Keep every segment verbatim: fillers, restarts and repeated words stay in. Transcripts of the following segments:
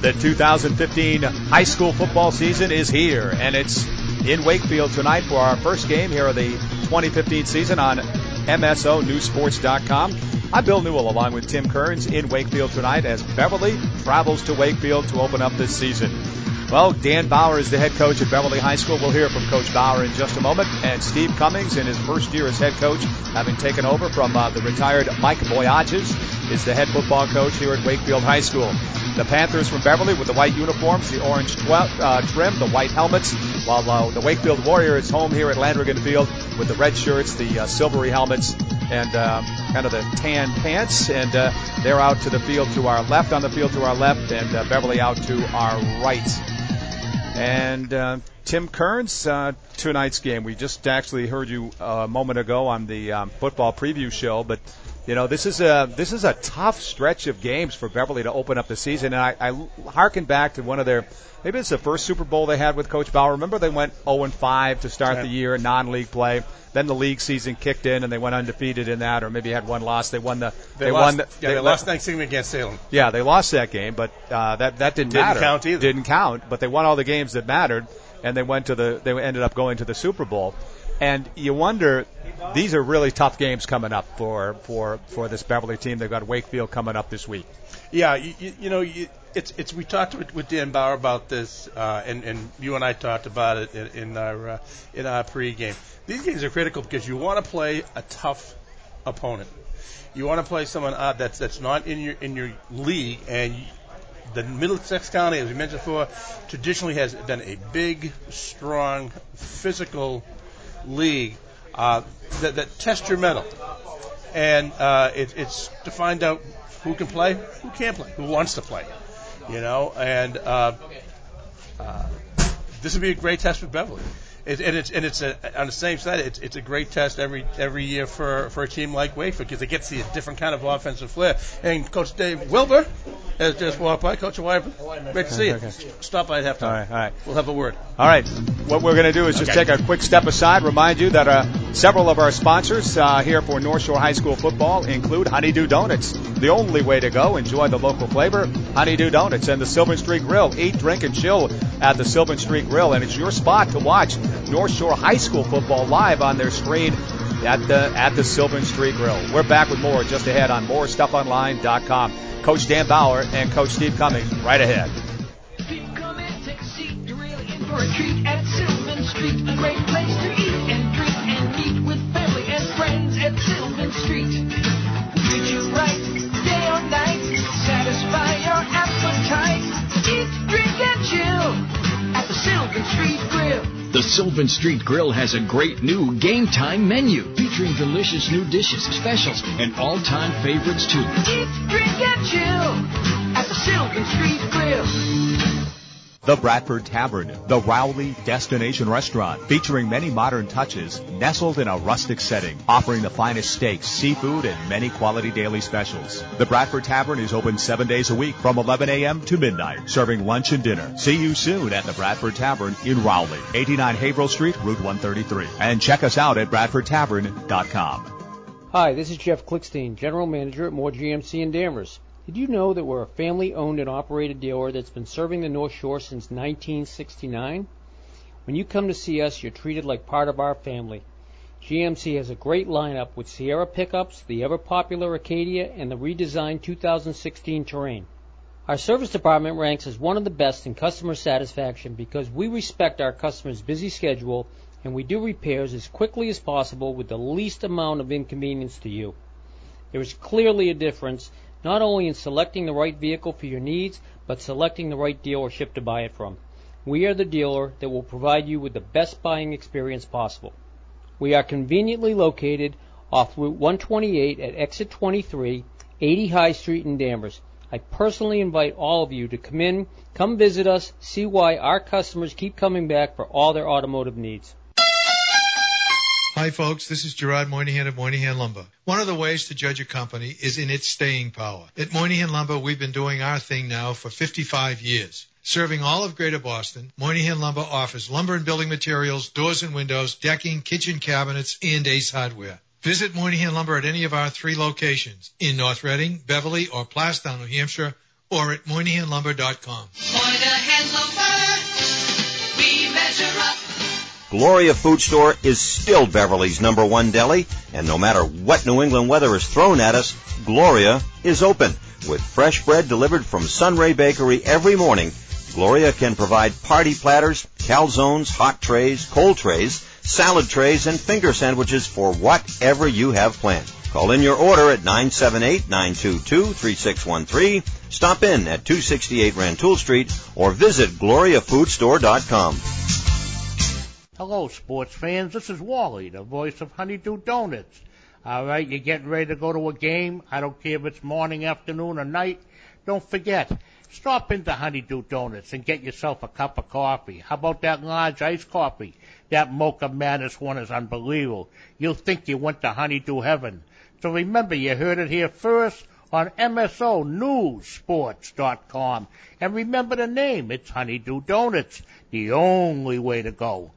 The two thousand fifteen high school football season is here, and it's in Wakefield tonight for our first game here of the twenty fifteen season on M S O News Sports dot com. I'm Bill Newell along with Tim Kearns in Wakefield tonight as Beverly travels to Wakefield to open up this season. Well, Dan Bauer is the head coach at Beverly High School. We'll hear from Coach Bauer in just a moment. And Steve Cummings, in his first year as head coach, having taken over from uh, the retired Mike Boyages, is the head football coach here at Wakefield High School. The Panthers from Beverly with the white uniforms, the orange tw- uh, trim, the white helmets, while uh, the Wakefield Warriors home here at Landrigan Field with the red shirts, the uh, silvery helmets, and uh, kind of the tan pants. And uh, they're out to the field to our left, on the field to our left, and uh, Beverly out to our right. And uh, Tim Kearns, uh, tonight's game. We just actually heard you uh, a moment ago on the um, football preview show, but you know this is a this is a tough stretch of games for Beverly to open up the season. And I, I harken back to one of their, maybe it's the first Super Bowl they had with Coach Bauer. Remember they went oh and five to start yeah. the year, non-league play. Then the league season kicked in and they went undefeated in that, or maybe had one loss. They won the. They, they lost, won. The, yeah, they, they lost Thanksgiving against Salem. Yeah, they lost that game, but uh, that that didn't, didn't matter. Didn't count either. Didn't count, but they won all the games that mattered, and they went to the. They ended up going to the Super Bowl, and you wonder. These are really tough games coming up for for for this Beverly team. They've got Wakefield coming up this week. Yeah, you, you, you know, you, it's it's. We talked with, with Dan Bauer about this, uh, and and you and I talked about it in, in our uh, in our pregame. These games are critical because you want to play a tough opponent. You want to play someone uh, that's that's not in your in your league, and you, the Middlesex County, as we mentioned before, traditionally has been a big, strong, physical league uh, that, that tests your mettle, and uh, it, it's to find out who can play, who can't play, who wants to play, you know, and uh, uh, this would be a great test for Beverly. It, and it's and it's a, on the same side. It's it's a great test every every year for, for a team like Wakefield because it gets the different kind of offensive flair. And Coach Dave Wilbur has just walked by. Coach Wilbur, great to see you. Okay. Stop by at halftime. All right, all right. We'll have a word. All right. What we're going to do is just okay. take a quick step aside. Remind you that uh, several of our sponsors uh, here for North Shore High School football include Honeydew Donuts. The only way to go. Enjoy the local flavor. Honeydew Donuts and the Sylvan Street Grill. Eat, drink, and chill at the Sylvan Street Grill, and it's your spot to watch North Shore High School football live on their screen at the at the Sylvan Street Grill. We're back with more just ahead on more stuff online dot com. Coach Dan Bauer and Coach Steve Cummings right ahead. Come in, take a seat. You're really in for a treat at Sylvan Street. A great place to eat and drink and meet with family and friends at Sylvan Street. Treat you right, day or night. Satisfy your appetite. Eat, drink, and chill at the Sylvan Street Grill. The Sylvan Street Grill has a great new game time menu featuring delicious new dishes, specials, and all-time favorites too. Eat, drink, and chill at the Sylvan Street Grill. The Bradford Tavern, the Rowley destination restaurant, featuring many modern touches, nestled in a rustic setting, offering the finest steaks, seafood, and many quality daily specials. The Bradford Tavern is open seven days a week from eleven a.m. to midnight, serving lunch and dinner. See you soon at the Bradford Tavern in Rowley, eighty-nine Haverhill Street, Route one thirty-three. And check us out at bradford tavern dot com. Hi, this is Jeff Klickstein, General Manager at Moore G M C in Danvers. Did you know that we're a family-owned and operated dealer that's been serving the North Shore since nineteen sixty-nine? When you come to see us, you're treated like part of our family. G M C has a great lineup with Sierra pickups, the ever-popular Acadia, and the redesigned two thousand sixteen Terrain. Our service department ranks as one of the best in customer satisfaction because we respect our customers' busy schedule and we do repairs as quickly as possible with the least amount of inconvenience to you. There is clearly a difference not only in selecting the right vehicle for your needs, but selecting the right dealership to buy it from. We are the dealer that will provide you with the best buying experience possible. We are conveniently located off Route one twenty-eight at exit twenty-three, eighty High Street in Danvers. I personally invite all of you to come in, come visit us, see why our customers keep coming back for all their automotive needs. Hi, folks. This is Gerard Moynihan of Moynihan Lumber. One of the ways to judge a company is in its staying power. At Moynihan Lumber, we've been doing our thing now for fifty-five years. Serving all of Greater Boston, Moynihan Lumber offers lumber and building materials, doors and windows, decking, kitchen cabinets, and Ace Hardware. Visit Moynihan Lumber at any of our three locations in North Reading, Beverly, or Plastown, New Hampshire, or at Moynihan Lumber dot com. Moynihan Lumber, we measure up. Gloria Food Store is still Beverly's number one deli, and no matter what New England weather is thrown at us, Gloria is open. With fresh bread delivered from Sunray Bakery every morning, Gloria can provide party platters, calzones, hot trays, cold trays, salad trays, and finger sandwiches for whatever you have planned. Call in your order at nine seven eight, nine two two, three six one three, stop in at two sixty-eight Rantoul Street, or visit gloria food store dot com. Hello, sports fans. This is Wally, the voice of Honeydew Donuts. All right, you're getting ready to go to a game. I don't care if it's morning, afternoon, or night. Don't forget, stop into Honeydew Donuts and get yourself a cup of coffee. How about that large iced coffee? That Mocha Madness one is unbelievable. You'll think you went to Honeydew Heaven. So remember, you heard it here first on M S O News Sports dot com. And remember the name. It's Honeydew Donuts, the only way to go.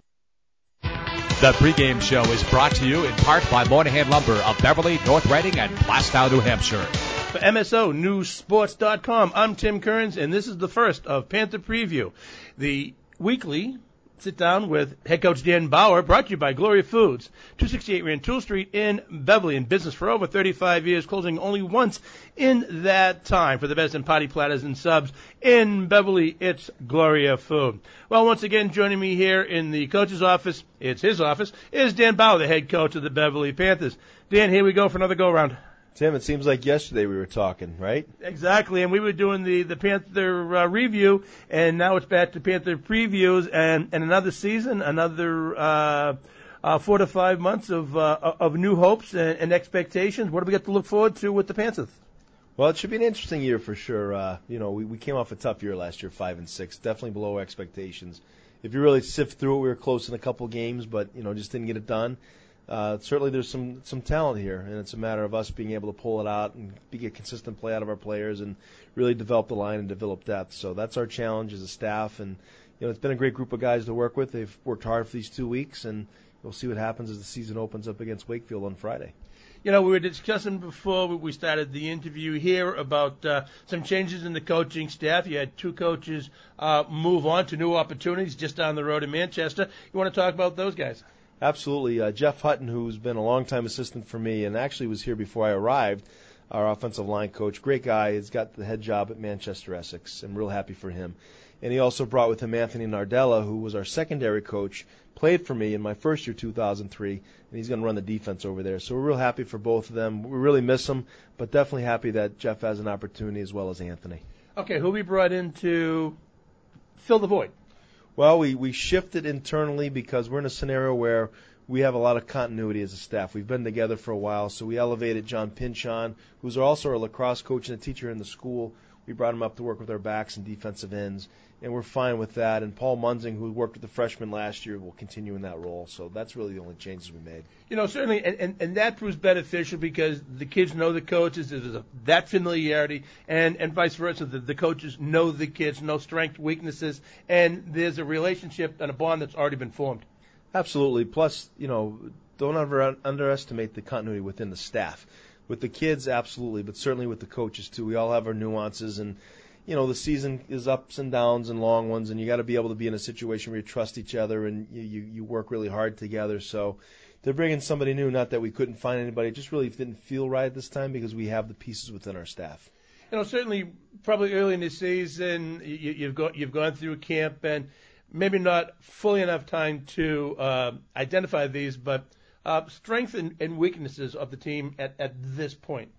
The pregame show is brought to you in part by Moynihan Lumber of Beverly, North Reading, and Plastow, New Hampshire. For M S O News Sports dot com, I'm Tim Kearns, and this is the first of Panther Preview, the weekly sit-down with head coach Dan Bauer, brought to you by Gloria Foods, two sixty-eight Rantoul Street in Beverly, in business for over thirty-five years, closing only once in that time. For the best in party platters and subs in Beverly, it's Gloria Food. Well, once again, joining me here in the coach's office, it's his office, is Dan Bauer, the head coach of the Beverly Panthers. Dan, here we go for another go-around. Tim, it seems like yesterday we were talking, right? Exactly, and we were doing the, the Panther uh, review, and now it's back to Panther previews, and, and another season, another uh, uh, four to five months of uh, of new hopes and, and expectations. What do we got to look forward to with the Panthers? Well, it should be an interesting year for sure. Uh, you know, we, we came off a tough year last year, five and six, definitely below expectations. If you really sift through it, we were close in a couple games, but you know, just didn't get it done. Uh, certainly there's some, some talent here, and it's a matter of us being able to pull it out and be, get consistent play out of our players and really develop the line and develop depth. So that's our challenge as a staff, and you know, it's been a great group of guys to work with. They've worked hard for these two weeks, and we'll see what happens as the season opens up against Wakefield on Friday. You know, we were discussing before we started the interview here about uh, some changes in the coaching staff. You had two coaches uh, move on to new opportunities just down the road in Manchester. You want to talk about those guys? Absolutely. Uh, Jeff Hutton, who's been a longtime assistant for me and actually was here before I arrived, our offensive line coach, great guy. He's got the head job at Manchester Essex. I'm real happy for him. And he also brought with him Anthony Nardella, who was our secondary coach, played for me in my first year, two thousand three, and he's going to run the defense over there. So we're real happy for both of them. We really miss them, but definitely happy that Jeff has an opportunity as well as Anthony. Okay, who we brought in to fill the void? Well, we, we shifted internally because we're in a scenario where we have a lot of continuity as a staff. We've been together for a while, so we elevated John Pinchon, who's also our lacrosse coach and a teacher in the school. We brought him up to work with our backs and defensive ends, and we're fine with that. And Paul Munzing, who worked with the freshmen last year, will continue in that role. So that's really the only changes we made. You know, certainly, and, and, and that proves beneficial because the kids know the coaches. There's a, that familiarity, and, and vice versa. The, the coaches know the kids, know strengths, weaknesses, and there's a relationship and a bond that's already been formed. Absolutely. Plus, you know, don't ever underestimate the continuity within the staff. With the kids, absolutely, but certainly with the coaches, too. We all have our nuances, and, you know, the season is ups and downs and long ones, and you got to be able to be in a situation where you trust each other and you, you, you work really hard together. So they're bringing somebody new, not that we couldn't find anybody. It just really didn't feel right at this time because we have the pieces within our staff. You know, certainly, probably early in the season, you, you've, got, you've gone through camp and maybe not fully enough time to uh, identify these, but uh, strengths and, and weaknesses of the team at, at this point.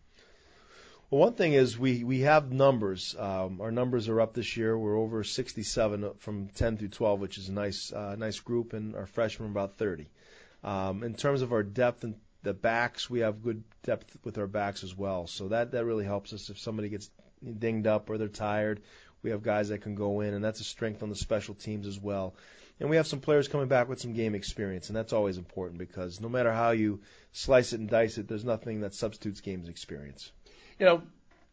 Well, one thing is we, we have numbers. Um, our numbers are up this year. We're over sixty-seven from ten through twelve, which is a nice uh, nice group, and our freshmen are about thirty. Um, in terms of our depth and the backs, we have good depth with our backs as well. So that, that really helps us if somebody gets dinged up or they're tired. We have guys that can go in, and that's a strength on the special teams as well. And we have some players coming back with some game experience, and that's always important because no matter how you slice it and dice it, there's nothing that substitutes games experience. You know,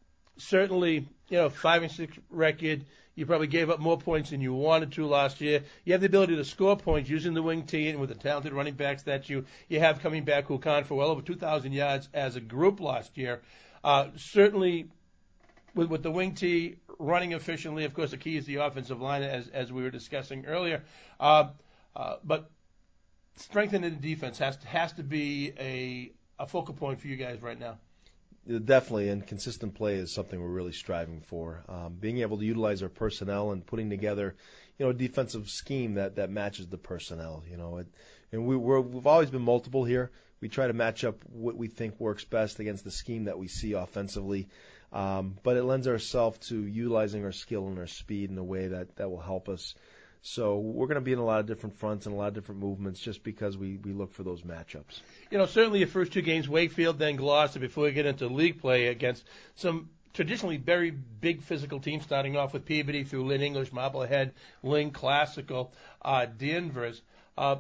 certainly, you know, five and six record, you probably gave up more points than you wanted to last year. You have the ability to score points using the wing T and with the talented running backs that you, you have coming back who accounted for well over two thousand yards as a group last year. Uh, certainly, with, with the wing T running efficiently. Of course, the key is the offensive line, as as we were discussing earlier. Uh, uh, but strengthening the defense has to, has to be a a focal point for you guys right now. Definitely, and consistent play is something we're really striving for. Um, being able to utilize our personnel and putting together, you know, a defensive scheme that, that matches the personnel. You know, it, and we, we're, we've always been multiple here. We try to match up what we think works best against the scheme that we see offensively, um, but it lends ourselves to utilizing our skill and our speed in a way that, that will help us. So we're going to be in a lot of different fronts and a lot of different movements just because we, we look for those matchups. You know, certainly your first two games, Wakefield, then Gloucester, before we get into league play against some traditionally very big physical teams, starting off with Peabody through Lynn English, Marblehead, Lynn Classical, uh, Danvers. Uh,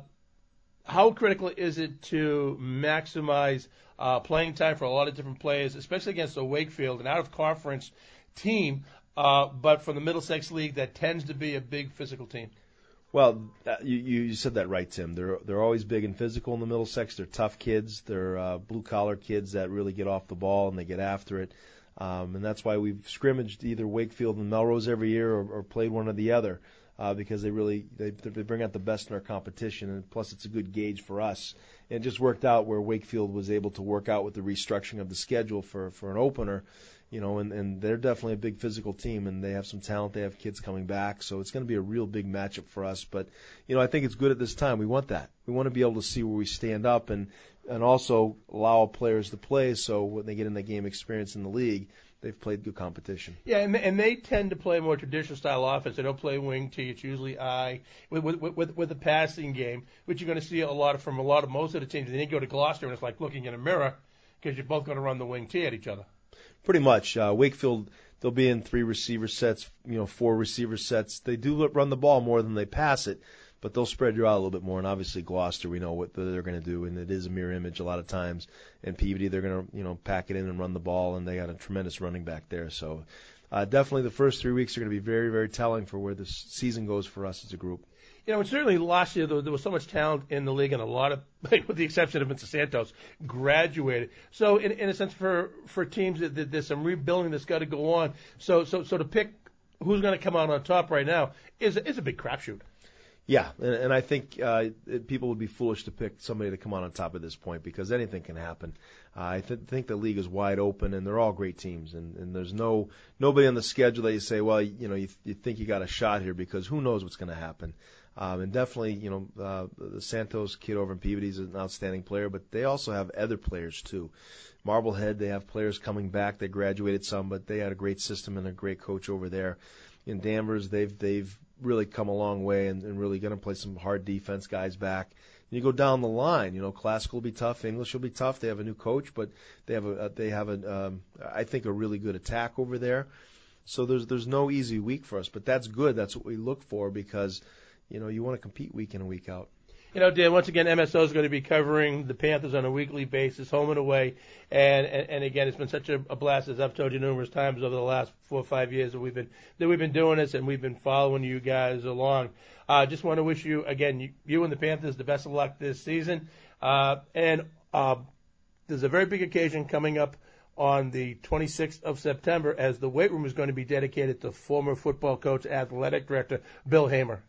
how critical is it to maximize uh, playing time for a lot of different players, especially against a Wakefield, an out-of-conference team, Uh, but from the Middlesex League, that tends to be a big physical team? Well, uh, you, you said that right, Tim. They're they're always big and physical in the Middlesex. They're tough kids. They're uh, blue-collar kids that really get off the ball and they get after it. Um, and that's why we've scrimmaged either Wakefield and Melrose every year or, or played one or the other uh, because they really they, they bring out the best in our competition. And plus, it's a good gauge for us. And it just worked out where Wakefield was able to work out with the restructuring of the schedule for, for an opener. You know, and, and they're definitely a big physical team, and they have some talent. They have kids coming back, so it's going to be a real big matchup for us. But, you know, I think it's good at this time. We want that. We want to be able to see where we stand up and, and also allow players to play so when they get in the game experience in the league, they've played good competition. Yeah, and, and they tend to play more traditional style offense. They don't play wing T. It's usually I with with with, with the passing game, which you're going to see a lot of from a lot of most of the teams. And then you go to Gloucester, and it's like looking in a mirror because you're both going to run the wing T at each other. Pretty much. Uh, Wakefield, they'll be in three receiver sets, you know, four receiver sets. They do run the ball more than they pass it, but they'll spread you out a little bit more. And obviously Gloucester, we know what they're going to do, and it is a mirror image a lot of times. And Peabody, they're going to, you know, pack it in and run the ball, and they got a tremendous running back there. So uh, definitely the first three weeks are going to be very, very telling for where this season goes for us as a group. You know, and certainly last year there, there was so much talent in the league, and a lot of, with the exception of Mister Santos, graduated. So, in, in a sense, for for teams, that, that there's some rebuilding that's got to go on. So, so, so to pick who's going to come out on top right now is is a big crapshoot. Yeah, and, and I think uh, it, people would be foolish to pick somebody to come out on top at this point because anything can happen. Uh, I th- think the league is wide open, and they're all great teams, and, and there's no nobody on the schedule that you say, well, you know, you, you think you got a shot here because who knows what's going to happen. Um, and definitely, you know, uh, the Santos kid over in Peabody is an outstanding player, but they also have other players too. Marblehead, they have players coming back. They graduated some, but they had a great system and a great coach over there. In Danvers, they've they've really come a long way and, and really going to play some hard defense guys back. And you go down the line, you know, Classical will be tough, English will be tough. They have a new coach, but they have a they have a um, I think a really good attack over there. So there's there's no easy week for us, but that's good. That's what we look for because, you know, you want to compete week in and week out. You know, Dan, once again, M S O is going to be covering the Panthers on a weekly basis, home and away. And, and, and again, it's been such a, a blast, as I've told you numerous times over the last four or five years that we've been that we've been doing this, and we've been following you guys along. I uh, just want to wish you, again, you, you and the Panthers, the best of luck this season. Uh, and uh, there's a very big occasion coming up on the twenty-sixth of September as the weight room is going to be dedicated to former football coach, athletic director Bill Hamer.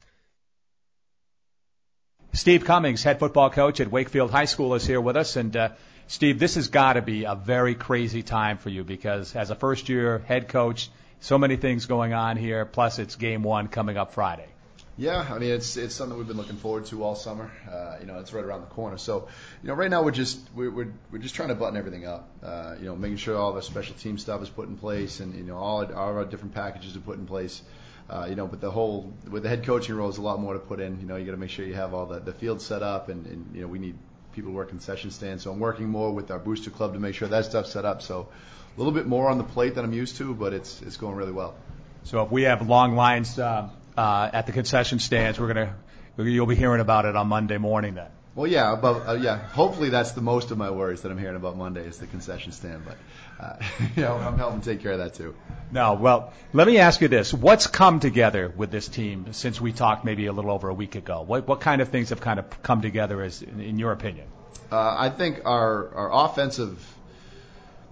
Steve Cummings, head football coach at Wakefield High School, is here with us. And, uh, Steve, this has got to be a very crazy time for you because as a first-year head coach, so many things going on here, plus it's game one coming up Friday. Yeah, I mean, it's it's something we've been looking forward to all summer. Uh, you know, it's right around the corner. So, you know, right now we're just we're we're, we're just trying to button everything up. Uh, you know, making sure all of our special team stuff is put in place and, you know, all, all of our different packages are put in place. Uh, you know, but the whole, with the head coaching role, is a lot more to put in. You know, you got to make sure you have all the, the field set up, and, and, you know, we need people to work concession stands. So I'm working more with our booster club to make sure that stuff's set up. So a little bit more on the plate than I'm used to, but it's it's going really well. So if we have long lines uh, uh, at the concession stands, we're gonna you'll be hearing about it on Monday morning then. Well, yeah, about, uh, yeah. Hopefully, that's the most of my worries that I'm hearing about Monday is the concession stand. But uh, you know, I'm helping take care of that too. No, well, let me ask you this: what's come together with this team since we talked maybe a little over a week ago? What what kind of things have kind of come together, as in, in your opinion? Uh, I think our our offensive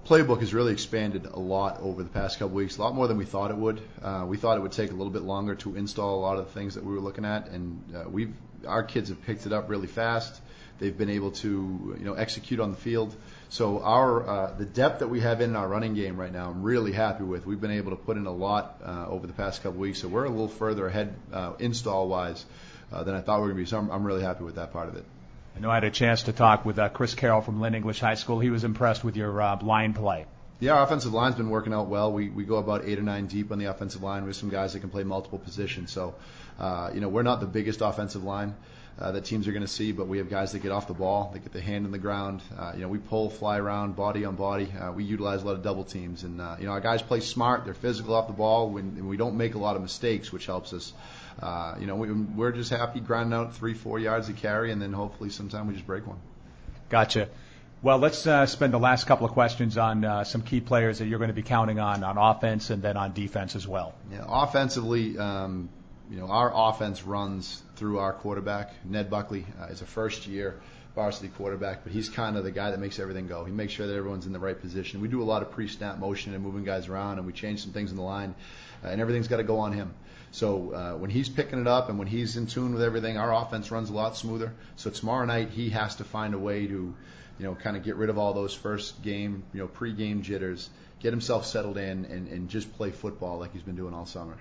playbook has really expanded a lot over the past couple weeks, a lot more than we thought it would. Uh, we thought it would take a little bit longer to install a lot of the things that we were looking at, and uh, we've our kids have picked it up really fast. They've been able to, you know, execute on the field. So our uh, the depth that we have in our running game right now, I'm really happy with. We've been able to put in a lot uh, over the past couple weeks, so we're a little further ahead uh, install-wise uh, than I thought we were going to be. So I'm, I'm really happy with that part of it. I know I had a chance to talk with uh, Chris Carroll from Lynn English High School. He was impressed with your uh, line play. Yeah, our offensive line's been working out well. We we go about eight or nine deep on the offensive line with some guys that can play multiple positions. So, uh, you know, we're not the biggest offensive line uh, that teams are going to see, but we have guys that get off the ball, that get their hand in the ground. Uh, you know, we pull, fly around, body on body. Uh, we utilize a lot of double teams, and uh, you know, our guys play smart. They're physical off the ball, when, and we don't make a lot of mistakes, which helps us. Uh, you know, we, we're just happy grinding out three, four yards of carry, and then hopefully sometime we just break one. Gotcha. Well, let's uh, spend the last couple of questions on uh, some key players that you're going to be counting on on offense and then on defense as well. Yeah, offensively, um, you know, our offense runs through our quarterback. Ned Buckley uh, is a first-year varsity quarterback, but he's kind of the guy that makes everything go. He makes sure that everyone's in the right position. We do a lot of pre-snap motion and moving guys around, and we change some things in the line, uh, and everything's got to go on him. So uh, when he's picking it up and when he's in tune with everything, our offense runs a lot smoother. So tomorrow night he has to find a way to, you know, kind of get rid of all those first game, you know, pre-game jitters, get himself settled in, and, and just play football like he's been doing all summer.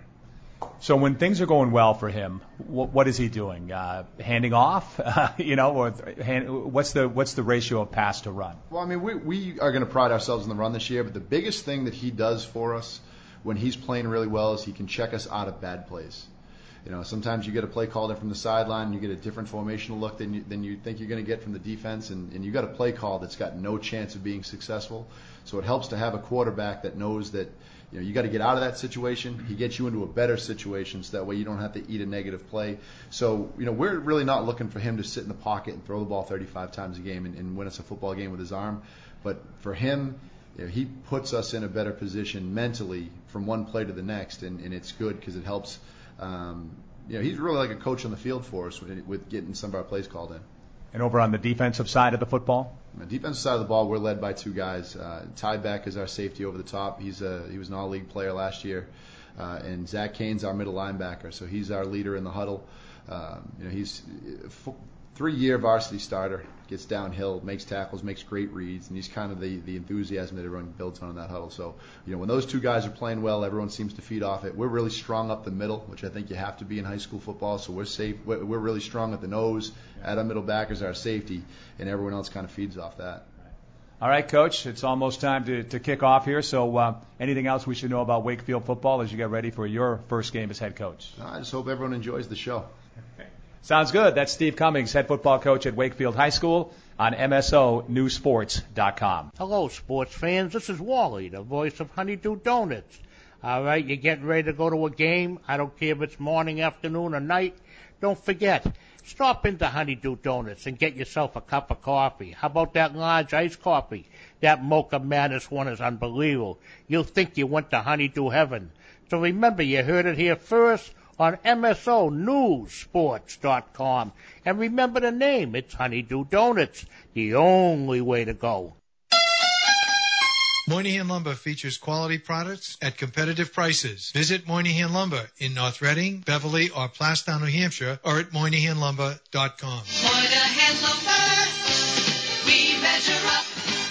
So when things are going well for him, what, what is he doing? Uh, handing off, uh, you know, or hand, what's the what's the ratio of pass to run? Well, I mean, we we are going to pride ourselves in the run this year, but the biggest thing that he does for us when he's playing really well is he can check us out of bad plays. You know, sometimes you get a play called in from the sideline, you get a different formational look than you, than you think you're going to get from the defense, and, and you got a play call that's got no chance of being successful. So it helps to have a quarterback that knows that, you know, you got to get out of that situation. He gets you into a better situation, so that way you don't have to eat a negative play. So, you know, we're really not looking for him to sit in the pocket and throw the ball thirty-five times a game and, and win us a football game with his arm. But for him, you know, he puts us in a better position mentally from one play to the next, and, and it's good because it helps. Um, you know, he's really like a coach on the field for us with, with getting some of our plays called in. And over on the defensive side of the football? On the defensive side of the ball, we're led by two guys. Uh, Ty Beck is our safety over the top. He's a, he was an all-league player last year. Uh, and Zach Kane's our middle linebacker, so he's our leader in the huddle. Um, you know, he's a three-year varsity starter, gets downhill, makes tackles, makes great reads, and he's kind of the, the enthusiasm that everyone builds on in that huddle. So, you know, when those two guys are playing well, everyone seems to feed off it. We're really strong up the middle, which I think you have to be in high school football. So we're safe. We're, we're really strong at the nose, at our middle backers, our safety, and everyone else kind of feeds off that. All right, Coach, it's almost time to, to kick off here. So uh, anything else we should know about Wakefield football as you get ready for your first game as head coach? I just hope everyone enjoys the show. Sounds good. That's Steve Cummings, head football coach at Wakefield High School on M S O News Sports dot com. Hello, sports fans. This is Wally, the voice of Honeydew Donuts. All right, you're getting ready to go to a game. I don't care if it's morning, afternoon, or night. Don't forget, stop into Honeydew Donuts and get yourself a cup of coffee. How about that large iced coffee? That Mocha Madness one is unbelievable. You'll think you went to Honeydew heaven. So remember, you heard it here first on M S O News Sports dot com. And remember the name, it's Honeydew Donuts, the only way to go. Moynihan Lumber features quality products at competitive prices. Visit Moynihan Lumber in North Reading, Beverly, or Plastown, New Hampshire, or at Moynihan Lumber dot com. Moynihan Lumber, we measure up.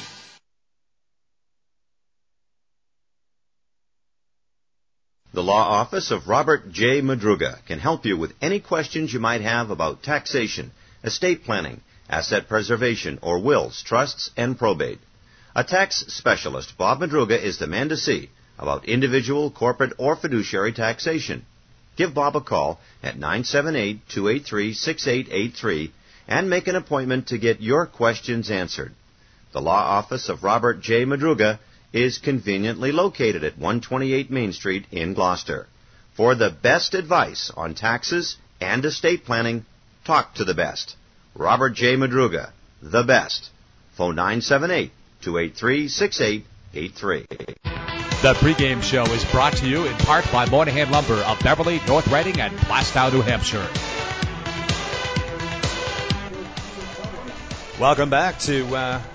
The law office of Robert J. Madruga can help you with any questions you might have about taxation, estate planning, asset preservation, or wills, trusts, and probate. A tax specialist, Bob Madruga, is the man to see about individual, corporate, or fiduciary taxation. Give Bob a call at nine seven eight, two eight three, six eight eight three and make an appointment to get your questions answered. The law office of Robert J. Madruga is conveniently located at one twenty-eight Main Street in Gloucester. For the best advice on taxes and estate planning, talk to the best. Robert J. Madruga, the best. Phone nine seven eight, two eight three, six eight eight three. The pregame show is brought to you in part by Moynihan Lumber of Beverly, North Reading, and Plastow, New Hampshire. Welcome back to uh,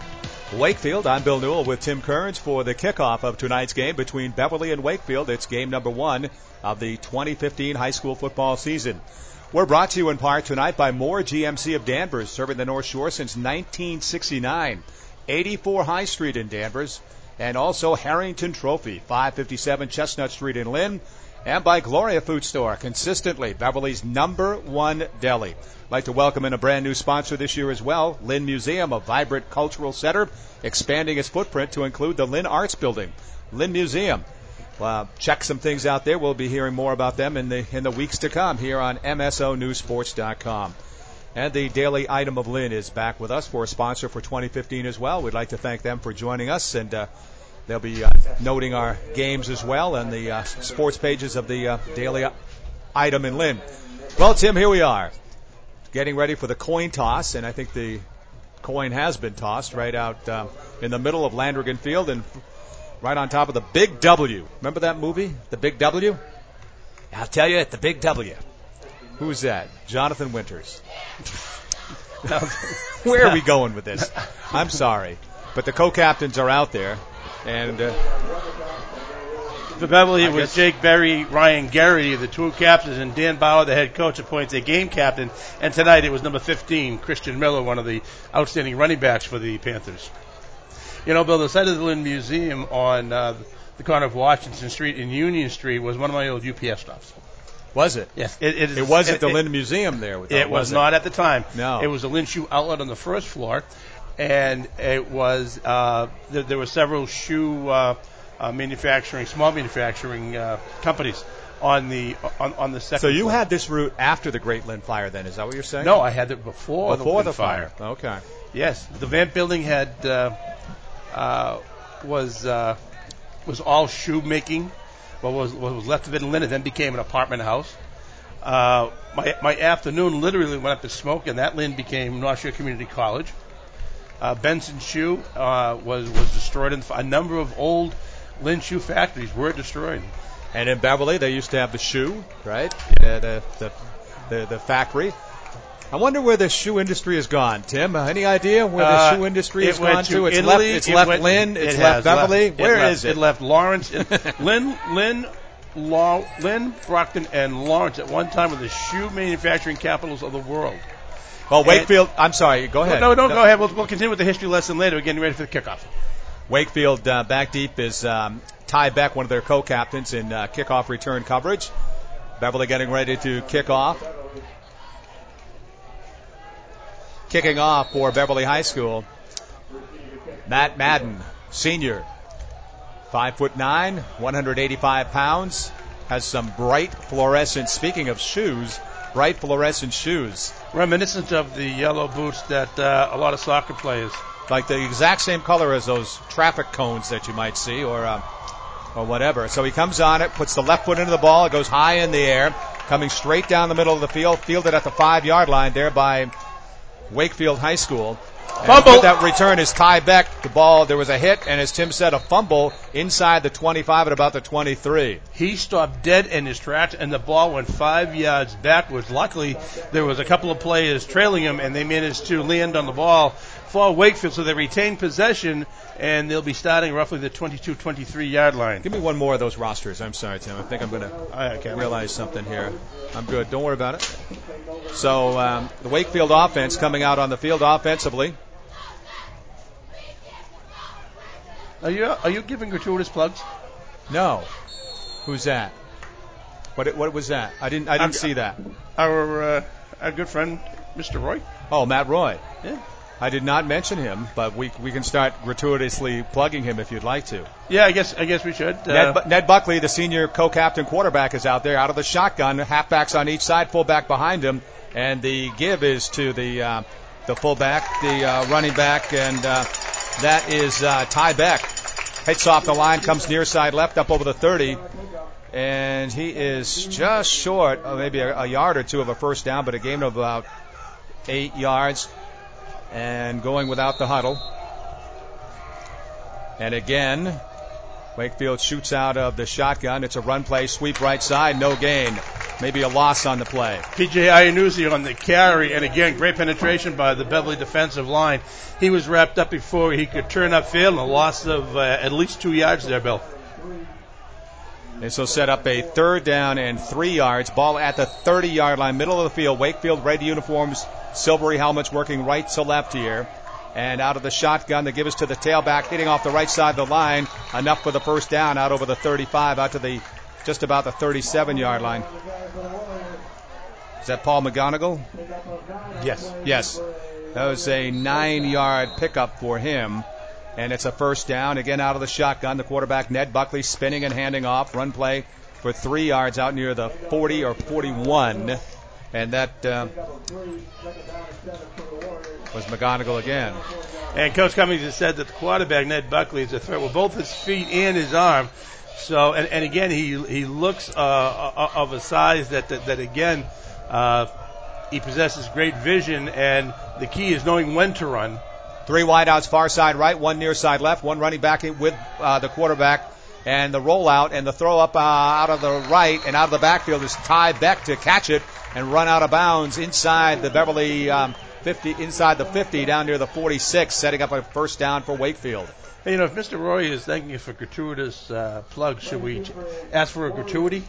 Wakefield. I'm Bill Newell with Tim Kearns for the kickoff of tonight's game between Beverly and Wakefield. It's game number one of the twenty fifteen high school football season. We're brought to you in part tonight by Moore G M C of Danvers, serving the North Shore since nineteen sixty-nine. eighty-four High Street in Danvers, and also Harrington Trophy, five fifty-seven Chestnut Street in Lynn, and by Gloria Food Store, consistently Beverly's number one deli. I'd like to welcome in a brand new sponsor this year as well, Lynn Museum, a vibrant cultural center, expanding its footprint to include the Lynn Arts Building. Lynn Museum. Uh, check some things out there. We'll be hearing more about them in the in the weeks to come here on M S O News Sports dot com. And the Daily Item of Lynn is back with us for a sponsor for twenty fifteen as well. We'd like to thank them for joining us, and uh, they'll be uh, noting our games as well and the uh, sports pages of the uh, Daily Item in Lynn. Well, Tim, here we are, getting ready for the coin toss, and I think the coin has been tossed right out uh, in the middle of Landrigan Field and right on top of the Big W. Remember that movie, The Big W? I'll tell you, at the Big W. Who's that? Jonathan Winters. Where are we going with this? I'm sorry, but the co-captains are out there, and uh, for Beverly, it was Jake Berry, Ryan Garrity, the two captains, and Dan Bauer, the head coach, appoints a game captain. And tonight it was number fifteen, Christian Miller, one of the outstanding running backs for the Panthers. You know, Bill, the site of the Lynn Museum on uh, the corner of Washington Street and Union Street was one of my old U P S stops. Was it? Yes. It, it, it wasn't it, the it, Lynn Museum there. With it that, was, was not it? at the time. No. It was a Lynn Shoe outlet on the first floor, and it was uh, th- there were several shoe uh, uh, manufacturing, small manufacturing uh, companies on the on, on the second. So you floor. had this route after the Great Lynn Fire, then? Is that what you're saying? No, I had it before, before the, the fire. fire. Okay. Yes, the Vamp building had uh, uh, was uh, was all shoe making. What was what was left of it in Lynn, it then became an apartment house. Uh, my my afternoon literally went up to smoke, and that Lynn became North Shore Community College. Uh, Benson Shoe uh, was was destroyed, and a number of old Lynn shoe factories were destroyed. And in Beverly, they used to have the shoe, right? Yeah, the, the the the factory. I wonder where the shoe industry has gone, Tim. Uh, any idea where the uh, shoe industry has gone to? to? It's Italy, left. It's it left went, Lynn. It's it left Beverly. Left, where it left, is it? It left Lawrence. It, Lynn, Lynn, Law, Lynn, Brockton, and Lawrence at one time were the shoe manufacturing capitals of the world. Well, Wakefield. And, I'm sorry. Go ahead. No, no, no, go ahead. We'll, we'll continue with the history lesson later. We're getting ready for the kickoff. Wakefield uh, back deep is um, Ty Beck, one of their co-captains in uh, kickoff return coverage. Beverly getting ready to kick off. Kicking off for Beverly High School, Matt Madden, senior, five foot nine, one hundred eighty-five pounds, has some bright fluorescent. Speaking of shoes, bright fluorescent shoes, reminiscent of the yellow boots that uh, a lot of soccer players, like the exact same color as those traffic cones that you might see, or uh, or whatever. So he comes on it, puts the left foot into the ball, it goes high in the air, coming straight down the middle of the field, fielded at the five-yard line there by Wakefield High School. Fumble. That return is Ty Beck. The ball, there was a hit, and as Tim said, a fumble inside the twenty-five at about the twenty-three. He stopped dead in his tracks, and the ball went five yards backwards. Luckily, there was a couple of players trailing him, and they managed to land on the ball for Wakefield, so they retained possession, and they'll be starting roughly the twenty-two twenty-three yard line. Give me one more of those rosters. I'm sorry, Tim. I think I'm going to realize something here. I'm good. Don't worry about it. So um, the Wakefield offense coming out on the field offensively. Are you are you giving gratuitous plugs? No. Who's that? What what was that? I didn't I didn't I'm, see that. Our uh, our good friend Mister Roy. Oh, Matt Roy. Yeah. I did not mention him, but we we can start gratuitously plugging him if you'd like to. Yeah, I guess I guess we should. Uh, Ned, Bu- Ned Buckley, the senior co-captain quarterback, is out there out of the shotgun. Halfbacks on each side, fullback behind him, and the give is to the uh, the fullback, the uh, running back, and uh, that is uh, Ty Beck. Hits off the line, comes near side left up over the thirty, and he is just short of maybe a, a yard or two of a first down, but a gain of about eight yards. And going without the huddle. And again, Wakefield shoots out of the shotgun. It's a run play, sweep right side, no gain. maybe a loss on the play. P J Iannuzzi on the carry, and again, great penetration by the Beverly defensive line. He was wrapped up before he could turn upfield, and a loss of uh, at least two yards there, Bill. This will set up a third down and three yards. Ball at the thirty-yard line, middle of the field. Wakefield, red uniforms, silvery helmets, working right to left here. And out of the shotgun, they give us to the tailback, hitting off the right side of the line. Enough for the first down, out over the thirty-five, out to the just about the thirty-seven-yard line. Is that Paul McGonigal? Yes. Yes. That was a nine-yard pickup for him. And it's a first down. Again, out of the shotgun. The quarterback, Ned Buckley, spinning and handing off. Run play for three yards out near the forty or forty-one. And that uh, was McGonigal again. And Coach Cummings has said that the quarterback, Ned Buckley, is a threat with both his feet and his arm. So, and, and again, he he looks uh, of a size that, that, that again, uh, he possesses great vision, and the key is knowing when to run. Three wideouts, far side right, one near side left, one running back with uh, the quarterback, and the rollout and the throw up uh, out of the right and out of the backfield is Ty Beck to catch it and run out of bounds inside the Beverly um, fifty, inside the fifty, down near the forty-six, setting up a first down for Wakefield. Hey, you know, if Mister Roy is thanking you for gratuitous uh, plugs, should we ask for a gratuity?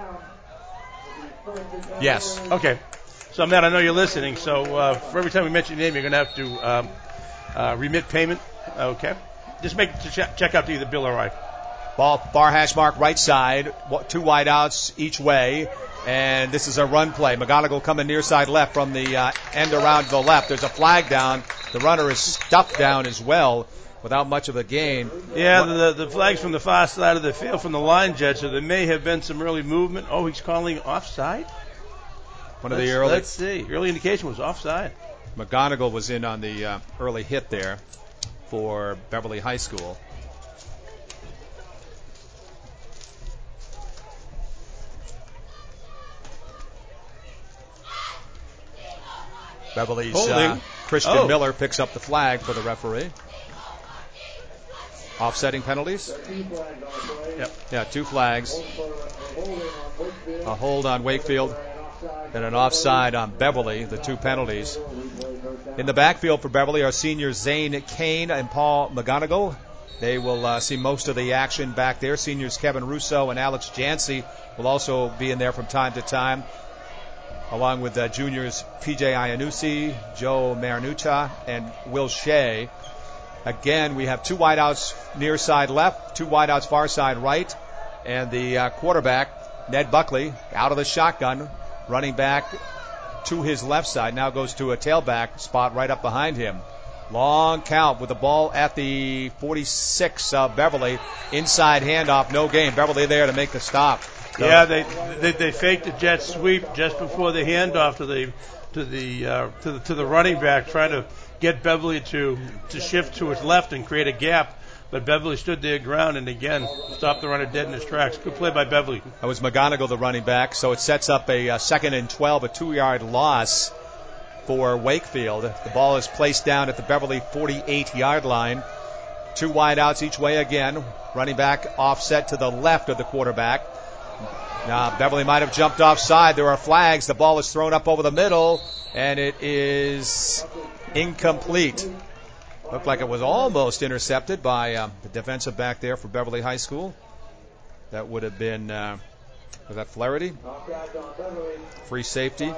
Yes. Okay. So, Matt, I know you're listening. So, uh, for every time we mention your name, you're going to have to um, uh, remit payment. Okay. Just make it to check, check out to either Bill or I. Ball far hash mark right side, two wideouts each way, and this is a run play. McGonigal coming near side left from the uh, end around to the left. There's a flag down. The runner is stuffed down as well without much of a gain. Yeah, the, the flag's from the far side of the field from the line judge, so there may have been some early movement. Oh, he's calling offside? One of let's, the early. Let's see. Early indication was offside. McGonigal was in on the uh, early hit there for Beverly High School. Beverly's uh, Christian oh. Miller picks up the flag for the referee. Offsetting penalties? Yep. Yeah, two flags. A hold on Wakefield and an offside on Beverly, the two penalties. In the backfield for Beverly are seniors Zane Kane and Paul McGonigal. They will uh, see most of the action back there. Seniors Kevin Russo and Alex Jancy will also be in there from time to time, along with uh, juniors P J Iannuzzi, Joe Marinuccia, and Will Shea. Again, we have two wideouts near side left, two wideouts far side right, and the uh, quarterback, Ned Buckley, out of the shotgun, running back to his left side, now goes to a tailback spot right up behind him. Long count with the ball at the forty-six of Beverly. Inside handoff, no gain. Beverly there to make the stop. So yeah, they, they they faked a jet sweep just before the handoff to the to the uh, to the to the running back, trying to get Beverly to to shift to his left and create a gap. But Beverly stood their ground and again stopped the runner dead in his tracks. Good play by Beverly. That was McGonigal, the running back. So it sets up a, a second and twelve, a two-yard loss for Wakefield. The ball is placed down at the Beverly forty-eight-yard line. Two wideouts each way again. Running back offset to the left of the quarterback. Now, Beverly might have jumped offside. There are flags. The ball is thrown up over the middle, and it is incomplete. Looked like it was almost intercepted by um, the defensive back there for Beverly High School. That would have been, uh, was that Flaherty? Free safety.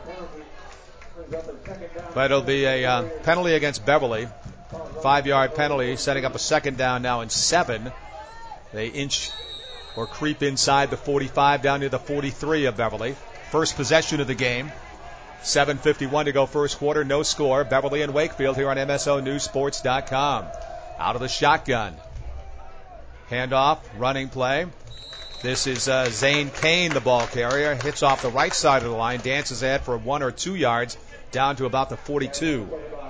But it'll be a uh, penalty against Beverly. Five-yard penalty, setting up a second down now and seven. They inch or creep inside the forty-five down near the forty-three of Beverly. First possession of the game. seven fifty-one to go first quarter. No score. Beverly and Wakefield here on M S O News Sports dot com. Out of the shotgun. Handoff, running play. This is uh, Zane Kane, the ball carrier. Hits off the right side of the line. Dances ahead for one or two yards down to about the forty-two.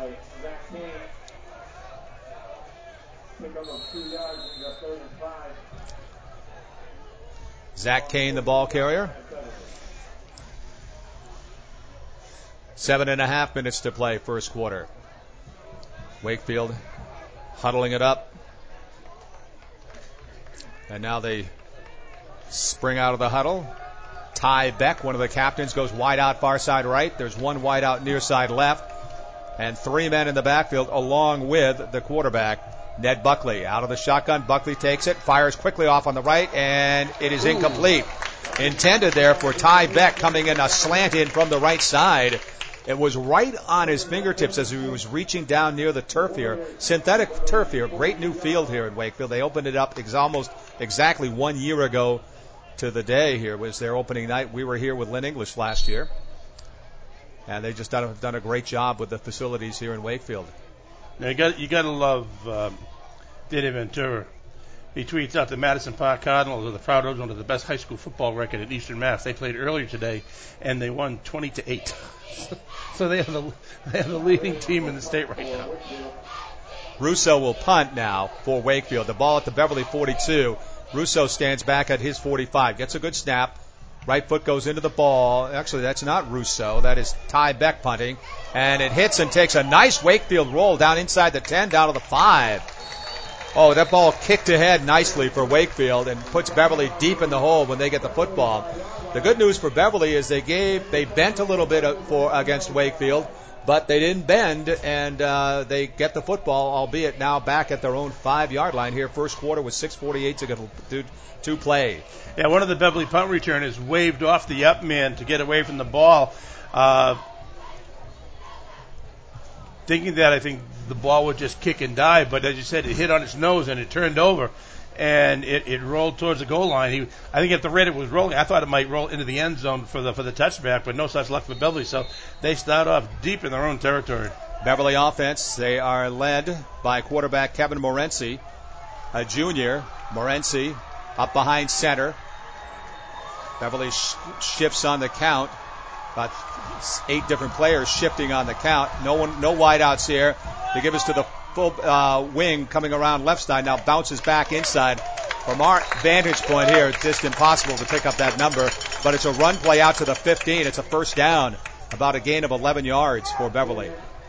Zach Kane, the ball carrier. Seven and a half minutes to play first quarter. Wakefield huddling it up. And now they spring out of the huddle. Ty Beck, one of the captains, goes wide out far side right. There's one wide out near side left. And three men in the backfield along with the quarterback, Ned Buckley. Out of the shotgun, Buckley takes it, fires quickly off on the right, and it is incomplete. Intended there for Ty Beck, coming in a slant in from the right side. It was right on his fingertips as he was reaching down near the turf here. Synthetic turf here. Great new field here in Wakefield. They opened it up ex- almost exactly one year ago to the day here. Was their opening night. We were here with Lynn English last year. And they've just done, done a great job with the facilities here in Wakefield. Now you got you got to love um, Danny Ventura. He tweets out the Madison Park Cardinals are the proud owners of the best high school football record in Eastern Mass. They played earlier today, and they won twenty to eight. So they are the they are the leading team in the state right now. Russo will punt now for Wakefield. The ball at the Beverly forty-two. Russo stands back at his forty-five. Gets a good snap. Right foot goes into the ball. Actually, that's not Russo. That is Ty Beck punting. And it hits and takes a nice Wakefield roll down inside the ten, down to the five. Oh, that ball kicked ahead nicely for Wakefield and puts Beverly deep in the hole when they get the football. The good news for Beverly is they gave, they bent a little bit for against Wakefield, but they didn't bend, and uh, they get the football, albeit now back at their own five-yard line here. First quarter with six forty-eight to, go, to, to play. Yeah, one of the Beverly punt returners waved off the up man to get away from the ball. Uh, thinking that I think the ball would just kick and dive, but as you said, it hit on its nose and it turned over, and it, it rolled towards the goal line. He, I think at the rate it was rolling, I thought it might roll into the end zone for the for the touchback, but no such luck for Beverly, so they start off deep in their own territory. Beverly offense, they are led by quarterback Kevin Morency, a junior. Morency up behind center. Beverly sh- shifts on the count. About eight different players shifting on the count. No one, no wideouts here. They give us to the full uh, wing coming around left side. Now bounces back inside. From our vantage point here, it's just impossible to pick up that number. But it's a run play out to the fifteen. It's a first down. About a gain of eleven yards for Beverly.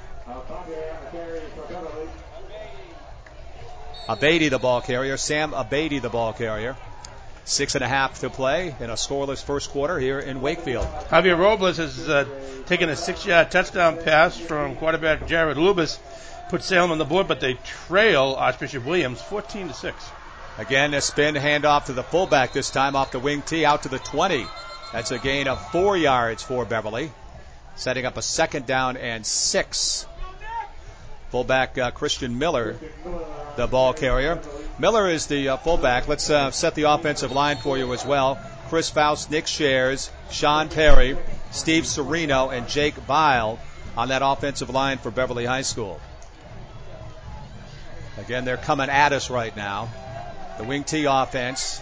Abady the ball carrier. Sam Abady the ball carrier. Six and a half to play in a scoreless first quarter here in Wakefield. Javier Robles has uh, taken a six-yard touchdown pass from quarterback Jared Lubis, put Salem on the board, but they trail Archbishop Williams fourteen to six. Again, a spin handoff to the fullback, this time off the wing tee out to the twenty. That's a gain of four yards for Beverly, setting up a second down and six. Fullback uh, Christian Miller, the ball carrier. Miller is the uh, fullback. Let's uh, set the offensive line for you as well. Chris Faust, Nick Shares, Sean Perry, Steve Sereno, and Jake Bile on that offensive line for Beverly High School. Again, they're coming at us right now. The wing T offense.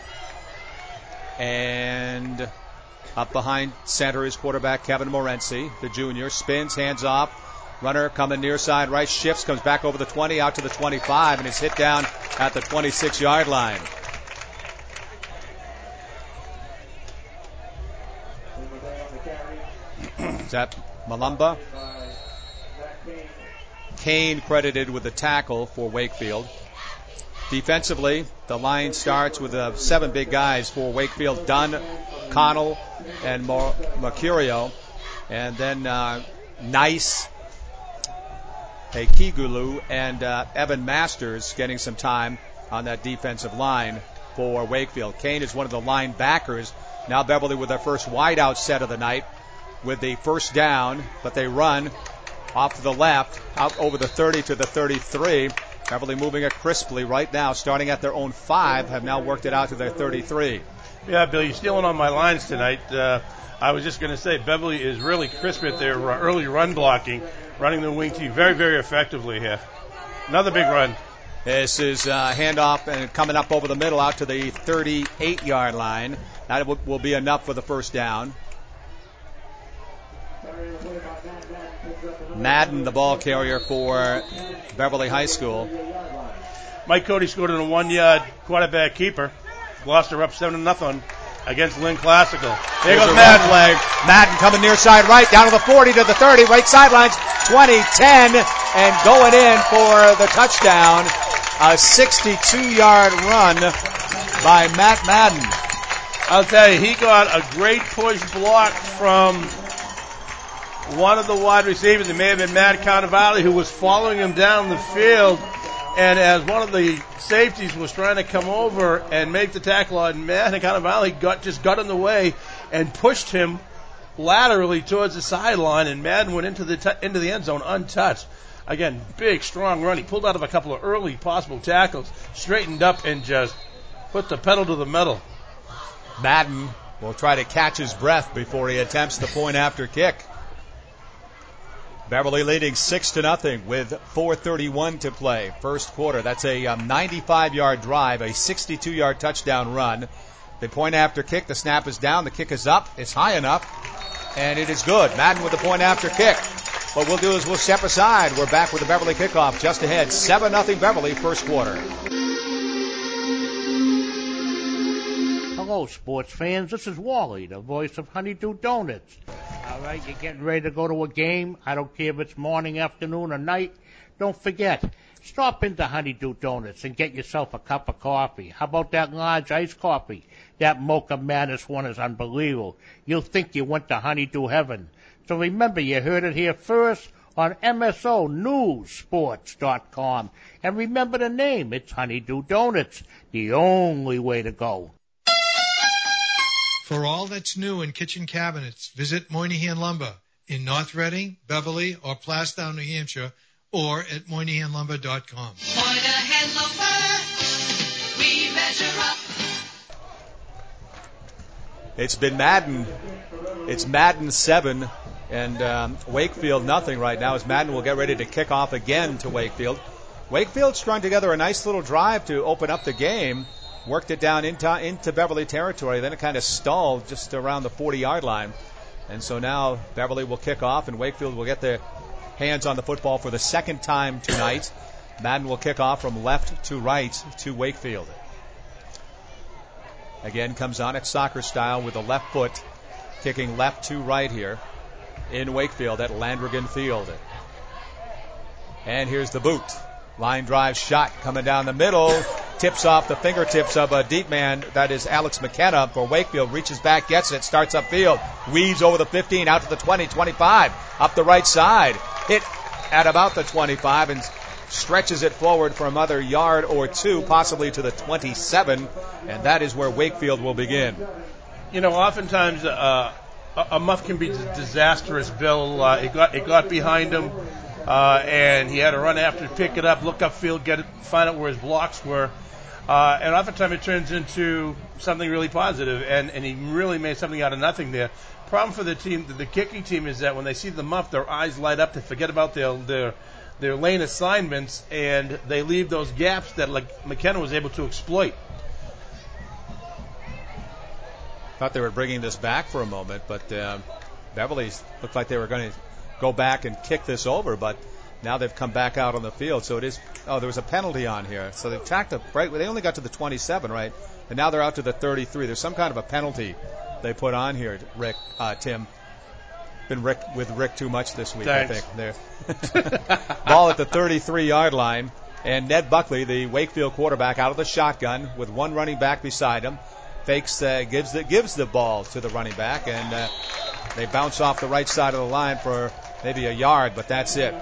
And up behind center is quarterback Kevin Morency, the junior. Spins, hands off. Runner coming near side right, shifts, comes back over the twenty, out to the twenty-five, and is hit down at the twenty-six-yard line. Is that Malumba? Kane credited with the tackle for Wakefield. Defensively, the line starts with uh, seven big guys for Wakefield. Dunn, Connell, and Mercurio. And then uh, Nice, Hey, Kigulu and uh, Evan Masters getting some time on that defensive line for Wakefield. Kane is one of the linebackers. Now Beverly with their first wideout set of the night with the first down, but they run off to the left, out over the thirty to the thirty-three. Beverly moving it crisply right now, starting at their own five, have now worked it out to their thirty-three. Yeah, Bill, you're stealing on my lines tonight. Uh, I was just going to say Beverly is really crisp at their uh, early run blocking, running the wing tee very, very effectively here. Another big run. This is uh, handoff and coming up over the middle out to the thirty-eight-yard line. That will, will be enough for the first down. Madden, the ball carrier for Beverly High School. Mike Cody scored in a one-yard quarterback keeper. Gloucester up seven to nothing against Lynn Classical. There There's goes a Madden. Flag. Madden coming near side right, down to the forty, to the thirty, right sidelines, twenty, ten, and going in for the touchdown. A sixty-two-yard run by Matt Madden. I'll tell you, he got a great push block from one of the wide receivers. It may have been Matt Cannavale, who was following him down the field. And as one of the safeties was trying to come over and make the tackle on Matt Cannavale, got just got in the way and pushed him laterally towards the sideline, and Madden went into the t- into the end zone untouched. Again, big, strong run. He pulled out of a couple of early possible tackles, straightened up, and just put the pedal to the metal. Madden will try to catch his breath before he attempts the point after kick. Beverly leading six to nothing with four thirty-one to play. First quarter. That's a um, ninety-five-yard drive, a sixty-two-yard touchdown run. The point after kick, the snap is down, the kick is up, it's high enough, and it is good. Madden with the point after kick. What we'll do is we'll step aside. We're back with the Beverly kickoff just ahead. seven nothing Beverly, first quarter. Hello, sports fans. This is Wally, the voice of Honeydew Donuts. All right, you're getting ready to go to a game. I don't care if it's morning, afternoon, or night. Don't forget, stop into Honeydew Donuts and get yourself a cup of coffee. How about that large iced coffee? That Mocha Madness one is unbelievable. You'll think you went to Honeydew Heaven. So remember, you heard it here first on M S O News Sports dot com. And remember the name. It's Honeydew Donuts, the only way to go. For all that's new in kitchen cabinets, visit Moynihan Lumber in North Reading, Beverly, or Plastown, New Hampshire, or at Moynihan Lumber dot com. Moynihan Lumber, we measure up. It's been Madden. It's Madden seven and um, Wakefield nothing right now as Madden will get ready to kick off again to Wakefield. Wakefield strung together a nice little drive to open up the game. Worked it down into, into Beverly territory. Then it kind of stalled just around the forty-yard line. And so now Beverly will kick off, and Wakefield will get their hands on the football for the second time tonight. Madden will kick off from left to right to Wakefield. Again, comes on at soccer style with the left foot, kicking left to right here in Wakefield at Landrigan Field. And here's the boot. Line drive shot coming down the middle. Tips off the fingertips of a deep man. That is Alex McKenna for Wakefield. Reaches back, gets it, starts upfield. Weaves over the fifteen, out to the twenty, twenty-five. Up the right side. Hit at about the twenty-five and stretches it forward for another yard or two, possibly to the twenty-seven. And that is where Wakefield will begin. You know, oftentimes uh, a, a muff can be disastrous, Bill. Uh, it got it got behind him. Uh, and he had to run after to pick it up, look upfield, get it, find out where his blocks were. Uh, and oftentimes it turns into something really positive, and, and he really made something out of nothing there. Problem for the team, the, the kicking team, is that when they see the muff, their eyes light up. They forget about their their, their lane assignments, and they leave those gaps that like McKenna was able to exploit. Thought they were bringing this back for a moment, but uh, Beverly looked like they were going to go back and kick this over, but now they've come back out on the field. So it is, oh, there was a penalty on here. So they tacked up, right, they only got to the twenty-seven, right? And now they're out to the thirty-three. There's some kind of a penalty they put on here, Rick, uh, Tim. Been Rick with Rick too much this week, Thanks. I think. There. Ball at the thirty-three-yard line, and Ned Buckley, the Wakefield quarterback, out of the shotgun with one running back beside him. Fakes, uh, gives the gives the ball to the running back, and uh, they bounce off the right side of the line for maybe a yard, but that's it.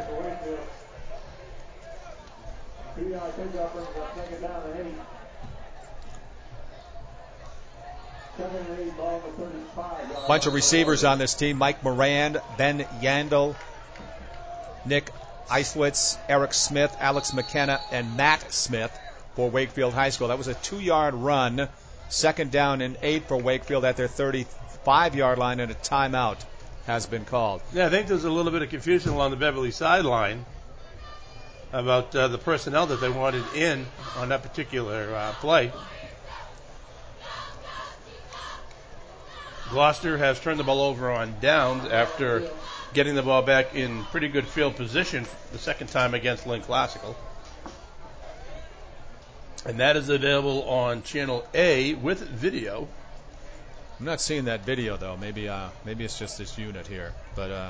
Bunch of receivers on this team. Mike Moran, Ben Yandel, Nick Eiswitz, Eric Smith, Alex McKenna, and Matt Smith for Wakefield High School. That was a two-yard run. Second down and eight for Wakefield at their thirty-five-yard line, and a timeout has been called. Yeah, I think there's a little bit of confusion along the Beverly sideline about uh, the personnel that they wanted in on that particular uh, play. Gloucester has turned the ball over on downs after getting the ball back in pretty good field position the second time against Lynn Classical. And that is available on Channel A with video. I'm not seeing that video, though. Maybe uh, maybe it's just this unit here. But uh,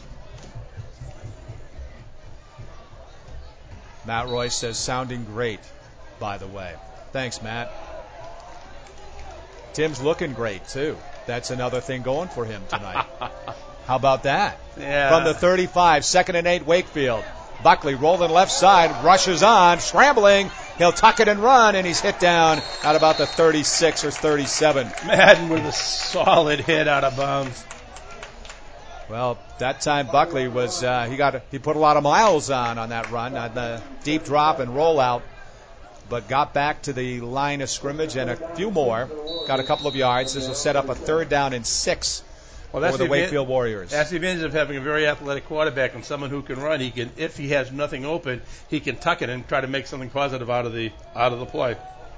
Matt Royce says, sounding great, by the way. Thanks, Matt. Tim's looking great, too. That's another thing going for him tonight. How about that? Yeah. From the thirty-five, second and eight, Wakefield. Buckley rolling left side, rushes on, scrambling. He'll tuck it and run, and he's hit down at about the thirty-six or thirty-seven. Madden with a solid hit out of bounds. Well, that time Buckley was uh, he got he put a lot of miles on on that run, on the deep drop and rollout, but got back to the line of scrimmage and a few more, got a couple of yards. This will set up a third down and six. Well, that's for the, the Wakefield Warriors. That's the advantage of having a very athletic quarterback and someone who can run. He can, if he has nothing open, he can tuck it and try to make something positive out of the out of the play.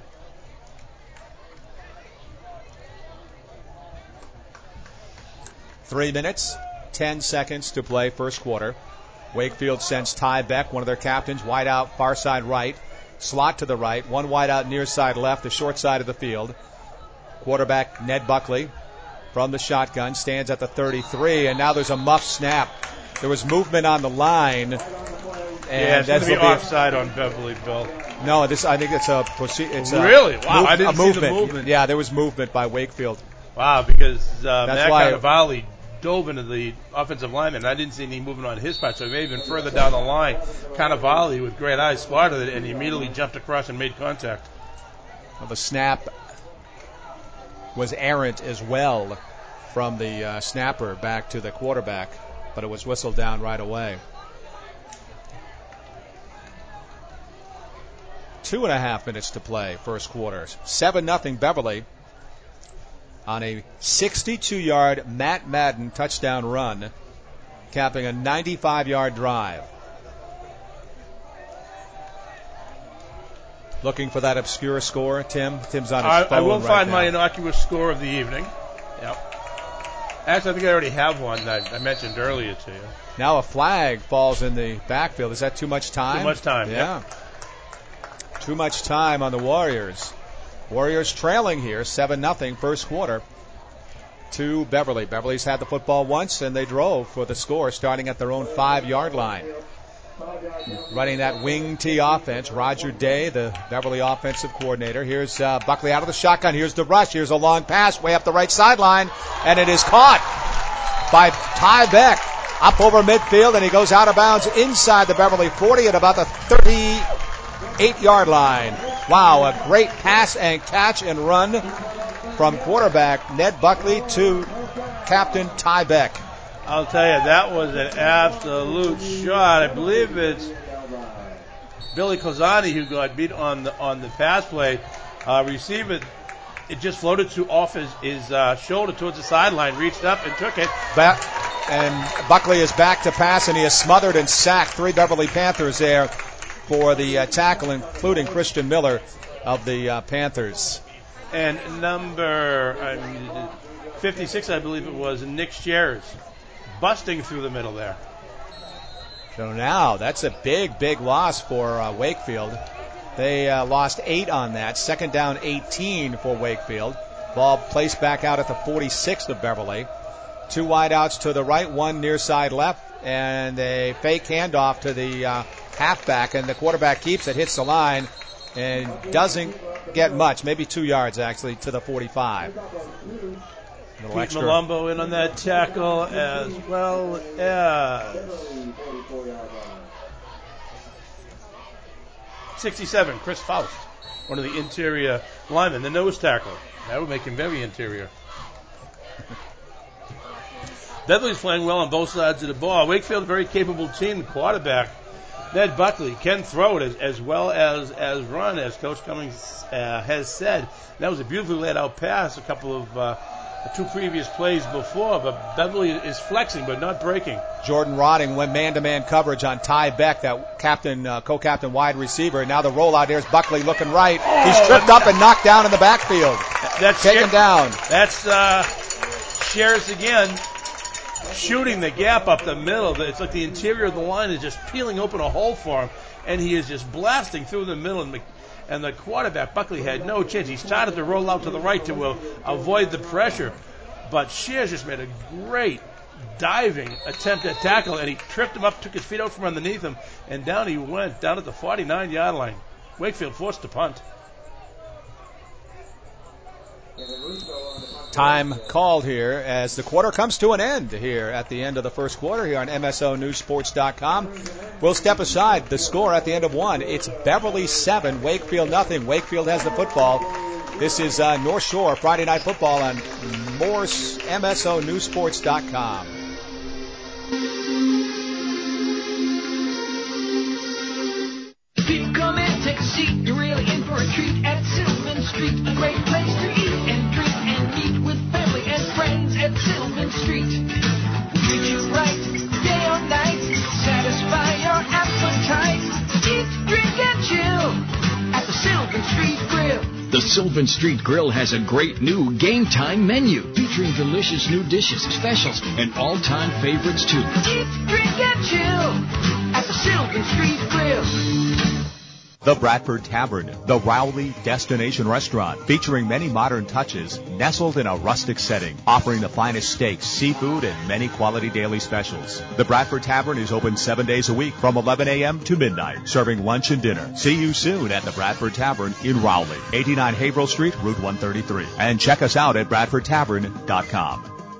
Three minutes, ten seconds to play first quarter. Wakefield sends Ty Beck, one of their captains, wide out, far side right, slot to the right, one wide out, near side left, the short side of the field. Quarterback Ned Buckley from the shotgun stands at the thirty-three, and now there's a muff snap. There was movement on the line. And yeah, it's going to be offside on Beverly, Bill. No, this I think it's a it's a really wow. Move, I didn't a see movement. the movement. Yeah, there was movement by Wakefield. Wow, because uh, That's Matt why Cannavale dove into the offensive lineman. I didn't see any movement on his part, so maybe even further down the line, Cannavale with great eyes spotted it, and he immediately jumped across and made contact. Well, the snap was errant as well from the uh, snapper back to the quarterback, but it was whistled down right away. Two and a half minutes to play, first quarter. Seven nothing Beverly on a sixty-two-yard Matt Madden touchdown run, capping a ninety-five-yard drive. Looking for that obscure score, Tim? Tim's on his I, phone I will right find now. my innocuous score of the evening. Yep. Actually, I think I already have one that I mentioned earlier to you. Now a flag falls in the backfield. Is that too much time? Too much time, yeah. Yep. Too much time on the Warriors. Warriors trailing here, seven nothing, first quarter, to Beverly. Beverly's had the football once, and they drove for the score, starting at their own five-yard line. Running that wing T offense, Roger Day, the Beverly offensive coordinator. Here's uh, Buckley out of the shotgun. Here's the rush. Here's a long pass way up the right sideline, and it is caught by Ty Beck up over midfield, and he goes out of bounds inside the Beverly forty at about the thirty-eight-yard line. Wow, a great pass and catch and run from quarterback Ned Buckley to captain Ty Beck. I'll tell you, that was an absolute shot. I believe it's Billy Kozani who got beat on the on the pass play. Uh, receive it, it just floated to off his, his uh, shoulder towards the sideline, reached up and took it. Back, and Buckley is back to pass, and he has smothered and sacked three Beverly Panthers there for the uh, tackle, including Christian Miller of the uh, Panthers. And number uh, fifty-six, I believe it was, Nick Shears, busting through the middle there. So now that's a big, big loss for uh, Wakefield. They uh, lost eight on that. Second down, eighteen for Wakefield. Ball placed back out at the forty-six of Beverly. Two wideouts to the right, one near side left, and a fake handoff to the uh, halfback, and the quarterback keeps it, hits the line, and doesn't get much, maybe two yards actually, to the forty-five. Pete Malumbo in on that tackle, as well as sixty-seven, Chris Faust, one of the interior linemen, the nose tackle. That would make him very interior. Beverly's playing well on both sides of the ball. Wakefield, a very capable team. The quarterback, Ned Buckley, can throw it as, as well as, as run, as Coach Cummings uh, has said. That was a beautifully laid out pass a couple of uh, two previous plays before, but Beverly is flexing but not breaking. Jordan Rodding went man-to-man coverage on Ty Beck, that captain, uh, co-captain wide receiver. And now the rollout, there's Buckley looking right. Oh, He's tripped up and knocked down in the backfield. That's taken down. That's uh, Shears again, shooting the gap up the middle. It's like the interior of the line is just peeling open a hole for him, and he is just blasting through the middle. And, and the quarterback, Buckley, had no chance. He started to roll out to the right to uh, avoid the pressure, but Shears just made a great diving attempt at tackle, and he tripped him up, took his feet out from underneath him, and down he went, down at the forty-nine-yard line. Wakefield forced to punt. Time called here as the quarter comes to an end here at the end of the first quarter here on M S O News Sports dot com. We'll step aside. The score at the end of one, it's Beverly seven, Wakefield nothing. Wakefield has the football. This is uh, North Shore Friday Night Football on Morse M S O News Sports dot com. People come in, take a seat, you're really in for a treat at Sylvan Street. A great place to eat and drink and meet with family and friends at Sylvan Street. Treat you right, day or night, satisfy your appetite. Eat, drink, and chill at the Sylvan Street Grill. The Sylvan Street Grill has a great new game time menu featuring delicious new dishes, specials, and all-time favorites too. Eat, drink, and chill at the Sylvan Street Grill. The Bradford Tavern, the Rowley Destination Restaurant, featuring many modern touches, nestled in a rustic setting, offering the finest steaks, seafood, and many quality daily specials. The Bradford Tavern is open seven days a week from eleven a.m. to midnight, serving lunch and dinner. See you soon at the Bradford Tavern in Rowley, eighty-nine Haverhill Street, Route one thirty-three. And check us out at bradford tavern dot com.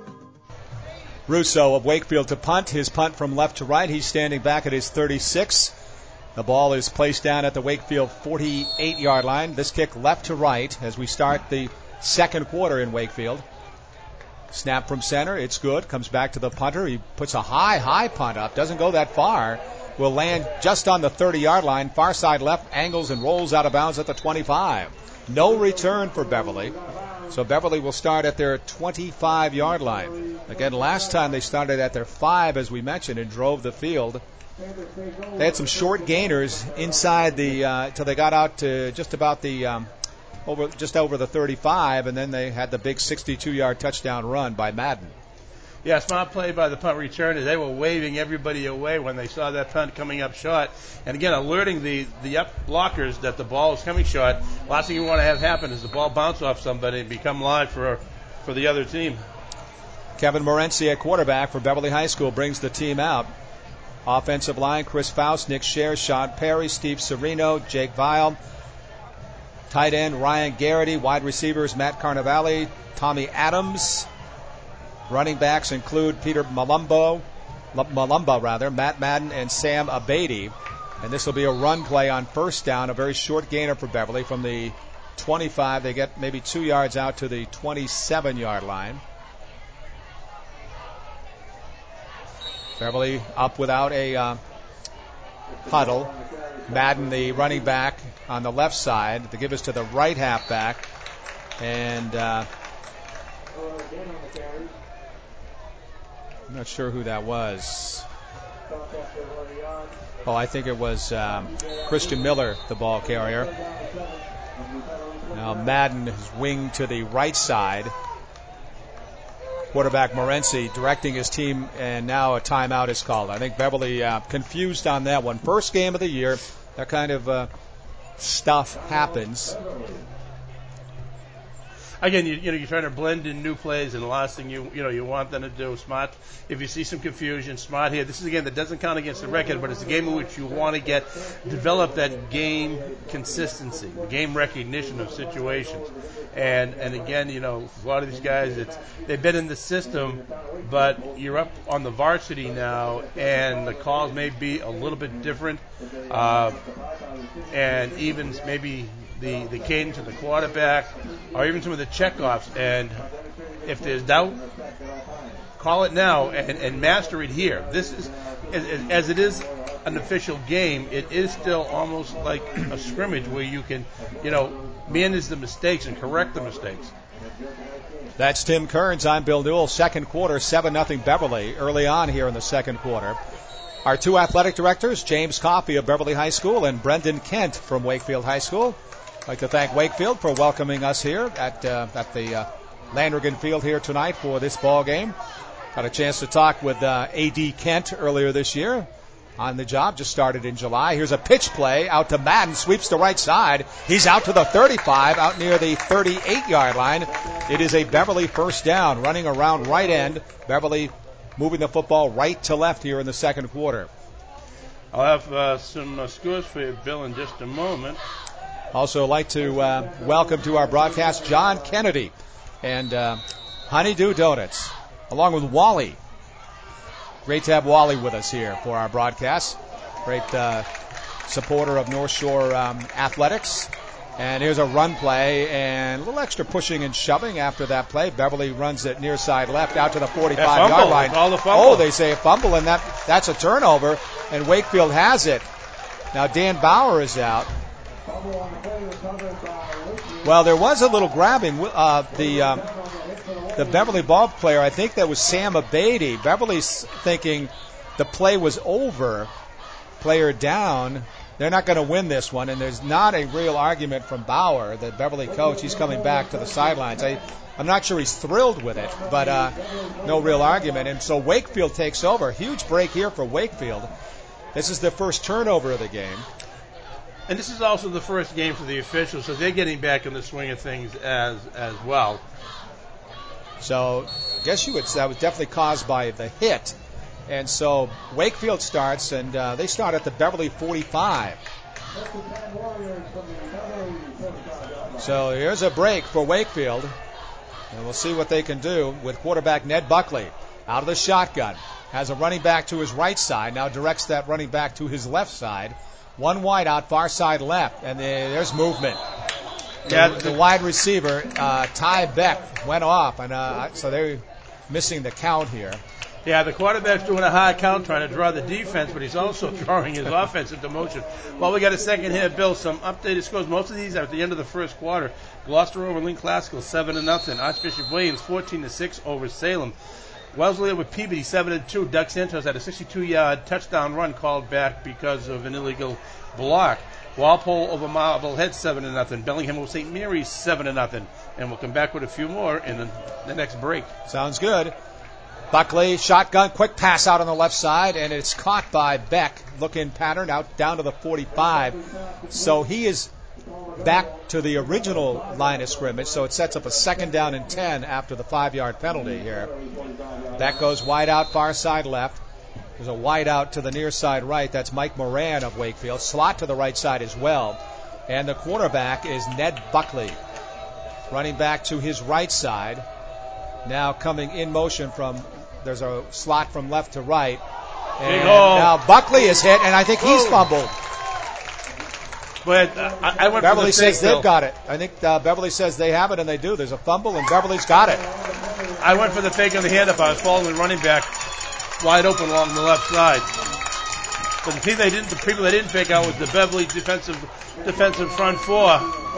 Russo of Wakefield to punt. His punt from left to right. He's standing back at his thirty-six. The ball is placed down at the Wakefield forty-eight-yard line. This kick left to right as we start the second quarter in Wakefield. Snap from center. It's good. Comes back to the punter. He puts a high, high punt up. Doesn't go that far. Will land just on the thirty-yard line. Far side left. Angles and rolls out of bounds at the twenty-five. No return for Beverly. So Beverly will start at their twenty-five-yard line. Again, last time they started at their five, as we mentioned, and drove the field. They had some short gainers inside the uh, till they got out to just about the um, over just over the thirty-five, and then they had the big sixty-two-yard touchdown run by Madden. Yeah, smart play by the punt returner. They were waving everybody away when they saw that punt coming up short, and again alerting the the up blockers that the ball is coming short. Last thing you want to have happen is the ball bounce off somebody and become live for for the other team. Kevin Morency at quarterback for Beverly High School brings the team out. Offensive line, Chris Faust, Nick Scher, Sean Perry, Steve Serino, Jake Vile. Tight end, Ryan Garrity. Wide receivers, Matt Carnevale, Tommy Adams. Running backs include Peter Malumbo, Malumba rather, Matt Madden, and Sam Abady. And this will be a run play on first down, a very short gainer for Beverly from the twenty-five. They get maybe two yards out to the twenty-seven-yard line. Beverly up without a uh, huddle. Madden, the running back, on the left side. They give us to the right halfback. And uh, I'm not sure who that was. Oh, I think it was um, Christian Miller, the ball carrier. Now Madden is winged to the right side. Quarterback Morency directing his team, and now a timeout is called. I think Beverly uh, confused on that one. First game of the year, that kind of uh, stuff happens. Again, you, you know, you're trying to blend in new plays, and the last thing you you know you want them to do, smart. If you see some confusion, smart here. This is a game that doesn't count against the record, but it's a game in which you want to get develop that game consistency, the game recognition of situations. And and again, you know, a lot of these guys, it's they've been in the system, but you're up on the varsity now, and the calls may be a little bit different, uh, and even maybe the the cadence of the quarterback, or even some of the checkoffs. And if there's doubt, call it now and, and master it here. This is, as, as it is an official game, it is still almost like a scrimmage where you can, you know, manage the mistakes and correct the mistakes. That's Tim Kearns. I'm Bill Newell. Second quarter, seven nothing Beverly early on here in the second quarter. Our two athletic directors, James Coffey of Beverly High School and Brendan Kent from Wakefield High School. I'd like to thank Wakefield for welcoming us here at uh, at the uh, Landrigan Field here tonight for this ball game. Got a chance to talk with uh, A D Kent earlier this year on the job. Just started in July. Here's a pitch play out to Madden. Sweeps the right side. He's out to the thirty-five, out near the thirty-eight-yard line. It is a Beverly first down, running around right end. Beverly moving the football right to left here in the second quarter. I'll have uh, some uh, scores for you, Bill, in just a moment. Also like to uh, welcome to our broadcast John Kennedy and uh, Honeydew Donuts, along with Wally. Great to have Wally with us here for our broadcast. Great uh, supporter of North Shore um, Athletics. And here's a run play and a little extra pushing and shoving after that play. Beverly runs it near side left out to the forty-five-yard line. The oh, they say a fumble, and that that's a turnover, and Wakefield has it. Now Dan Bauer is out. Well, there was a little grabbing. Uh, the um, the Beverly ball player, I think that was Sam Abady. Beverly's thinking the play was over. Player down. They're not going to win this one, and there's not a real argument from Bauer, the Beverly coach. He's coming back to the sidelines. I, I'm not sure he's thrilled with it, but uh, no real argument. And so Wakefield takes over. Huge break here for Wakefield. This is the first turnover of the game. And this is also the first game for the officials, so they're getting back in the swing of things as as well. So I guess you would say that was definitely caused by the hit. And so Wakefield starts, and uh, they start at the Beverly forty-five. So here's a break for Wakefield, and we'll see what they can do with quarterback Ned Buckley out of the shotgun. Has a running back to his right side, now directs that running back to his left side. One wide out, far side left, and there's movement. Yeah, the, the wide receiver, uh, Ty Beck, went off, and uh, so they're missing the count here. Yeah, the quarterback's doing a high count trying to draw the defense, but he's also drawing his offense into motion. Well, we got a second here, Bill. Some updated scores. Most of these are at the end of the first quarter. Gloucester over Lynn Classical, seven to nothing. Archbishop Williams, fourteen to six over Salem. Wellesley over Peabody, seven to two. Doug Santos had a sixty-two-yard touchdown run called back because of an illegal block. Walpole over Marblehead, seven to nothing. Bellingham over Saint Mary's, seven to nothing. And we'll come back with a few more in the, the next break. Sounds good. Buckley, shotgun, quick pass out on the left side, and it's caught by Beck. Look-in pattern out down to the forty-five. So he is back to the original line of scrimmage, so it sets up a second down and ten after the five-yard penalty here. Beck goes wide out, far side left. There's a wide out to the near side right. That's Mike Moran of Wakefield. Slot to the right side as well. And the quarterback is Ned Buckley. Running back to his right side. Now coming in motion from, there's a slot from left to right. And now Buckley is hit, and I think he's fumbled. But uh, I went Beverly for the says fake, they've got it. I think uh, Beverly says they have it, and they do. There's a fumble, and Beverly's got it. I went for the fake on the handoff. I was following the running back wide open along the left side. But the team they didn't, the people they didn't fake out was the Beverly defensive defensive front four.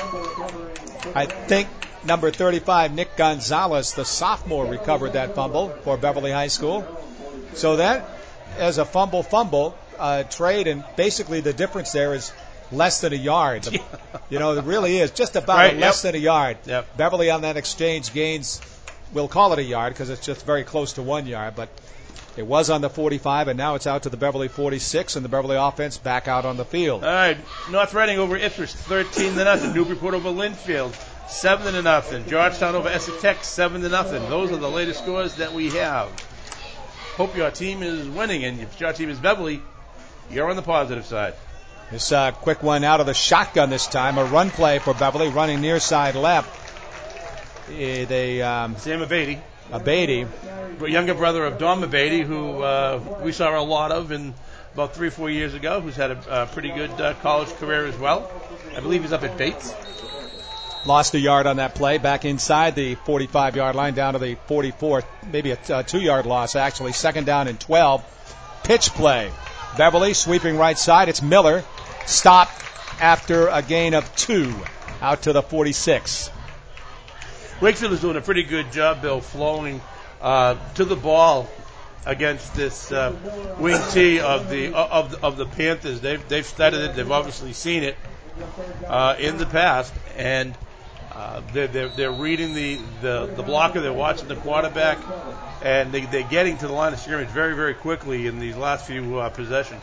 I think number thirty-five, Nick Gonzalez, the sophomore, recovered that fumble for Beverly High School. So that, as a fumble fumble uh, trade, and basically the difference there is less than a yard. The, you know, it really is just about right, a less yep. than a yard. Yep. Beverly on that exchange gains, we'll call it a yard because it's just very close to one yard, but it was on the forty-five, and now it's out to the Beverly forty-six, and the Beverly offense back out on the field. All right, North Reading over Ipswich, thirteen to nothing. Newburyport over Linfield, seven to nothing. Georgetown over Essex Tech, seven to nothing. Those are the latest scores that we have. Hope your team is winning, and if your team is Beverly, you're on the positive side. This uh, quick one out of the shotgun this time. A run play for Beverly, running near side left. Uh, they um, Sam Abady. Abady. Younger brother of Don Abady, who uh, we saw a lot of in about three or four years ago, who's had a, a pretty good uh, college career as well. I believe he's up at Bates. Lost a yard on that play, back inside the forty-five-yard line, down to the forty-four, maybe a uh, two-yard loss, actually. Second down and twelve. Pitch play. Beverly sweeping right side. It's Miller. Stopped after a gain of two out to the forty-six. Wakefield is doing a pretty good job, Bill, flowing uh, to the ball against this uh, wing T of the of of the Panthers. They've they've studied it. They've obviously seen it uh, in the past, and uh, they're, they're they're reading the, the, the blocker. They're watching the quarterback, and they they're getting to the line of scrimmage very very quickly in these last few uh, possessions.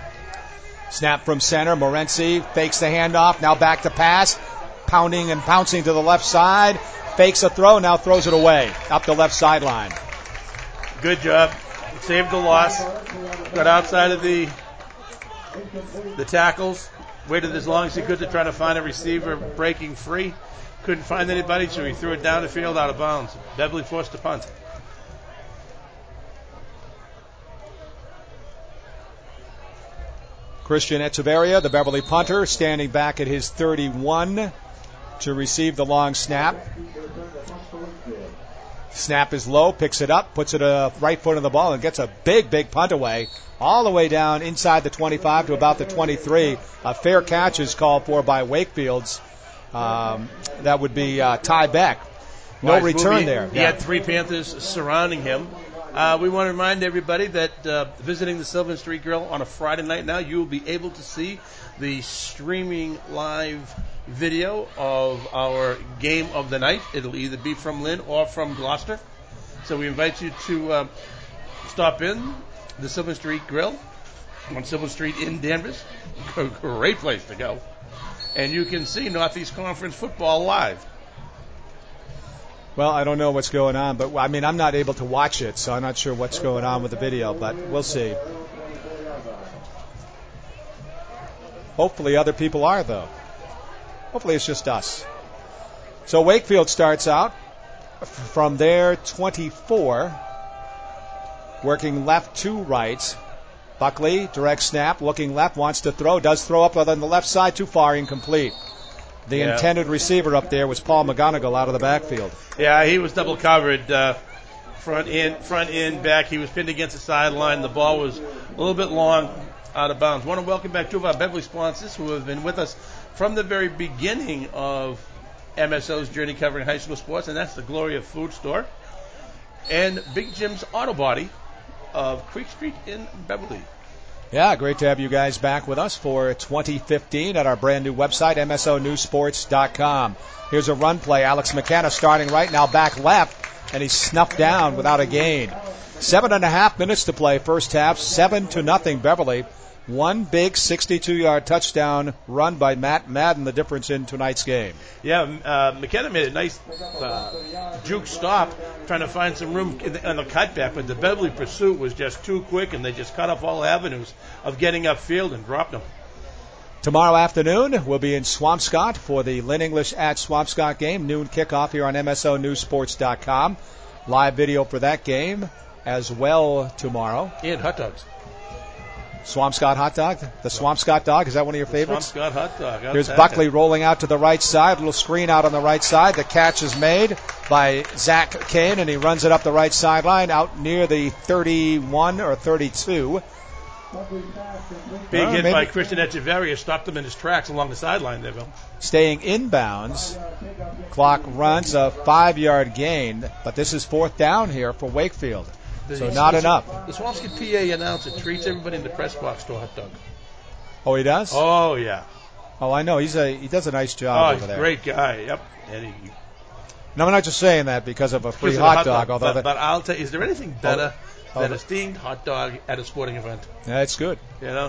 Snap from center. Morency fakes the handoff. Now back to pass. Pounding and pouncing to the left side. Fakes a throw. Now throws it away. Up the left sideline. Good job. Saved the loss. Got outside of the the tackles. waited as long as he could to try to find a receiver breaking free. Couldn't find anybody, so he threw it down the field out of bounds. Beverly forced to punt. Christian Echeverria, the Beverly punter, standing back at his thirty-one to receive the long snap. Snap is low, picks it up, puts it a right foot on the ball, and gets a big, big punt away, all the way down inside the twenty-five to about the twenty-three. A fair catch is called for by Wakefield's. Um, that would be uh, Ty Beck. No Wise return movie. there. He Yeah. had three Panthers surrounding him. Uh, we want to remind everybody that uh, visiting the Sylvan Street Grill on a Friday night now, you will be able to see the streaming live video of our game of the night. It'll either be from Lynn or from Gloucester. So we invite you to uh, stop in the Sylvan Street Grill on Sylvan Street in Danvers. Great place to go. And you can see Northeast Conference football live. Well, I don't know what's going on, but I mean, I'm not able to watch it, so I'm not sure what's going on with the video, but we'll see. Hopefully other people are, though. Hopefully it's just us. So Wakefield starts out from their twenty-four, working left to right. Buckley, direct snap, looking left, wants to throw, does throw up on the left side, too far, incomplete. The Yeah. intended receiver up there was Paul McGonigal out of the backfield. Yeah, he was double covered, uh, front in, front in, back. He was pinned against the sideline. The ball was a little bit long, out of bounds. Want to welcome back two of our Beverly sponsors who have been with us from the very beginning of M S O's journey covering high school sports, and that's the Gloria Food Store and Big Jim's Auto Body of Creek Street in Beverly. Yeah, great to have you guys back with us for twenty fifteen at our brand new website, M S O news sports dot com. Here's a run play. Alex McKenna starting right now, back left, and he's snuffed down without a gain. Seven and a half minutes to play, first half, seven to nothing Beverly. One big sixty-two-yard touchdown run by Matt Madden, the difference in tonight's game. Yeah, uh, McKenna made a nice uh, juke stop, trying to find some room in the, on the cutback, but the Beverly pursuit was just too quick, and they just cut off all avenues of getting upfield and dropped them. Tomorrow afternoon, we'll be in Swampscott for the Lynn English at Swampscott game, noon kickoff here on M S O news sports dot com. Live video for that game as well tomorrow. And hot dogs. Swampscott hot dog? The Swampscott dog? Is that one of your favorites? Swampscott hot dog. Here's Buckley rolling out to the right side. Little screen out on the right side. The catch is made by Zach Kane, and he runs it up the right sideline out near the thirty-one or thirty-two. Big Uh, hit maybe- by Christian Echeverria, stopped him in his tracks along the sideline there, Bill. Staying inbounds. Clock runs a five-yard gain, but this is fourth down here for Wakefield. So not the, enough. The Swampscott P A announcer treats everybody in the press box to a hot dog. Oh, he does? Oh, yeah. Oh, I know. He's a he does a nice job Oh, over he's a there. great guy. Yep. And he, No, I'm not just saying that because of a free because of the hot, dog. Although but, that, but I'll tell you, is there anything better Oh, than oh, a steamed hot dog at a sporting event? yeah, it's good. You know?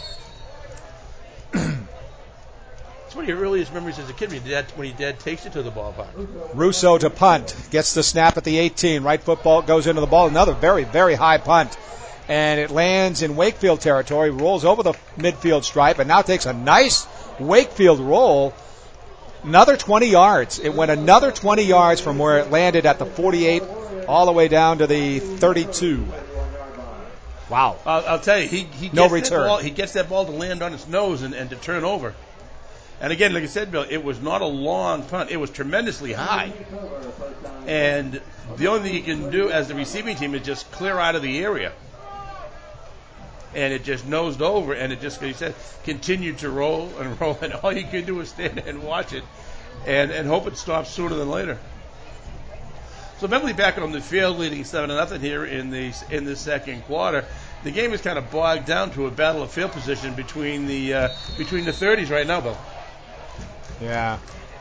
It's one of your earliest memories as a kid when your dad, when your dad takes you to the ballpark. Russo to punt. Gets the snap at the eighteen. Right foot ball goes into the ball. Another very, very high punt. And it lands in Wakefield territory, rolls over the midfield stripe, and now takes a nice Wakefield roll. Another twenty yards. It went another twenty yards from where it landed at the forty-eight all the way down to the thirty-two. Wow. I'll, I'll tell you, he, he, gets No that return. ball, he gets that ball to land on its nose and, and to turn over. And again, like I said, Bill, it was not a long punt. It was tremendously high. And the only thing you can do as the receiving team is just clear out of the area. And it just nosed over, and it just, like you said, continued to roll and roll. And all you can do is stand there and watch it and, and hope it stops sooner than later. So Beverly back on the field, leading seven to nothing here in the in the second quarter. The game is kind of bogged down to a battle of field position between the uh, between the thirties right now, Bill. Yeah.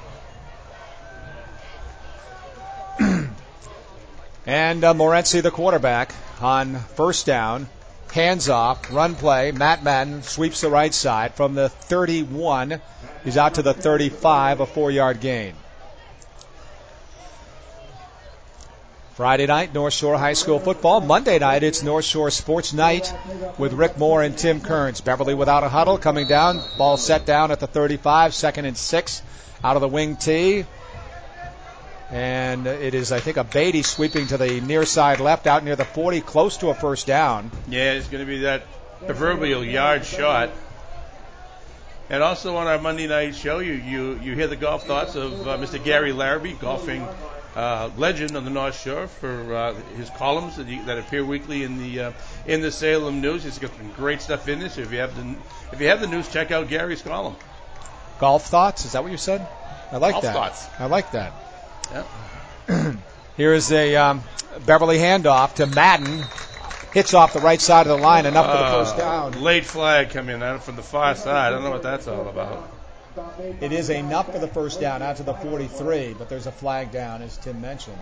And uh, Morency, the quarterback, on first down. Hands off, run play. Matt Madden sweeps the right side from the thirty-one. He's out to the thirty-five, a four-yard gain. Friday night, North Shore High School football. Monday night, it's North Shore Sports Night with Rick Moore and Tim Kearns. Beverly without a huddle coming down. Ball set down at the thirty-five, second and six out of the wing tee. And it is, I think, a Beatty sweeping to the near side left out near the forty, close to a first down. Yeah, it's going to be that proverbial yard shot. And also on our Monday night show, you, you, you hear the golf thoughts of uh, Mister Gary Larrabee, golfing uh, legend on the North Shore, for uh, his columns that, he, that appear weekly in the uh, in the Salem News. He's got some great stuff in this. If you have the if you have the news, check out Gary's column. Golf thoughts? Is that what you said? I like golf that. Thoughts. I like that. Yep. Here is a um, Beverly handoff to Madden. Hits off the right side of the line, enough for the Uh, first down. Late flag coming in from the far side. I don't know what that's all about. It is enough for the first down out to the forty-three, but there's a flag down, as Tim mentioned.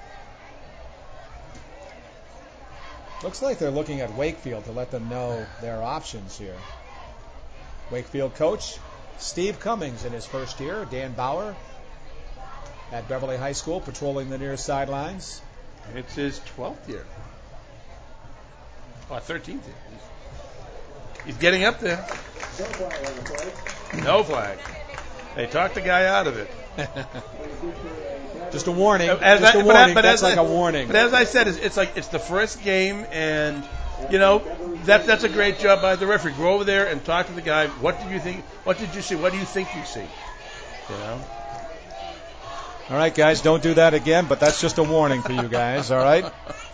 Looks like they're looking at Wakefield to let them know their options here. Wakefield coach Steve Cummings in his first year. Dan Bauer at Beverly High School patrolling the near sidelines. It's his twelfth year. Oh, thirteenth year. He's, he's getting up there. No flag. They talked the guy out of it. Just a warning. As Just I, a warning. But, but That's as like I, a warning. But as I said, it's, it's like it's the first game, and you know that that's a great job by the referee. Go over there and talk to the guy. What did you think? What did you see? What do you think you see? You know. All right, guys, don't do that again. But that's just a warning for you guys. All right.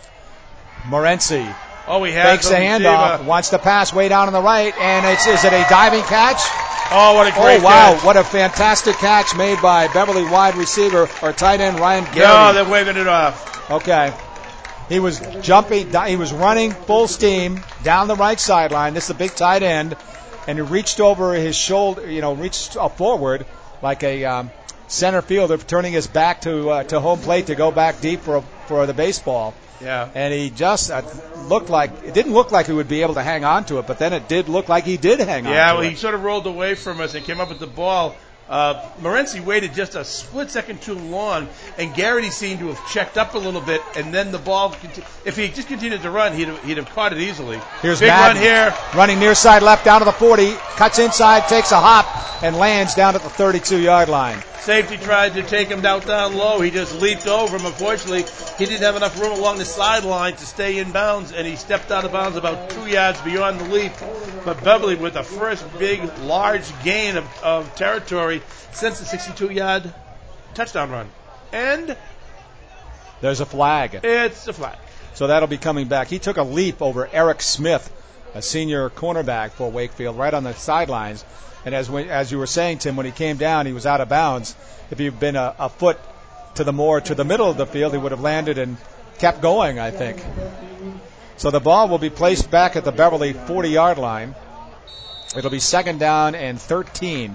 Morency. Oh, we have fakes a handoff, wants to pass way down on the right, and it's is it a diving catch? Oh, what a great Oh, wow, catch. what a fantastic catch made by Beverly wide receiver or tight end Ryan Garrity. No, they're waving it off. Okay. He was jumping, he was running full steam down the right sideline. This is a big tight end, and he reached over his shoulder, you know, reached forward like a um, center fielder, turning his back to uh, to home plate to go back deep for for the baseball. Yeah. And he just uh, looked like, it didn't look like he would be able to hang on to it, but then it did look like he did hang on Yeah, to well, it. he sort of rolled away from us and came up with the ball. Uh, Morency waited just a split second too long, and Garrity seemed to have checked up a little bit, and then the ball, conti- if he just continued to run, he'd have, he'd have caught it easily. Here's Big Madden, run here. running near side left down to the forty, cuts inside, takes a hop, and lands down at the thirty-two-yard line. Safety tried to take him down, down low. He just leaped over him. Unfortunately, he didn't have enough room along the sideline to stay in bounds, and he stepped out of bounds about two yards beyond the leap. But Beverly with the first big, large gain of, of territory since the sixty-two-yard touchdown run. And there's a flag. It's a flag. So that'll be coming back. He took a leap over Eric Smith, a senior cornerback for Wakefield, right on the sidelines. And as we, as you were saying, Tim, when he came down, he was out of bounds. If he'd been a, a foot to the more to the middle of the field, he would have landed and kept going, I think. So the ball will be placed back at the Beverly forty-yard line. It'll be second down and thirteen.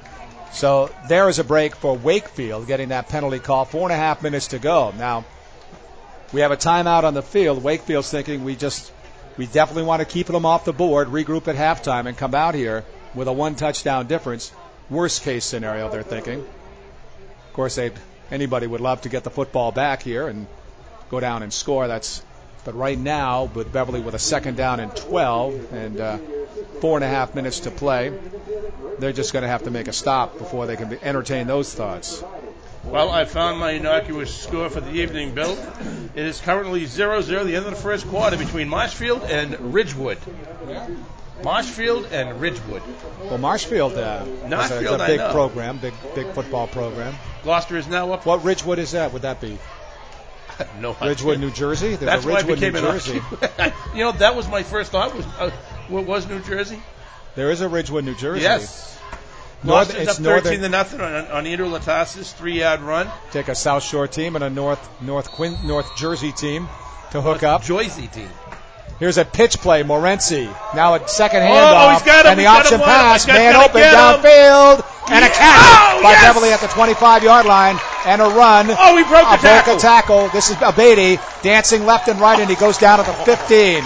So there is a break for Wakefield, getting that penalty call. Four and a half minutes to go. Now, we have a timeout on the field. Wakefield's thinking we just, we definitely want to keep them off the board, regroup at halftime, and come out here with a one-touchdown difference. Worst case scenario, they're thinking. Of course, they anybody would love to get the football back here and go down and score. That's, but right now, with Beverly with a second down and twelve and uh, four and a half minutes to play, they're just going to have to make a stop before they can be, entertain those thoughts. Well, I found my innocuous score for the evening, Bill. It is currently zero zero, the end of the first quarter, between Marshfield and Ridgewood. Marshfield and Ridgewood. Well, Marshfield uh, is a, Marshfield, a big I know. program, big big football program. Gloucester is now up. What Ridgewood is that? Would that be? No Ridgewood, idea. New Jersey? There's That's a why I Ridgewood, became New an Jersey. You know, that was my first thought. Was uh, what was New Jersey? There is a Ridgewood, New Jersey. Yes. North, Gloucester's it's up northern. thirteen to nothing on, on Andrew Latas's three-yard run. Take a South Shore team and a North North Quin, North Jersey team to hook up. Jersey team. Here's a pitch play, Morency. Now a second Oh, handoff, he's got him, and the he's got option him wide. pass, Got- man gotta open get him. downfield, and a Yeah. catch Oh, by yes. Beverly at the twenty-five-yard line, and a run. Oh, he broke the a tackle. Broke a tackle. This is Abedi dancing left and right, and he goes down at the fifteen.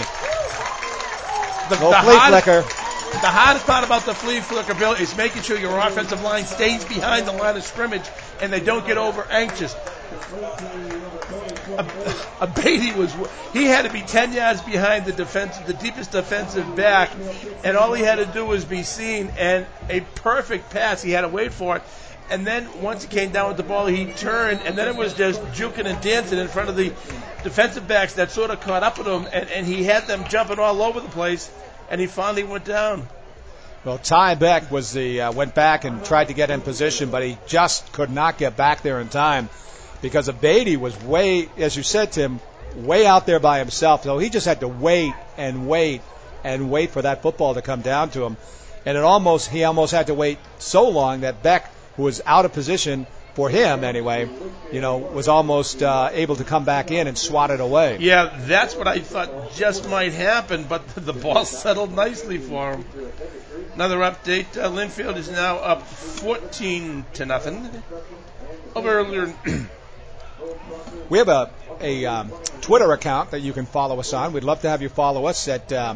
The, No the flea hardest- flicker. The hardest part about the flea flicker, Bill, is making sure your offensive line stays behind the line of scrimmage and they don't get over anxious. A Beatty was he had to be ten yards behind the defense, the deepest defensive back, and all he had to do was be seen, and a perfect pass. He had to wait for it, and then once he came down with the ball, he turned, and then it was just juking and dancing in front of the defensive backs that sort of caught up with him, and, and he had them jumping all over the place, and he finally went down. Well, Ty Beck was the uh, went back and tried to get in position, but he just could not get back there in time because Beatty was way, as you said, Tim, way out there by himself. So he just had to wait and wait and wait for that football to come down to him, and it almost he almost had to wait so long that Beck, who was out of position for him anyway, you know, was almost uh, able to come back in and swat it away. Yeah, that's what I thought just might happen, but the ball settled nicely for him. Another update, uh, Linfield is now up fourteen to nothing. Over earlier. We have a, a um, Twitter account that you can follow us on. We'd love to have you follow us at um,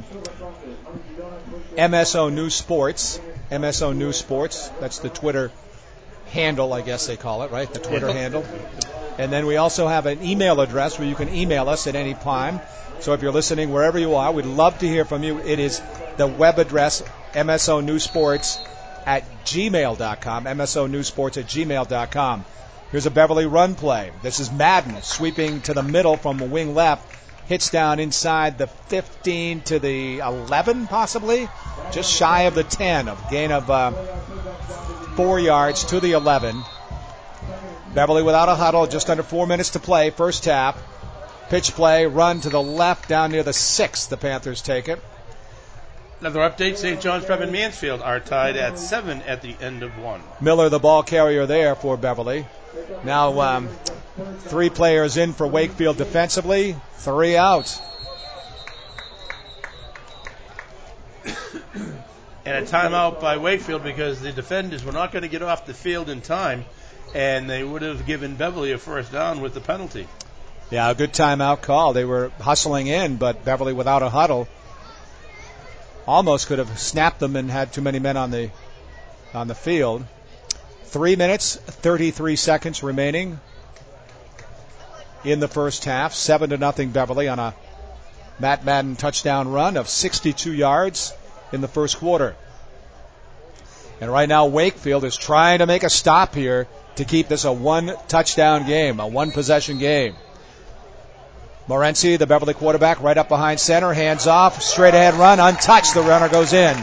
M S O News Sports. M S O News Sports. That's the Twitter handle, I guess they call it, right? The Twitter handle. And then we also have an email address where you can email us at any time. So if you're listening wherever you are, we'd love to hear from you. It is the web address, M S O News Sports at gmail dot com, M S O News Sports at gmail dot com. Here's a Beverly run play. This is Madden sweeping to the middle from a wing left. Hits down inside the fifteen to the eleven, possibly. Just shy of the ten. A gain of uh, four yards to the eleven. Beverly without a huddle. Just under four minutes to play. First half. Pitch play. Run to the left down near the six. The Panthers take it. Another update, Saint John's Prep and Mansfield are tied at seven at the end of one. Miller, the ball carrier there for Beverly. Now um, three players in for Wakefield defensively, three out. And a timeout by Wakefield because the defenders were not going to get off the field in time, and they would have given Beverly a first down with the penalty. Yeah, a good timeout call. They were hustling in, but Beverly without a huddle almost could have snapped them and had too many men on the on the field. Three minutes, thirty-three seconds remaining in the first half. Seven to nothing Beverly on a Matt Madden touchdown run of sixty-two yards in the first quarter. And right now Wakefield is trying to make a stop here to keep this a one touchdown game, a one possession game. Morency, the Beverly quarterback, right up behind center, hands off, straight ahead run, untouched, the runner goes in.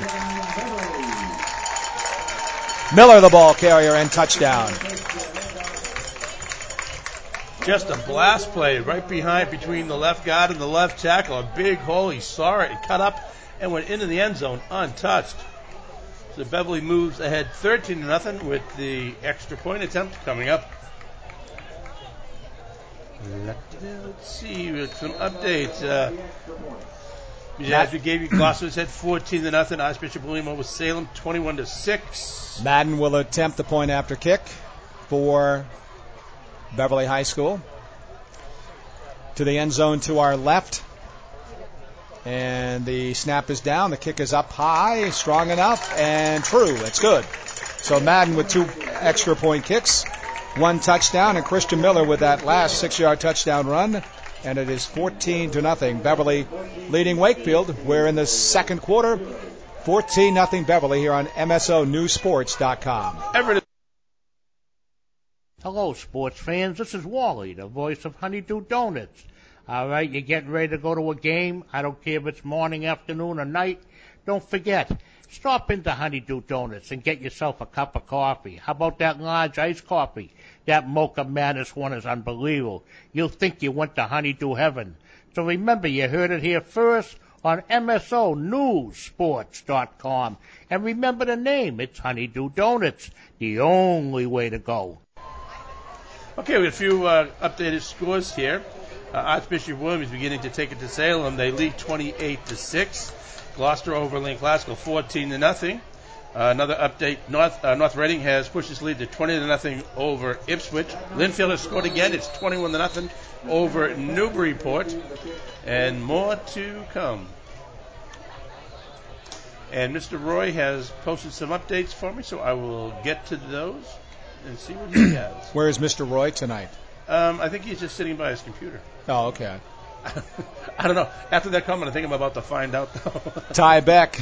Miller, the ball carrier, and touchdown. Just a blast play right behind, between the left guard and the left tackle. A big hole, he saw it, it cut up, and went into the end zone untouched. So Beverly moves ahead thirteen to nothing with the extra point attempt coming up. Let's see, some updates. Uh, as we gave you, Gloucester's had fourteen to nothing. Archbishop William over Salem, twenty-one to six. Madden will attempt the point after kick for Beverly High School. To the end zone to our left. And the snap is down. The kick is up high, strong enough, and true. It's good. So Madden with two extra point kicks. One touchdown, and Christian Miller with that last six-yard touchdown run, and it is fourteen to nothing. Beverly leading Wakefield. We're in the second quarter, fourteen nothing Beverly here on M S O News Sports dot com. Hello, sports fans. This is Wally, the voice of Honeydew Donuts. All right, you're getting ready to go to a game. I don't care if it's morning, afternoon, or night. Don't forget, stop into Honeydew Donuts and get yourself a cup of coffee. How about that large iced coffee? That Mocha Madness one is unbelievable. You'll think you went to Honeydew Heaven. So remember, you heard it here first on M S O News Sports dot com. And remember the name. It's Honeydew Donuts, the only way to go. Okay, we have a few uh, updated scores here. Uh, Archbishop William is beginning to take it to Salem. They lead twenty-eight to six. Gloucester over Lane Classical, fourteen to nothing. Uh, another update: North uh, North Reading has pushed its lead to twenty to nothing over Ipswich. Linfield has scored again; it's twenty-one to nothing over Newburyport, and more to come. And Mister Roy has posted some updates for me, so I will get to those and see what he has. Where is Mister Roy tonight? Um, I think he's just sitting by his computer. Oh, okay. I don't know. After that comment, I think I'm about to find out. Ty Beck.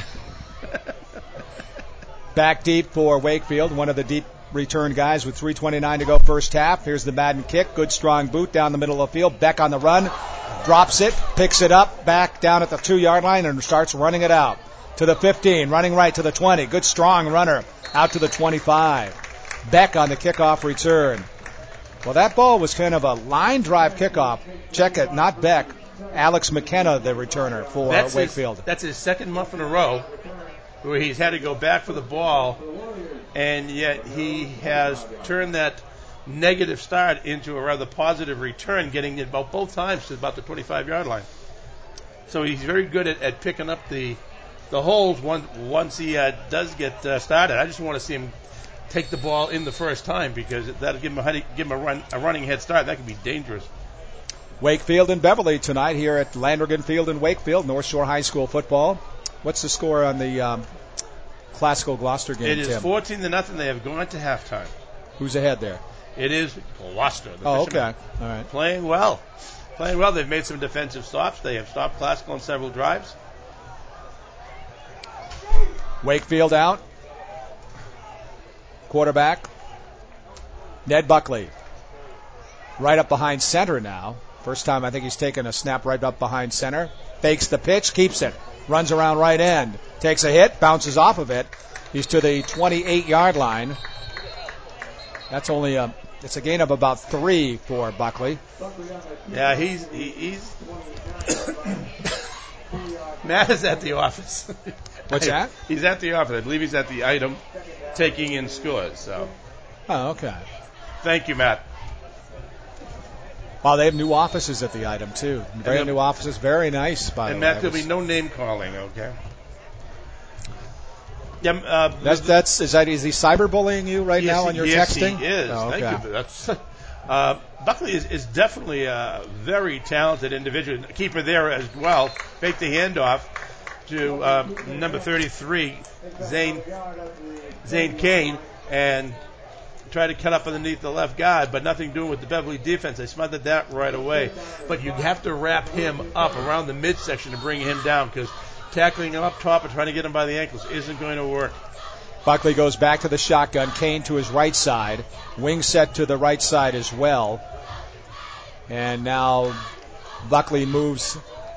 Back deep for Wakefield, one of the deep return guys with three twenty-nine to go first half. Here's the Madden kick. Good strong boot down the middle of the field. Beck on the run. Drops it. Picks it up. Back down at the two-yard line and starts running it out. To the fifteen. Running right to the twenty. Good strong runner. Out to the twenty-five. Beck on the kickoff return. Well, that ball was kind of a line drive kickoff. Check it. Not Beck. Alex McKenna, the returner for that's Wakefield. His, that's his second muff in a row where he's had to go back for the ball, and yet he has turned that negative start into a rather positive return, getting it about both times to about the twenty-five-yard line. So he's very good at, at picking up the the holes once, once he uh, does get uh, started. I just want to see him take the ball in the first time because that'll give him a, give him a, run, a running head start. That could be dangerous. Wakefield and Beverly tonight here at Landrigan Field in Wakefield, North Shore High School football. What's the score on the um, Classical Gloucester game, It is Tim? fourteen to nothing. They have gone to halftime. Who's ahead there? It is Gloucester. The Oh, fishermen. okay. All right. Playing well. Playing well. They've made some defensive stops. They have stopped Classical on several drives. Wakefield out. Quarterback, Ned Buckley. Right up behind center now. First time I think he's taken a snap right up behind center. Fakes the pitch, keeps it. Runs around right end. Takes a hit, bounces off of it. He's to the twenty-eight-yard line. That's only a, it's a gain of about three for Buckley. Yeah, he's, he, he's, Matt is at the office. What's that? He's at the office. I believe he's at the item taking in scores. So. Oh, okay. Thank you, Matt. Wow, they have new offices at the item, too. Brand new offices. Very nice, by the way. And Matt, there'll be no name calling, okay? Yeah, uh, that's, that's, is that, is he cyberbullying you right yes, now on your yes, texting? He is. Oh, okay. Thank you. That's, uh, Buckley is, is definitely a very talented individual. Keeper there as well. Fake the handoff to uh, number thirty-three, Zane Zane Kane, and try to cut up underneath the left guard, but nothing doing with the Beverly defense. They smothered that right away. But you have to wrap him up around the midsection to bring him down because tackling him up top and trying to get him by the ankles isn't going to work. Buckley goes back to the shotgun. Kane to his right side. Wing set to the right side as well. And now Buckley moves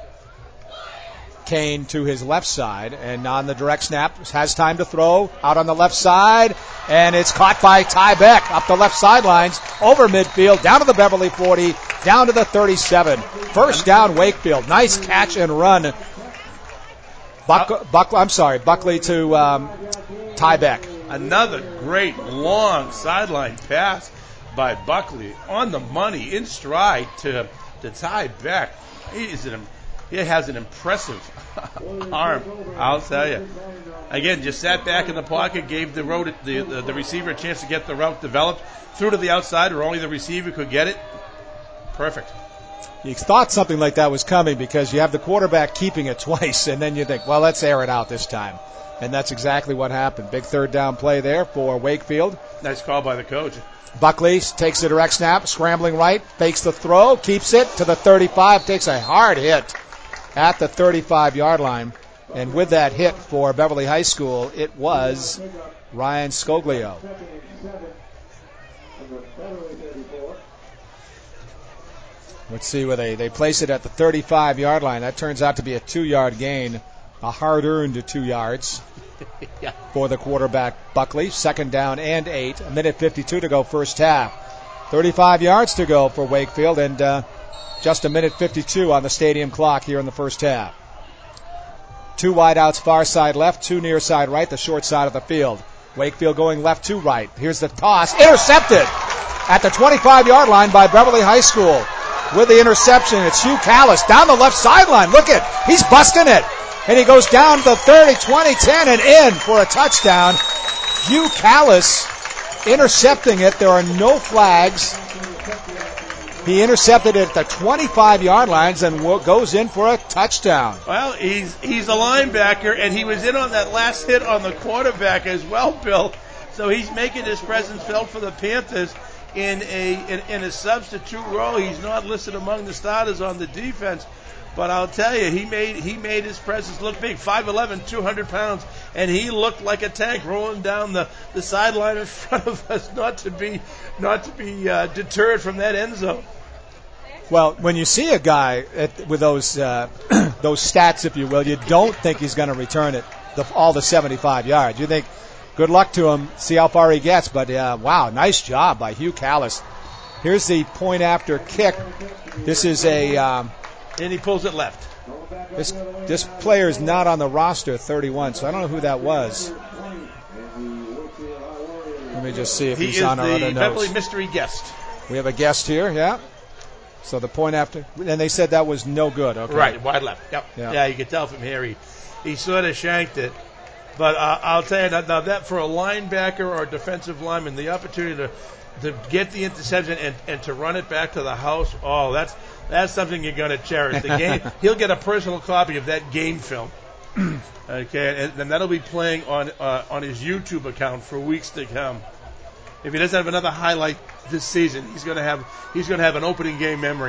Kane to his left side. And on the direct snap, has time to throw out on the left side. And it's caught by Ty Beck up the left sidelines, over midfield, down to the Beverly forty, down to the thirty-seven. First down, Wakefield. Nice catch and run. Buck, Buck, I'm sorry, Buckley to um, Ty Beck. Another great long sideline pass by Buckley on the money in stride to to Ty Beck. He is an he has an impressive arm, I'll tell you. Again, just sat back in the pocket, gave the road the, the the receiver a chance to get the route developed, threw to the outside where only the receiver could get it. Perfect. You thought something like that was coming because you have the quarterback keeping it twice, and then you think, well, let's air it out this time. And that's exactly what happened. Big third down play there for Wakefield. Nice call by the coach. Buckley takes the direct snap, scrambling right, fakes the throw, keeps it to the thirty-five, takes a hard hit at the thirty-five-yard line. And with that hit for Beverly High School, it was Ryan Scoglio. Let's see where they, they place it at the thirty-five-yard line. That turns out to be a two-yard gain, a hard-earned two yards yeah. for the quarterback, Buckley. Second down and eight. A minute fifty-two to go first half. thirty-five yards to go for Wakefield, and uh, just a minute fifty-two on the stadium clock here in the first half. Two wideouts, far side left, two near side right, the short side of the field. Wakefield going left to right. Here's the toss. Intercepted at the twenty-five-yard line by Beverly High School. With the interception, it's Hugh Callis down the left sideline. Look at, he's busting it. And he goes down to the thirty, twenty, ten, and in for a touchdown. Hugh Callis intercepting it. There are no flags. He intercepted it at the twenty-five-yard lines and goes in for a touchdown. Well, he's he's a linebacker, and he was in on that last hit on the quarterback as well, Bill. So he's making his presence felt for the Panthers. in a in, in a substitute role. He's not listed among the starters on the defense. But I'll tell you, he made he made his presence look big. five eleven, two hundred pounds, and he looked like a tank rolling down the, the sideline in front of us, not to be not to be uh, deterred from that end zone. Well, when you see a guy at, with those uh, those stats, if you will, you don't think he's going to return it the, all the seventy-five yards. You think, good luck to him, see how far he gets. But uh, wow, nice job by Hugh Callis. Here's the point after kick. This is a um, and he pulls it left. This this player is not on the roster, thirty-one, so I don't know who that was. Let me just see if he he's is on our the other notes. Beverly mystery guest. We have a guest here, yeah. So the point after, and they said that was no good. Okay. Right, wide left. Yep. Yeah. Yeah, you can tell from here he, he sort of shanked it. But uh, I'll tell you that, now that for a linebacker or a defensive lineman, the opportunity to to get the interception and, and to run it back to the house, oh, that's that's something you're going to cherish. The game, he'll get a personal copy of that game film. Okay, and, and that'll be playing on uh, on his YouTube account for weeks to come. If he doesn't have another highlight this season, he's going to have he's going to have an opening game memory.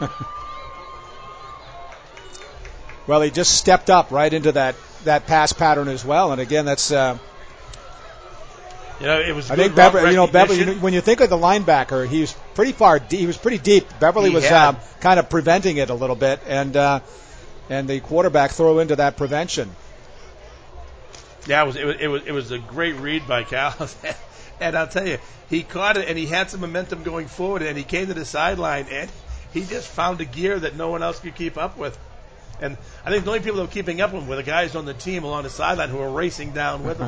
Well, he just stepped up right into that, that pass pattern as well, and again, that's. Uh, You know, it was. I good think Beverly. You know, recognition. Beverly. When you think of the linebacker, he was pretty far. De- he was pretty deep. Beverly He was had. uh, kind of preventing it a little bit, and uh, and the quarterback threw into that prevention. Yeah, it was. It was. It was, it was a great read by Cal, and I'll tell you, he caught it and he had some momentum going forward, and he came to the sideline and he just found a gear that no one else could keep up with. And I think the only people that were keeping up with him were the guys on the team along the sideline who were racing down with him.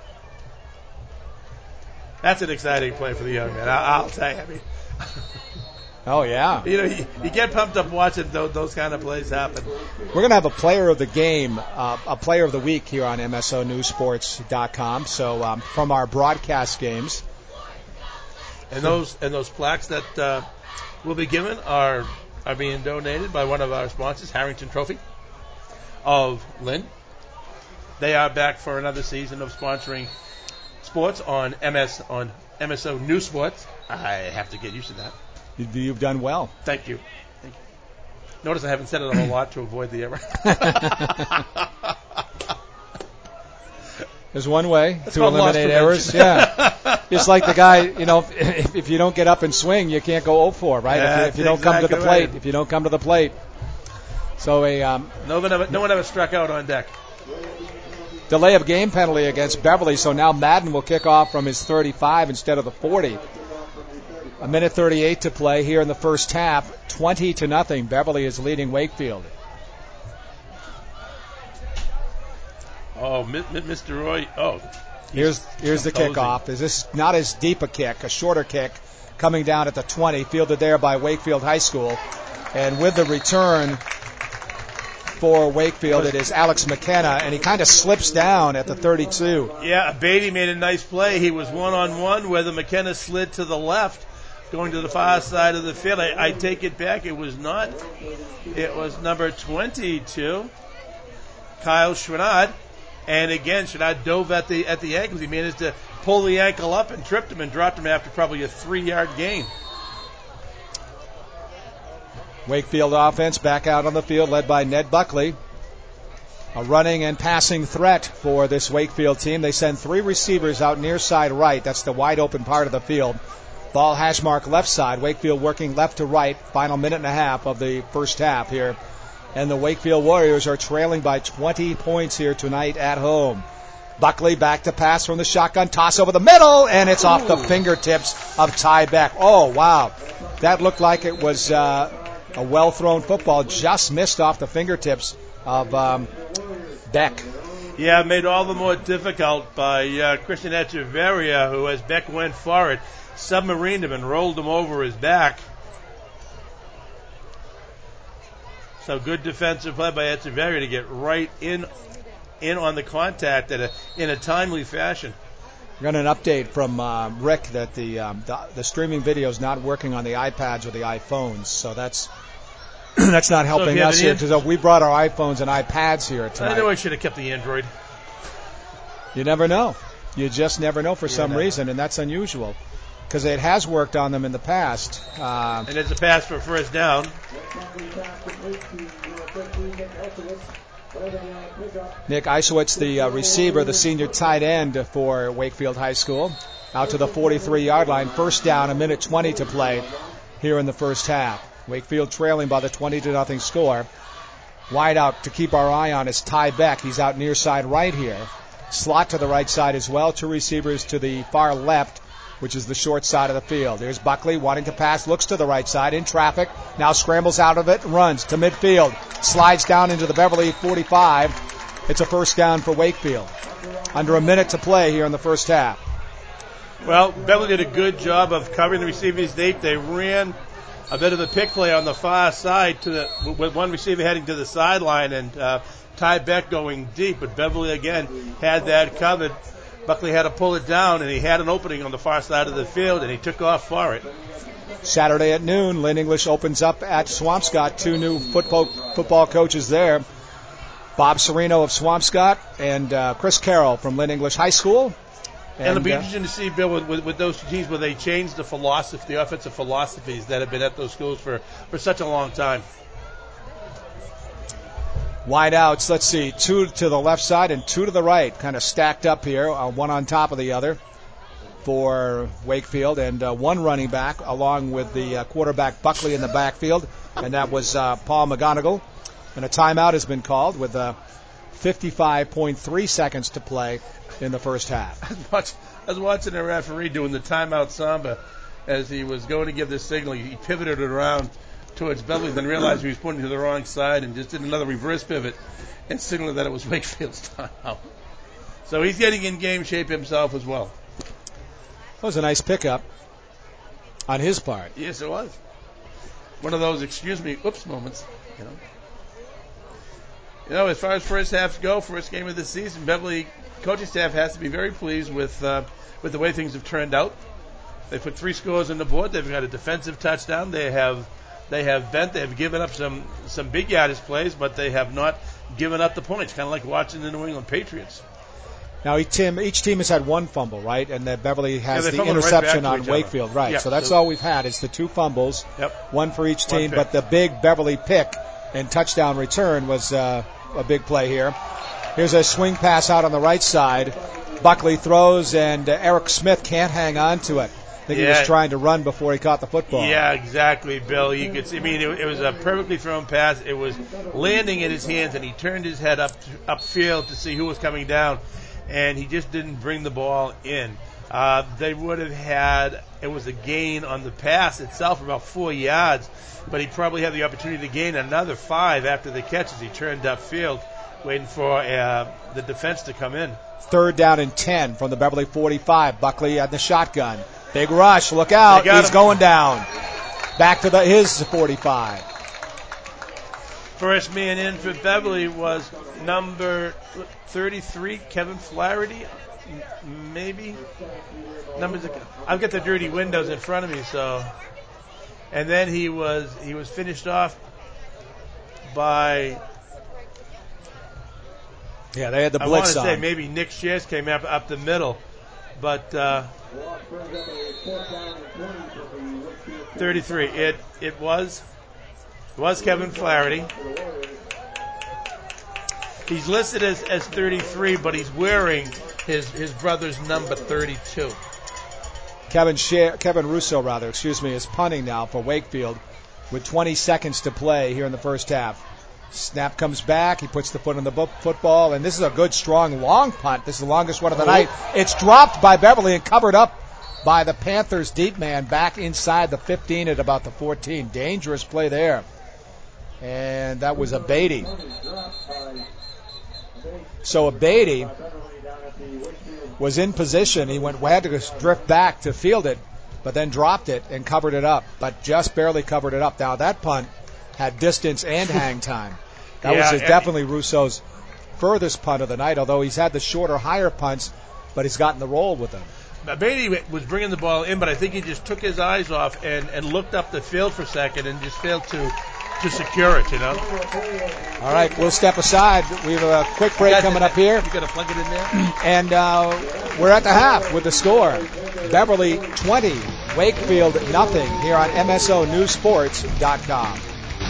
That's an exciting play for the young man. I'll, I'll tell you. I mean, oh yeah. You know, you, you get pumped up watching those, those kind of plays happen. We're going to have a player of the game, uh, a player of the week here on M S O News Sports dot com. So um, from our broadcast games, and those and those plaques that uh, will be given are are being donated by one of our sponsors, Harrington Trophy of Lynn. They are back for another season of sponsoring sports on M S on M S O News Sports. I have to get used to that. You've done well. Thank you. Thank you. Notice I haven't said it a whole lot to avoid the error. There's one way That's to called loss eliminate errors. Yeah. It's like the guy, you know, if, if you don't get up and swing, you can't go oh for, right? Yeah, if, you, if you don't come to exactly the plate, right. if you don't come to the plate. So a um, no, one ever, no one ever struck out on deck. delay of game penalty against Beverly, so now Madden will kick off from his thirty-five instead of the forty. A minute thirty-eight to play here in the first half. twenty to nothing. Beverly is leading Wakefield. Oh, Mister Roy. Oh, here's here's the composing. kickoff. Is this not as deep a kick, a shorter kick, coming down at the twenty, fielded there by Wakefield High School, and with the return for Wakefield, it is Alex McKenna, and he kind of slips down at the thirty-two. Yeah, Beatty made a nice play. He was one-on-one where the McKenna slid to the left, going to the far side of the field. I, I take it back. It was not. It was number twenty-two, Kyle Schwannard. And again, Schwannard dove at the at the ankles. He managed to pull the ankle up and tripped him and dropped him after probably a three-yard gain. Wakefield offense back out on the field, led by Ned Buckley. A running and passing threat for this Wakefield team. They send three receivers out near side right. That's the wide open part of the field. Ball hash mark left side. Wakefield working left to right. Final minute and a half of the first half here. And the Wakefield Warriors are trailing by twenty points here tonight at home. Buckley back to pass from the shotgun. Toss over the middle, and it's off the fingertips of Ty Beck. Oh, wow. That looked like it was uh, a well-thrown football. Just missed off the fingertips of um, Beck. Yeah, made all the more difficult by uh, Christian Echeverria, who, as Beck went for it, submarined him and rolled him over his back. So good defensive play by Echeverria to get right in in on the contact at a, in a timely fashion. We got an update from uh, Rick that the, um, the the streaming video is not working on the iPads or the iPhones, so that's that's not helping so us here because we brought our iPhones and iPads here tonight. I know I should have kept the Android. You never know. You just never know for You some never. reason, and that's unusual. because it has worked on them in the past. Uh, and it's a pass for first down. Nick Isowitz, the uh, receiver, the senior tight end for Wakefield High School, out to the forty-three-yard line. First down, a minute twenty to play here in the first half. Wakefield trailing by the twenty to nothing score. Wide out to keep our eye on is Ty Beck. He's out near side right here. Slot to the right side as well. Two receivers to the far left, which is the short side of the field. There's Buckley wanting to pass, looks to the right side in traffic, now scrambles out of it, runs to midfield, slides down into the Beverly forty-five. It's a first down for Wakefield. Under a minute to play here in the first half. Well, Beverly did a good job of covering the receivers deep. They ran a bit of a pick play on the far side to the with one receiver heading to the sideline and uh, Ty Beck going deep, but Beverly again had that covered. Buckley had to pull it down, and he had an opening on the far side of the field, and he took off for it. Saturday at noon, Lynn English opens up at Swampscott. Two new football football coaches there. Bob Serino of Swampscott and uh, Chris Carroll from Lynn English High School. And, and it'll be uh, interesting to see, Bill, with, with, with those teams where they change the philosophy, the offensive philosophies that have been at those schools for, for such a long time. Wide outs, let's see, two to the left side and two to the right, kind of stacked up here, uh, one on top of the other for Wakefield, and uh, one running back along with the uh, quarterback Buckley in the backfield, and that was uh, Paul McGonigal. And a timeout has been called with uh, fifty-five point three seconds to play in the first half. I was watching a referee doing the timeout samba as he was going to give this signal. He pivoted it around towards Beverly, then realized he was pointing to the wrong side and just did another reverse pivot and signaled that it was Wakefield's timeout. So he's getting in game shape himself as well. That was a nice pickup on his part. Yes, it was. One of those excuse me, oops moments, you know. You know, as far as first halves go, first game of the season, Beverly coaching staff has to be very pleased with uh, with the way things have turned out. They put three scores on the board. They've got a defensive touchdown. They have they have bent. They have given up some some big yardage plays, but they have not given up the points. Kind of like watching the New England Patriots. Now, Tim, each team has had one fumble, right? And that Beverly has yeah, the interception right on Wakefield, right? Yep. So that's so, all we've had. It's the two fumbles, yep. one for each team. One but the big Beverly pick and touchdown return was uh, a big play here. Here's a swing pass out on the right side. Buckley throws, and uh, Eric Smith can't hang on to it. I think yeah. he was trying to run before he caught the football. Yeah, exactly, Bill. You could see, I mean, it, it was a perfectly thrown pass. It was landing in his hands, and he turned his head up upfield to see who was coming down, and he just didn't bring the ball in. Uh, they would have had, it was a gain on the pass itself, about four yards, but he probably had the opportunity to gain another five after the catch as he turned upfield, waiting for uh, the defense to come in. Third down and ten from the Beverly forty-five. Buckley at the shotgun. Big rush. Look out. He's him. going down. Back to the his forty-five. First man in for Beverly was number thirty-three, Kevin Flaherty. Maybe. Numbers. I've got the dirty windows in front of me, so. And then he was he was finished off by. Yeah, they had the blitz I on. want to say maybe Nick Shears came up up the middle, but uh, thirty-three. It it was it was Kevin Flaherty. He's listed as, as thirty-three, but he's wearing his his brother's number thirty-two. Kevin Scher- Kevin Russo, rather, excuse me, is punting now for Wakefield with twenty seconds to play here in the first half. Snap comes back. He puts the foot on the bo- football, and this is a good, strong, long punt. This is the longest one of the night. It's dropped by Beverly and covered up by the Panthers' deep man back inside the fifteen at about the fourteen. Dangerous play there. And that was a Beatty. So a Beatty was in position. He went had to drift back to field it, but then dropped it and covered it up, but just barely covered it up. Now that punt had distance and hang time. That yeah, was definitely Russo's furthest punt of the night, although he's had the shorter, higher punts, but he's gotten the roll with them. Beatty was bringing the ball in, but I think he just took his eyes off and, and looked up the field for a second and just failed to to secure it, you know. All right, we'll step aside. We have a quick break coming up here. You got to plug it in there. And uh, we're at the half with the score. Beverly twenty, Wakefield nothing here on M S O News Sports dot com.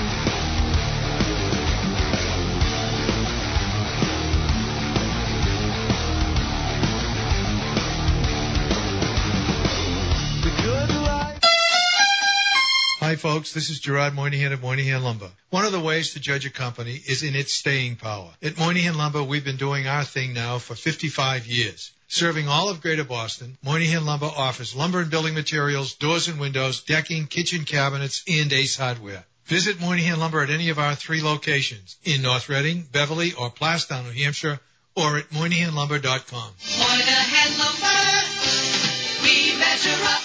Hi, folks. This is Gerard Moynihan of Moynihan Lumber. One of the ways to judge a company is in its staying power. At Moynihan Lumber, we've been doing our thing now for fifty-five years. Serving all of Greater Boston, Moynihan Lumber offers lumber and building materials, doors and windows, decking, kitchen cabinets, and Ace Hardware. Visit Moynihan Lumber at any of our three locations in North Reading, Beverly, or Plastown, New Hampshire, or at Moynihan Lumber dot com. Moynihan Lumber, we measure up.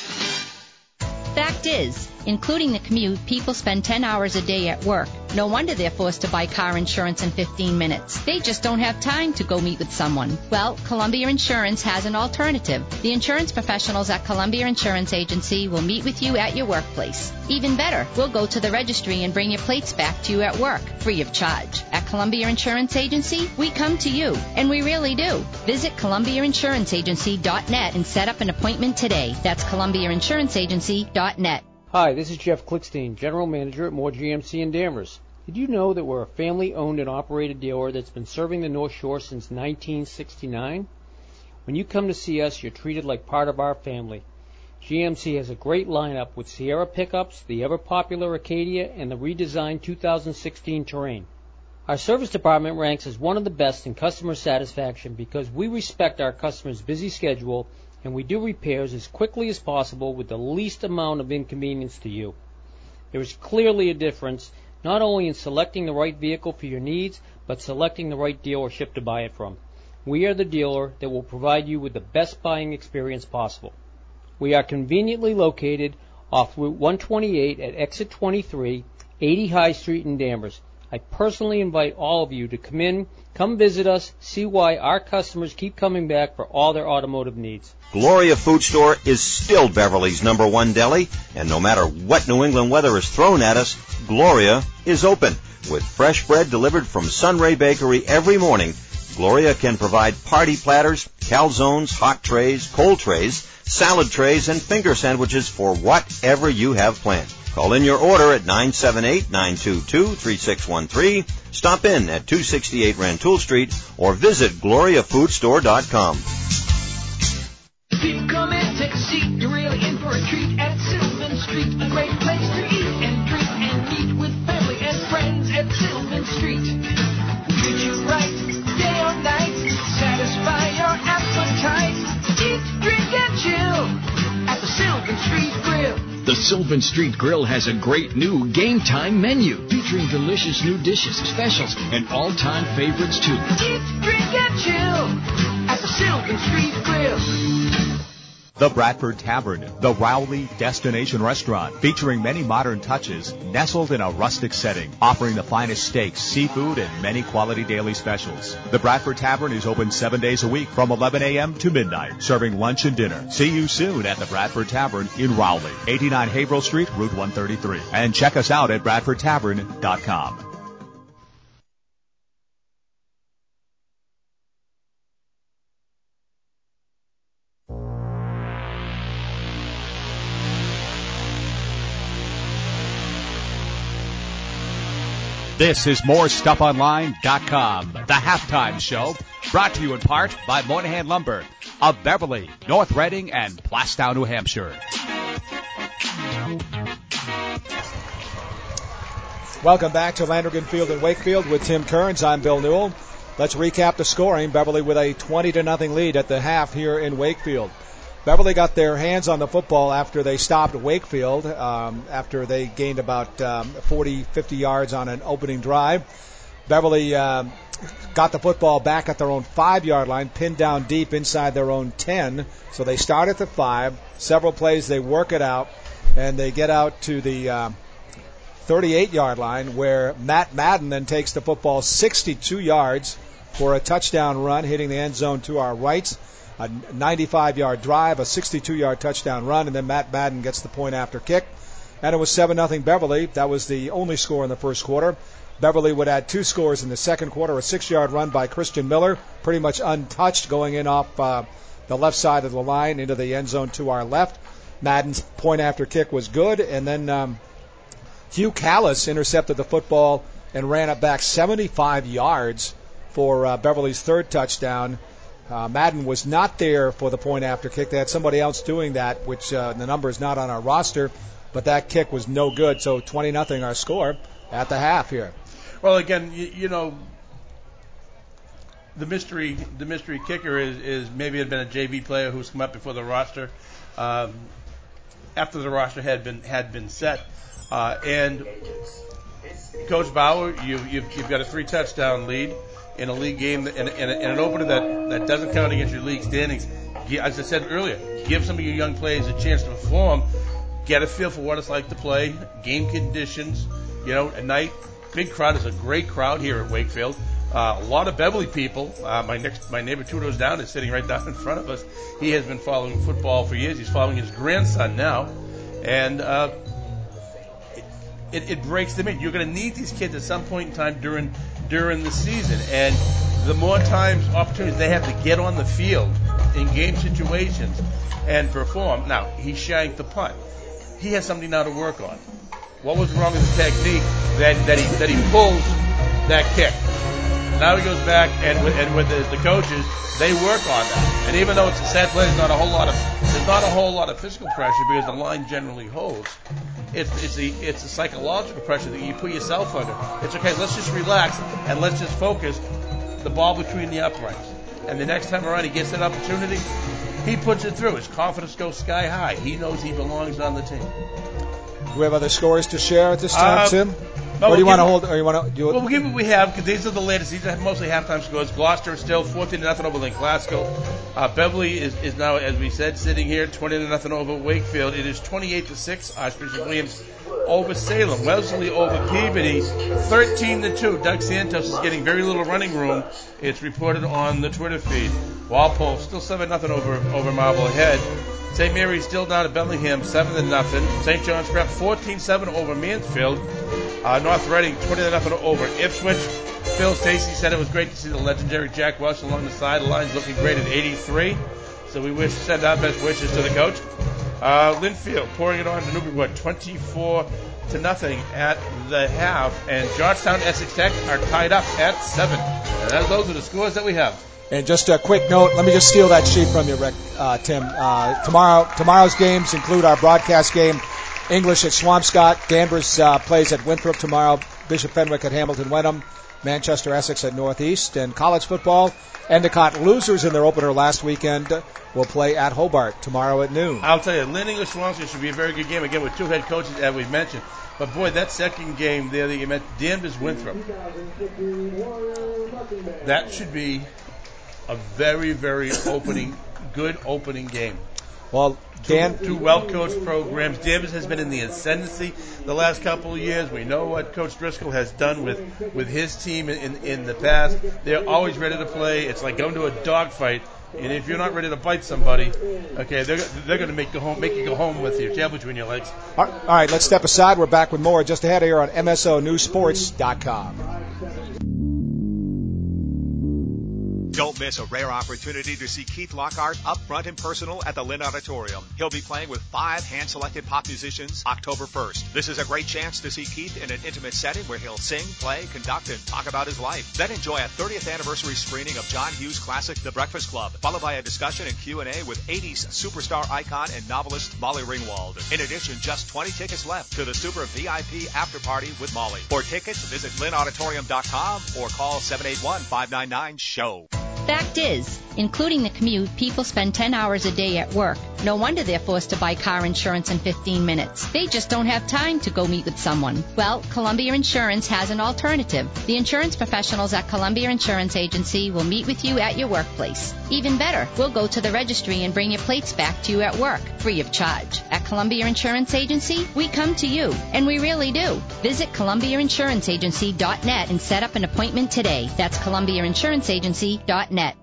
Fact is, including the commute, people spend ten hours a day at work. No wonder they're forced to buy car insurance in fifteen minutes. They just don't have time to go meet with someone. Well, Columbia Insurance has an alternative. The insurance professionals at Columbia Insurance Agency will meet with you at your workplace. Even better, we'll go to the registry and bring your plates back to you at work, free of charge. At Columbia Insurance Agency, we come to you, and we really do. Visit Columbia Insurance Agency dot net and set up an appointment today. That's Columbia Insurance Agency dot net. Hi, this is Jeff Klickstein, General Manager at Moore G M C in Danvers. Did you know that we're a family-owned and operated dealer that's been serving the North Shore since nineteen sixty-nine? When you come to see us, you're treated like part of our family. G M C has a great lineup with Sierra pickups, the ever-popular Acadia, and the redesigned two thousand sixteen Terrain. Our service department ranks as one of the best in customer satisfaction because we respect our customers' busy schedule and we do repairs as quickly as possible with the least amount of inconvenience to you. There is clearly a difference not only in selecting the right vehicle for your needs, but selecting the right dealership to buy it from. We are the dealer that will provide you with the best buying experience possible. We are conveniently located off Route one twenty-eight at exit twenty-three, eighty High Street in Danvers. I personally invite all of you to come in, come visit us, see why our customers keep coming back for all their automotive needs. Gloria Food Store is still Beverly's number one deli, and no matter what New England weather is thrown at us, Gloria is open. With fresh bread delivered from Sunray Bakery every morning, Gloria can provide party platters, calzones, hot trays, cold trays, salad trays, and finger sandwiches for whatever you have planned. Call in your order at nine seven eight, nine two two, three six one three, stop in at two sixty-eight Rantoul Street, or visit gloria food store dot com. People come in, take a seat, you're really in for a treat at Sylvan Street. A great place to eat and drink and meet with family and friends at Sylvan Street. Treat you right, day or night, satisfy your appetite. Eat, drink, and chill at the Sylvan Street Grill. The Sylvan Street Grill has a great new game time menu featuring delicious new dishes, specials, and all-time favorites too. Eat, drink, and chill at the Sylvan Street Grill. The Bradford Tavern, the Rowley Destination Restaurant, featuring many modern touches, nestled in a rustic setting, offering the finest steaks, seafood, and many quality daily specials. The Bradford Tavern is open seven days a week from eleven a.m. to midnight, serving lunch and dinner. See you soon at the Bradford Tavern in Rowley, eighty-nine Haverhill Street, Route one thirty-three. And check us out at bradford tavern dot com. This is more stuff online dot com, the halftime show, brought to you in part by Moynihan Lumber of Beverly, North Reading, and Plastown, New Hampshire. Welcome back to Landrigan Field in Wakefield with Tim Kearns. I'm Bill Newell. Let's recap the scoring. Beverly with a twenty to nothing lead at the half here in Wakefield. Beverly got their hands on the football after they stopped Wakefield, um, after they gained about um, forty, fifty yards on an opening drive. Beverly um, got the football back at their own five-yard line, pinned down deep inside their own ten. So they start at the five. Several plays, they work it out, and they get out to the uh, thirty-eight-yard line where Matt Madden then takes the football sixty-two yards for a touchdown run, hitting the end zone to our right. A ninety-five-yard drive, a sixty-two-yard touchdown run, and then Matt Madden gets the point after kick. and it was seven nothing Beverly. That was the only score in the first quarter. Beverly would add two scores in the second quarter, a six-yard run by Christian Miller, pretty much untouched, going in off uh, the left side of the line into the end zone to our left. Madden's point-after kick was good, and then um, Hugh Callis intercepted the football and ran it back seventy-five yards for uh, Beverly's third touchdown. Uh, Madden was not there for the point-after kick. They had somebody else doing that, which uh, the number is not on our roster, but that kick was no good, so twenty nothing our score at the half here. Well, again, you, you know, the mystery the mystery kicker is, is maybe it had been a J V player who's come up before the roster um, after the roster had been had been set. Uh, and Coach Bauer, you, you've, you've got a three touchdown lead in a league game and, and, and an opener that, that doesn't count against your league standings. As I said earlier, give some of your young players a chance to perform, get a feel for what it's like to play, game conditions, you know, at night. Big crowd is a great crowd here at Wakefield. Uh, a lot of Beverly people. Uh, my next, my neighbor two doors down is sitting right down in front of us. He has been following football for years. He's following his grandson now, and uh, it, it, it breaks them in. You're going to need these kids at some point in time during during the season, and the more times, opportunities they have to get on the field in game situations and perform. Now he shanked the punt. He has something now to work on. What was wrong with the technique that, that he that he pulls that kick? Now he goes back and with, and with the, the coaches, they work on that. And even though it's a set play, there's not a whole lot of there's not a whole lot of physical pressure because the line generally holds. It's it's the it's the psychological pressure that you put yourself under. It's okay. Let's just relax and let's just focus the ball between the uprights. And the next time around, he gets that opportunity, he puts it through. His confidence goes sky high. He knows he belongs on the team. Do we have other scores to share at this time, uh, Tim? No, or do you we'll want to hold? Or you want to? Do well, we'll give what we have because these are the latest. These are mostly halftime scores. Gloucester is still fourteen to nothing over Lynn Glasgow. Uh, Beverly is, is now, as we said, sitting here twenty to nothing over Wakefield. It is twenty-eight to six. Archbishop Williams over Salem. Wellesley over Peabody. thirteen to two. Doug Santos is getting very little running room. It's reported on the Twitter feed. Walpole still seven nothing over over Marblehead. Saint Mary's still down at Bellingham, seven to nothing. Saint John's Prep, fourteen seven over Mansfield. Uh, North Reading, twenty to nothing over Ipswich. Phil Stacy said it was great to see the legendary Jack Welsh along the sidelines, looking great at eighty-three. So we wish send our best wishes to the coach. Uh, Linfield pouring it on to Newburyport, twenty-four to nothing at the half. And Georgetown, Essex Tech are tied up at seven. And that, those are the scores that we have. And just a quick note, let me just steal that sheet from you, Rick, uh, Tim. Uh, tomorrow, tomorrow's games include our broadcast game, English at Swampscott. Danvers uh, plays at Winthrop tomorrow, Bishop Fenwick at Hamilton Wenham, Manchester Essex at Northeast. And college football, Endicott losers in their opener last weekend will play at Hobart tomorrow at noon. I'll tell you, Lynn English Swampscott should be a very good game, again, with two head coaches, as we've mentioned. But, boy, that second game there that you mentioned, Danvers Winthrop, that should be a very, very opening, good opening game. Well, Dan, two, two well-coached programs. Danvers has been in the ascendancy the last couple of years. We know what Coach Driscoll has done with, with his team in, in, in the past. They're always ready to play. It's like going to a dogfight. And if you're not ready to bite somebody, okay, they're they're going to make you home, make you go home with your tail between your legs. All right, let's step aside. We're back with more just ahead here on M S O News Sports dot com. Don't miss a rare opportunity to see Keith Lockhart up front and personal at the Lynn Auditorium. He'll be playing with five hand-selected pop musicians October first. This is a great chance to see Keith in an intimate setting where he'll sing, play, conduct, and talk about his life. Then enjoy a thirtieth anniversary screening of John Hughes' classic The Breakfast Club, followed by a discussion and Q and A with eighties superstar icon and novelist Molly Ringwald. In addition, just twenty tickets left to the super V I P after party with Molly. For tickets, visit lynn auditorium dot com or call seven eight one, five nine nine, S H O W. Fact is, including the commute, people spend ten hours a day at work. No wonder they're forced to buy car insurance in fifteen minutes. They just don't have time to go meet with someone. Well, Columbia Insurance has an alternative. The insurance professionals at Columbia Insurance Agency will meet with you at your workplace. Even better, we'll go to the registry and bring your plates back to you at work, free of charge. At Columbia Insurance Agency, we come to you, and we really do. Visit columbia insurance agency dot net and set up an appointment today. That's columbia insurance agency dot net.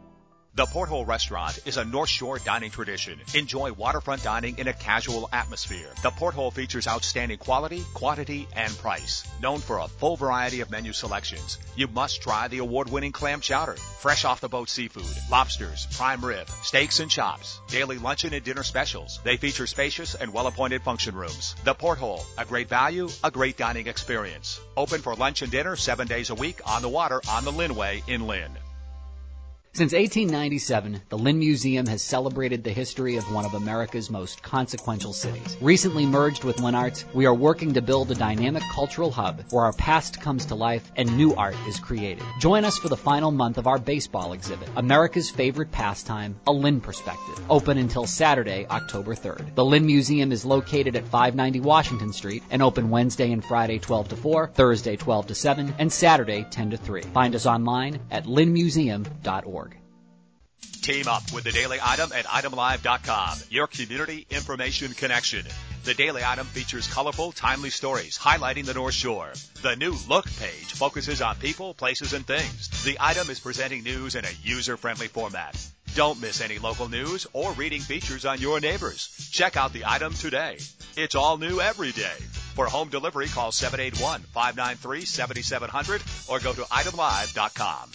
The Porthole Restaurant is a North Shore dining tradition. Enjoy waterfront dining in a casual atmosphere. The Porthole features outstanding quality, quantity, and price. Known for a full variety of menu selections, you must try the award-winning clam chowder, fresh off-the-boat seafood, lobsters, prime rib, steaks and chops, daily luncheon and dinner specials. They feature spacious and well-appointed function rooms. The Porthole, a great value, a great dining experience. Open for lunch and dinner seven days a week on the water on the Lynnway in Lynn. Since eighteen ninety-seven, the Lynn Museum has celebrated the history of one of America's most consequential cities. Recently merged with Lynn Arts, we are working to build a dynamic cultural hub where our past comes to life and new art is created. Join us for the final month of our baseball exhibit, America's Favorite Pastime, A Lynn Perspective, open until Saturday, October third. The Lynn Museum is located at five ninety Washington Street and open Wednesday and Friday twelve to four, Thursday twelve to seven, and Saturday ten to three. Find us online at lynn museum dot org. Team up with the Daily Item at item live dot com, your community information connection. The Daily Item features colorful, timely stories highlighting the North Shore. The new Look page focuses on people, places, and things. The Item is presenting news in a user-friendly format. Don't miss any local news or reading features on your neighbors. Check out the Item today. It's all new every day. For home delivery, call seven eight one, five nine three, seven seven zero zero or go to item live dot com.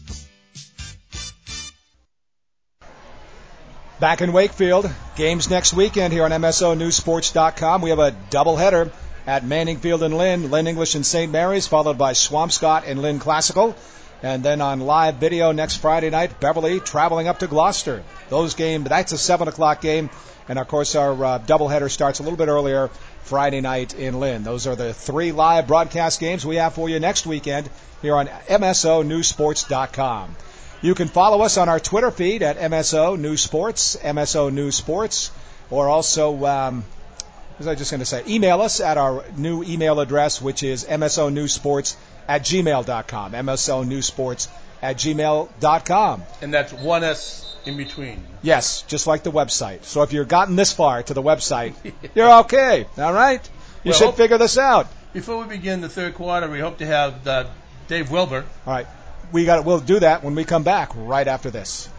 Back in Wakefield, games next weekend here on M S O News Sports dot com. We have a doubleheader at Manning Field and Lynn, Lynn English and Saint Mary's, followed by Swampscott and Lynn Classical. And then on live video next Friday night, Beverly traveling up to Gloucester. Those games, that's a seven o'clock game. And, of course, our uh, doubleheader starts a little bit earlier Friday night in Lynn. Those are the three live broadcast games we have for you next weekend here on M S O News Sports dot com. You can follow us on our Twitter feed at M S O News Sports, M S O News Sports, or also, um, what was I just going to say, email us at our new email address, which is M S O News Sports at gmail dot com, M S O News Sports at gmail dot com. And that's one S in between. Yes, just like the website. So if you've gotten this far to the website, you're okay, all right? You well, should figure this out. Before we begin the third quarter, we hope to have uh, Dave Wilbur. All right. We got. We'll do that when we come back right after this.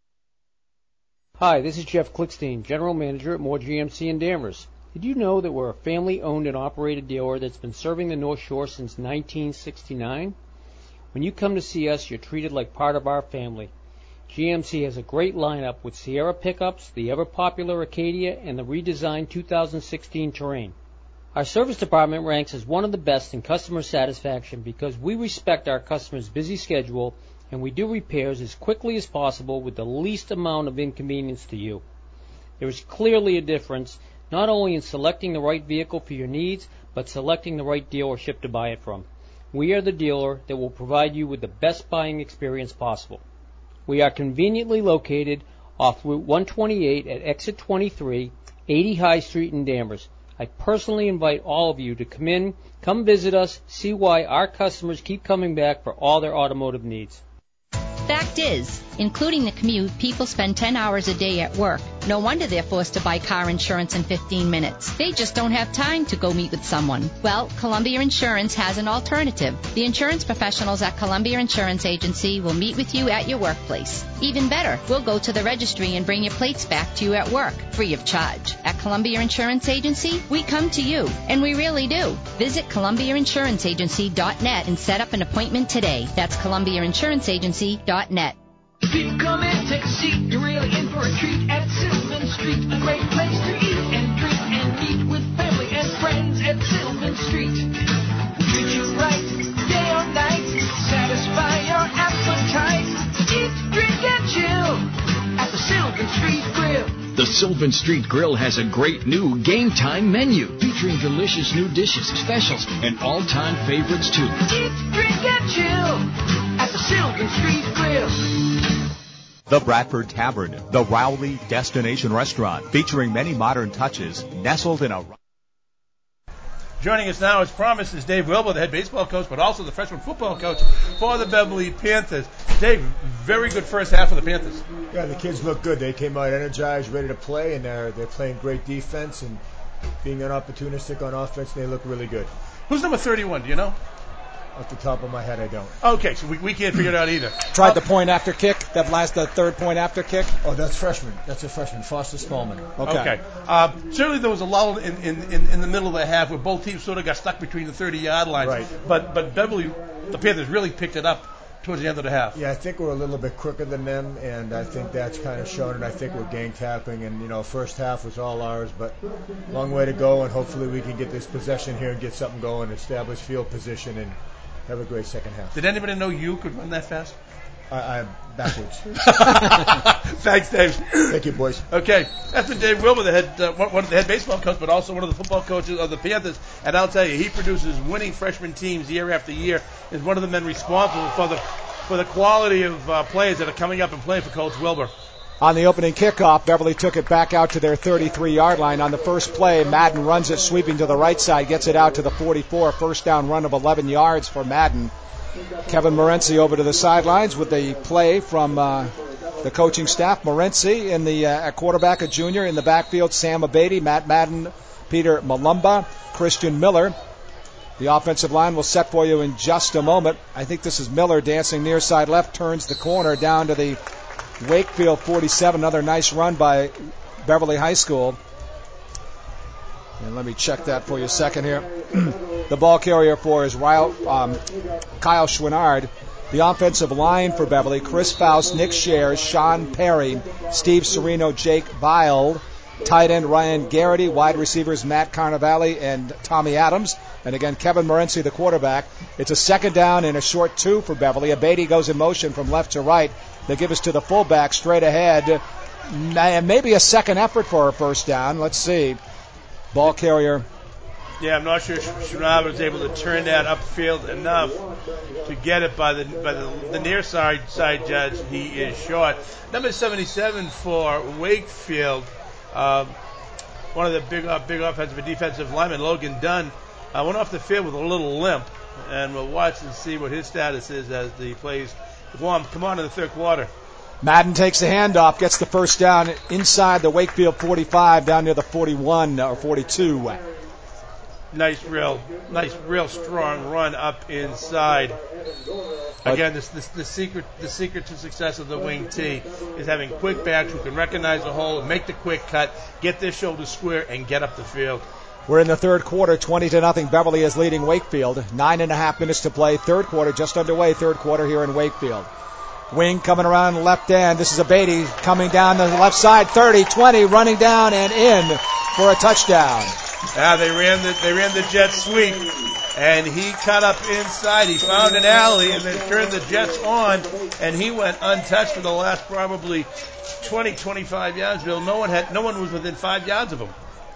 Hi, this is Jeff Klickstein, General Manager at Moore G M C in Danvers. Did you know that we're a family-owned and operated dealer that's been serving the North Shore since nineteen sixty-nine? When you come to see us, you're treated like part of our family. G M C has a great lineup with Sierra pickups, the ever-popular Acadia, and the redesigned two thousand sixteen Terrain. Our service department ranks as one of the best in customer satisfaction because we respect our customers' busy schedule and we do repairs as quickly as possible with the least amount of inconvenience to you. There is clearly a difference not only in selecting the right vehicle for your needs, but selecting the right dealership to buy it from. We are the dealer that will provide you with the best buying experience possible. We are conveniently located off Route one twenty-eight at exit twenty-three, eighty High Street in Danvers. I personally invite all of you to come in, come visit us, see why our customers keep coming back for all their automotive needs. Fact is, including the commute, people spend ten hours a day at work. No wonder they're forced to buy car insurance in fifteen minutes. They just don't have time to go meet with someone. Well, Columbia Insurance has an alternative. The insurance professionals at Columbia Insurance Agency will meet with you at your workplace. Even better, we'll go to the registry and bring your plates back to you at work, free of charge. At Columbia Insurance Agency, we come to you, and we really do. Visit Columbia Insurance Agency dot net and set up an appointment today. That's Columbia Insurance Agency dot net. People come in, take a seat, you're really in for a treat at Sylvan Street. A great place to eat and drink and meet with family and friends at Sylvan Street. Treat you right, day or night, satisfy your appetite. Eat, drink, and chill at the Sylvan Street Grill. The Sylvan Street Grill has a great new game time menu featuring delicious new dishes, specials, and all-time favorites too. Eat, drink, and chill at the Sylvan Street Grill. The Bradford Tavern, the Rowley Destination Restaurant, featuring many modern touches, nestled in a... Joining us now, as promised, is Dave Wilbur, the head baseball coach, but also the freshman football coach for the Beverly Panthers. Dave, very good first half of the Panthers. Yeah, the kids look good. They came out energized, ready to play, and they're they're playing great defense and being an opportunistic on offense. They look really good. Who's number thirty-one? Do you know? Off the top of my head, I don't. Okay, so we, we can't figure it out either. Tried the point after kick, that last, the third point after kick? Oh, that's freshman. That's a freshman, Foster Smallman. Okay. Okay. Uh, certainly there was a lull in, in, in, in the middle of the half where both teams sort of got stuck between the thirty-yard lines. Right. But but Beverly, the Panthers really picked it up towards the end of the half. Yeah, I think we're a little bit quicker than them, and I think that's kind of shown it. I think we're gang tapping, and, you know, first half was all ours, but long way to go, and hopefully we can get this possession here and get something going, establish field position, and have a great second half. Did anybody know you could run that fast? I, I backwards. Thanks, Dave. Thank you, boys. Okay, that's been Dave Wilbur, the head, uh, one of the head baseball coach, but also one of the football coaches of the Panthers. And I'll tell you, he produces winning freshman teams year after year. Is one of the men responsible for the for the quality of uh, players that are coming up and playing for Coach Wilbur. On the opening kickoff, Beverly took it back out to their thirty-three-yard line. On the first play, Madden runs it sweeping to the right side, gets it out to the forty-four. First down run of eleven yards for Madden. Kevin Morency over to the sidelines with the play from uh, the coaching staff. Morency in the uh, at quarterback, a junior. In the backfield, Sam Abate, Matt Madden, Peter Malumba, Christian Miller. The offensive line will set for you in just a moment. I think this is Miller dancing near side left, turns the corner down to the Wakefield forty-seven. Another nice run by Beverly High School. And let me check that for you a second here. The ball carrier for is Ryle, um, Kyle Schwinnard. The offensive line for Beverly, Chris Faust, Nick Shares, Sean Perry, Steve Sereno, Jake Vile. Tight end Ryan Garrity, wide receivers Matt Carnavale and Tommy Adams. And again, Kevin Morency, the quarterback. It's a second down and a short two for Beverly. Abate goes in motion from left to right. They give us to the fullback straight ahead. Maybe a second effort for a first down. Let's see. Ball carrier. Yeah, I'm not sure Schwab was able to turn that upfield enough to get it by the by the, the near side side judge. He is short. Number seventy-seven for Wakefield. Um, one of the big uh, big offensive and defensive linemen, Logan Dunn, uh, went off the field with a little limp, and we'll watch and see what his status is as the plays come on in the third quarter. Madden takes the handoff, gets the first down inside the Wakefield forty-five, down near the forty-one or forty-two. Nice, real, nice, real strong run up inside. Again, this, this, the secret, the secret to success of the wing T is having quick backs who can recognize the hole, make the quick cut, get their shoulders square, and get up the field. We're in the third quarter, twenty to nothing. Beverly is leading Wakefield. Nine and a half minutes to play. Third quarter, just underway. Third quarter here in Wakefield. Wing coming around left end. This is Abate coming down the left side. thirty, twenty, running down and in for a touchdown. Yeah, they ran the they ran the jet sweep, and he cut up inside. He found an alley and then turned the Jets on, and he went untouched for the last probably twenty, twenty-five yards. Bill, no one had no one was within five yards of him.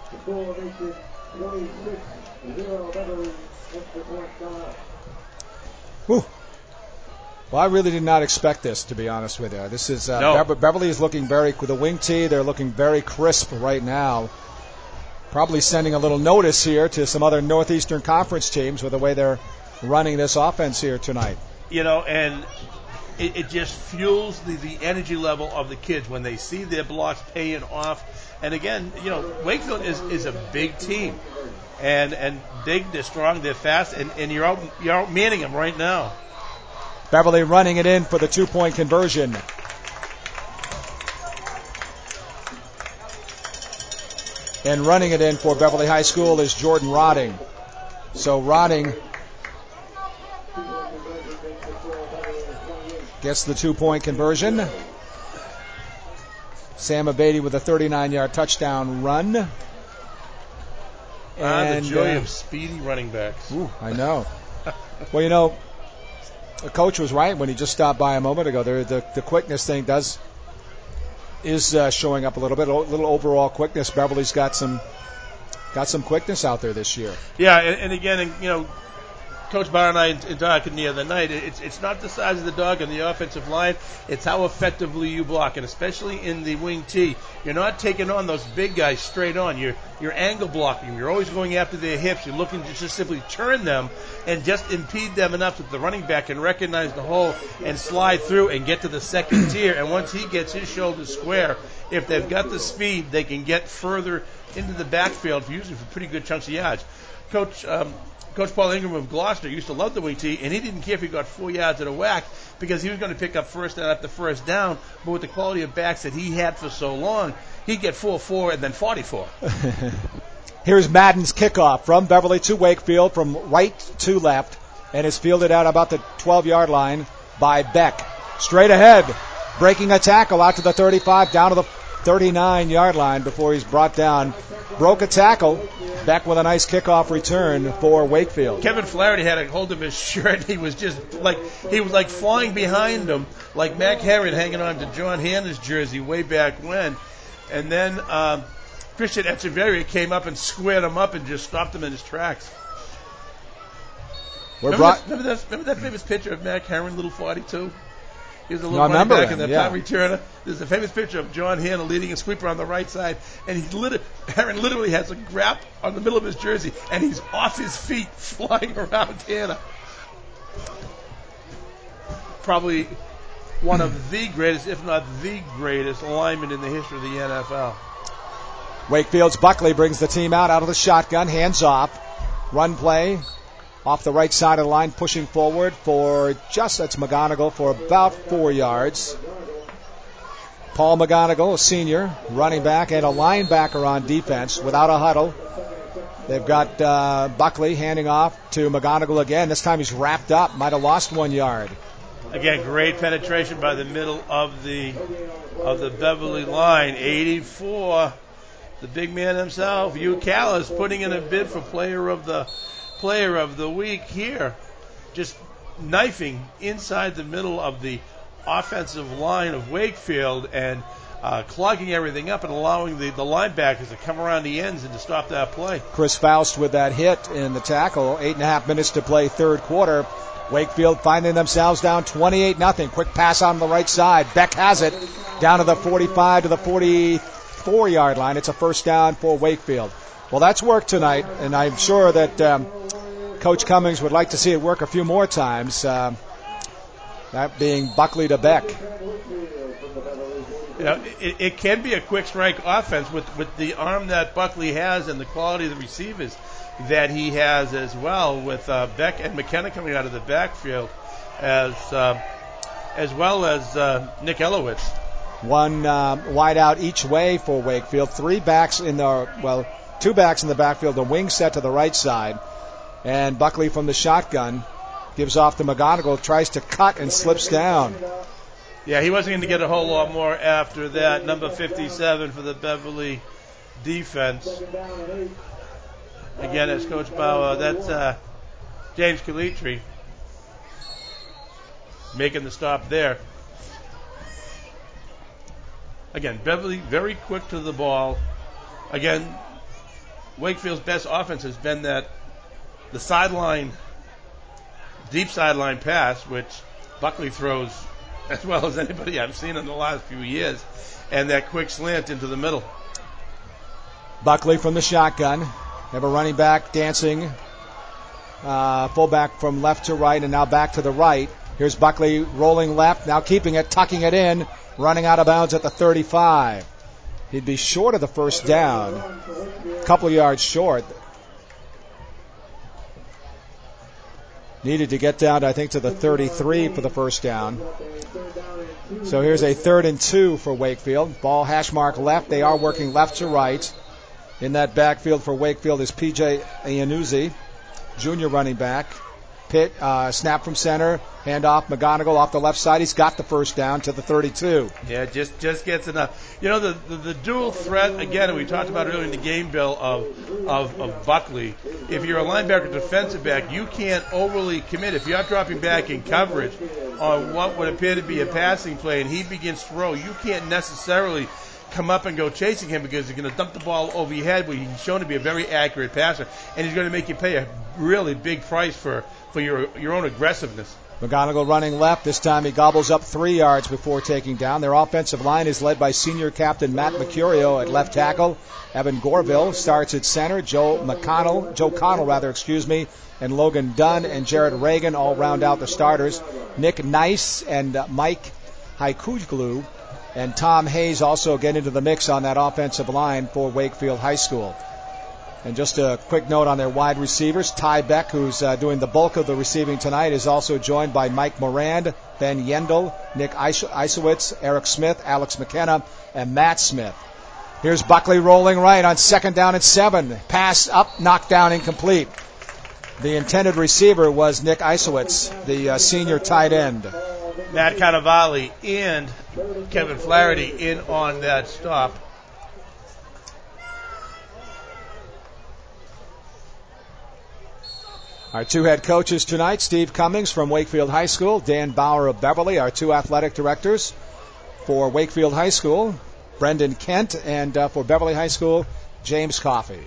Whew. Well, I really did not expect this, to be honest with you. This is uh, no. Be- Beverly is looking very with the wing tee. They're looking very crisp right now. Probably sending a little notice here to some other Northeastern Conference teams with the way they're running this offense here tonight. You know, and it, it just fuels the, the energy level of the kids when they see their blocks paying off. And again, you know, Wakefield is, is a big team, and and big, they're strong, they're fast, and, and you're out you're out manning them right now. Beverly running it in for the two-point conversion. And running it in for Beverly High School is Jordan Rodding. So Rodding gets the two-point conversion. Sam Abate with a thirty-nine-yard touchdown run. And ah, the joy uh, of speedy running backs. Ooh, I know. Well, you know, the coach was right when he just stopped by a moment ago. The, the, the quickness thing does is uh, showing up a little bit, a little overall quickness. Beverly's got some got some quickness out there this year. Yeah, and, and again, and, you know, Coach Barr and I in talking the other night, it's it's not the size of the dog on the offensive line, it's how effectively you block, and especially in the wing T. You're not taking on those big guys straight on. You're you're angle blocking. You're always going after their hips. You're looking to just simply turn them and just impede them enough that the running back can recognize the hole and slide through and get to the second tier. And once he gets his shoulders square if they've got the speed, they can get further into the backfield, usually for pretty good chunks of yards. Coach um, Coach Paul Ingram of Gloucester used to love the wing tee, and he didn't care if he got four yards at a whack because he was going to pick up first down after first down. But with the quality of backs that he had for so long, he'd get four four and then forty-four. Here's Madden's kickoff from Beverly to Wakefield from right to left, and is fielded out about the twelve-yard line by Beck. Straight ahead, breaking a tackle out to the thirty-five, down to the thirty-nine-yard line before he's brought down. Broke a tackle. Beck with a nice kickoff return for Wakefield. Kevin Flaherty had a hold of his shirt. He was just like he was like flying behind him, like Mac Herron hanging on to John Hanna's jersey way back when. And then um, Christian Echeverria came up and squared him up and just stopped him in his tracks. We're remember, brought, that, remember, that, remember that famous picture of Mac Herron, little forty-two? He was a No, little I running back remember in the him, yeah. punt returner. There's a famous picture of John Hanna leading a sweeper on the right side, and he lit- Herron literally has a grab on the middle of his jersey, and he's off his feet flying around Hanna. Probably one of the greatest, if not the greatest, lineman in the history of the N F L. Wakefield's Buckley brings the team out, out of the shotgun, hands off. Run play off the right side of the line, pushing forward for just, that's McGonigal, for about four yards. Paul McGonigal, a senior, running back, and a linebacker on defense without a huddle. They've got uh, Buckley handing off to McGonigal again. This time he's wrapped up, might have lost one yard. Again, great penetration by the middle of the of the Beverly line. eighty-four, the big man himself, Hugh Callis, putting in a bid for player of the player of the week here. Just knifing inside the middle of the offensive line of Wakefield and uh, clogging everything up and allowing the, the linebackers to come around the ends and to stop that play. Chris Faust with that hit in the tackle. Eight and a half minutes to play third quarter. Wakefield finding themselves down twenty-eight nothing. Quick pass on the right side. Beck has it down to the forty-five to the forty-four-yard line. It's a first down for Wakefield. Well, that's work tonight, and I'm sure that um, Coach Cummings would like to see it work a few more times, uh, that being Buckley to Beck. You know, it, it can be a quick strike offense with, with the arm that Buckley has and the quality of the receivers that he has as well, with uh, Beck and McKenna coming out of the backfield, as uh, as well as uh, Nick Elowitz. One uh, wide out each way for Wakefield. Three backs in the, well, two backs in the backfield. The wing set to the right side. And Buckley from the shotgun gives off to McGonigal, tries to cut and slips down. Yeah, he wasn't going to get a whole lot more after that. Number fifty-seven for the Beverly defense. Again, as Coach Bauer, that's uh, James Calitri making the stop there. Again, Beverly very quick to the ball. Again, Wakefield's best offense has been that the sideline, deep sideline pass, which Buckley throws as well as anybody I've seen in the last few years, and that quick slant into the middle. Buckley from the shotgun. They have a running back dancing, uh, fullback from left to right, and now back to the right. Here's Buckley rolling left, now keeping it, tucking it in, running out of bounds at the thirty-five. He'd be short of the first down, a couple yards short. Needed to get down, I think, to the thirty-three for the first down. So here's a third and two for Wakefield. Ball hash mark left. They are working left to right. In that backfield for Wakefield is P J Iannuzzi, junior running back. Pitt, uh, snap from center, handoff, McGonigal off the left side. He's got the first down to the thirty-two. Yeah, just just gets enough. You know, the, the, the dual threat, again, we talked about earlier in the game, Bill, of, of, of Buckley. If you're a linebacker defensive back, you can't overly commit. If you're dropping back in coverage on what would appear to be a passing play and he begins to throw, you can't necessarily come up and go chasing him because he's going to dump the ball over your head, but he's shown to be a very accurate passer, and he's going to make you pay a really big price for, for your your own aggressiveness. McGonigal running left. This time he gobbles up three yards before taking down. Their offensive line is led by senior captain Matt Mercurio at left tackle. Evan Gorville starts at center. Joe McConnell, Joe Connell rather, excuse me, and Logan Dunn and Jared Reagan all round out the starters. Nick Nice and Mike Haikuglu and Tom Hayes also get into the mix on that offensive line for Wakefield High School. And just a quick note on their wide receivers. Ty Beck, who's uh, doing the bulk of the receiving tonight, is also joined by Mike Morand, Ben Yendel, Nick Isowitz, Eric Smith, Alex McKenna, and Matt Smith. Here's Buckley rolling right on second down and seven. Pass up, knocked down, incomplete. The intended receiver was Nick Isowitz, the uh, senior tight end. Matt Cannavale and Kevin Flaherty in on that stop. Our two head coaches tonight, Steve Cummings from Wakefield High School, Dan Bauer of Beverly, our two athletic directors for Wakefield High School, Brendan Kent, and uh, for Beverly High School, James Coffey.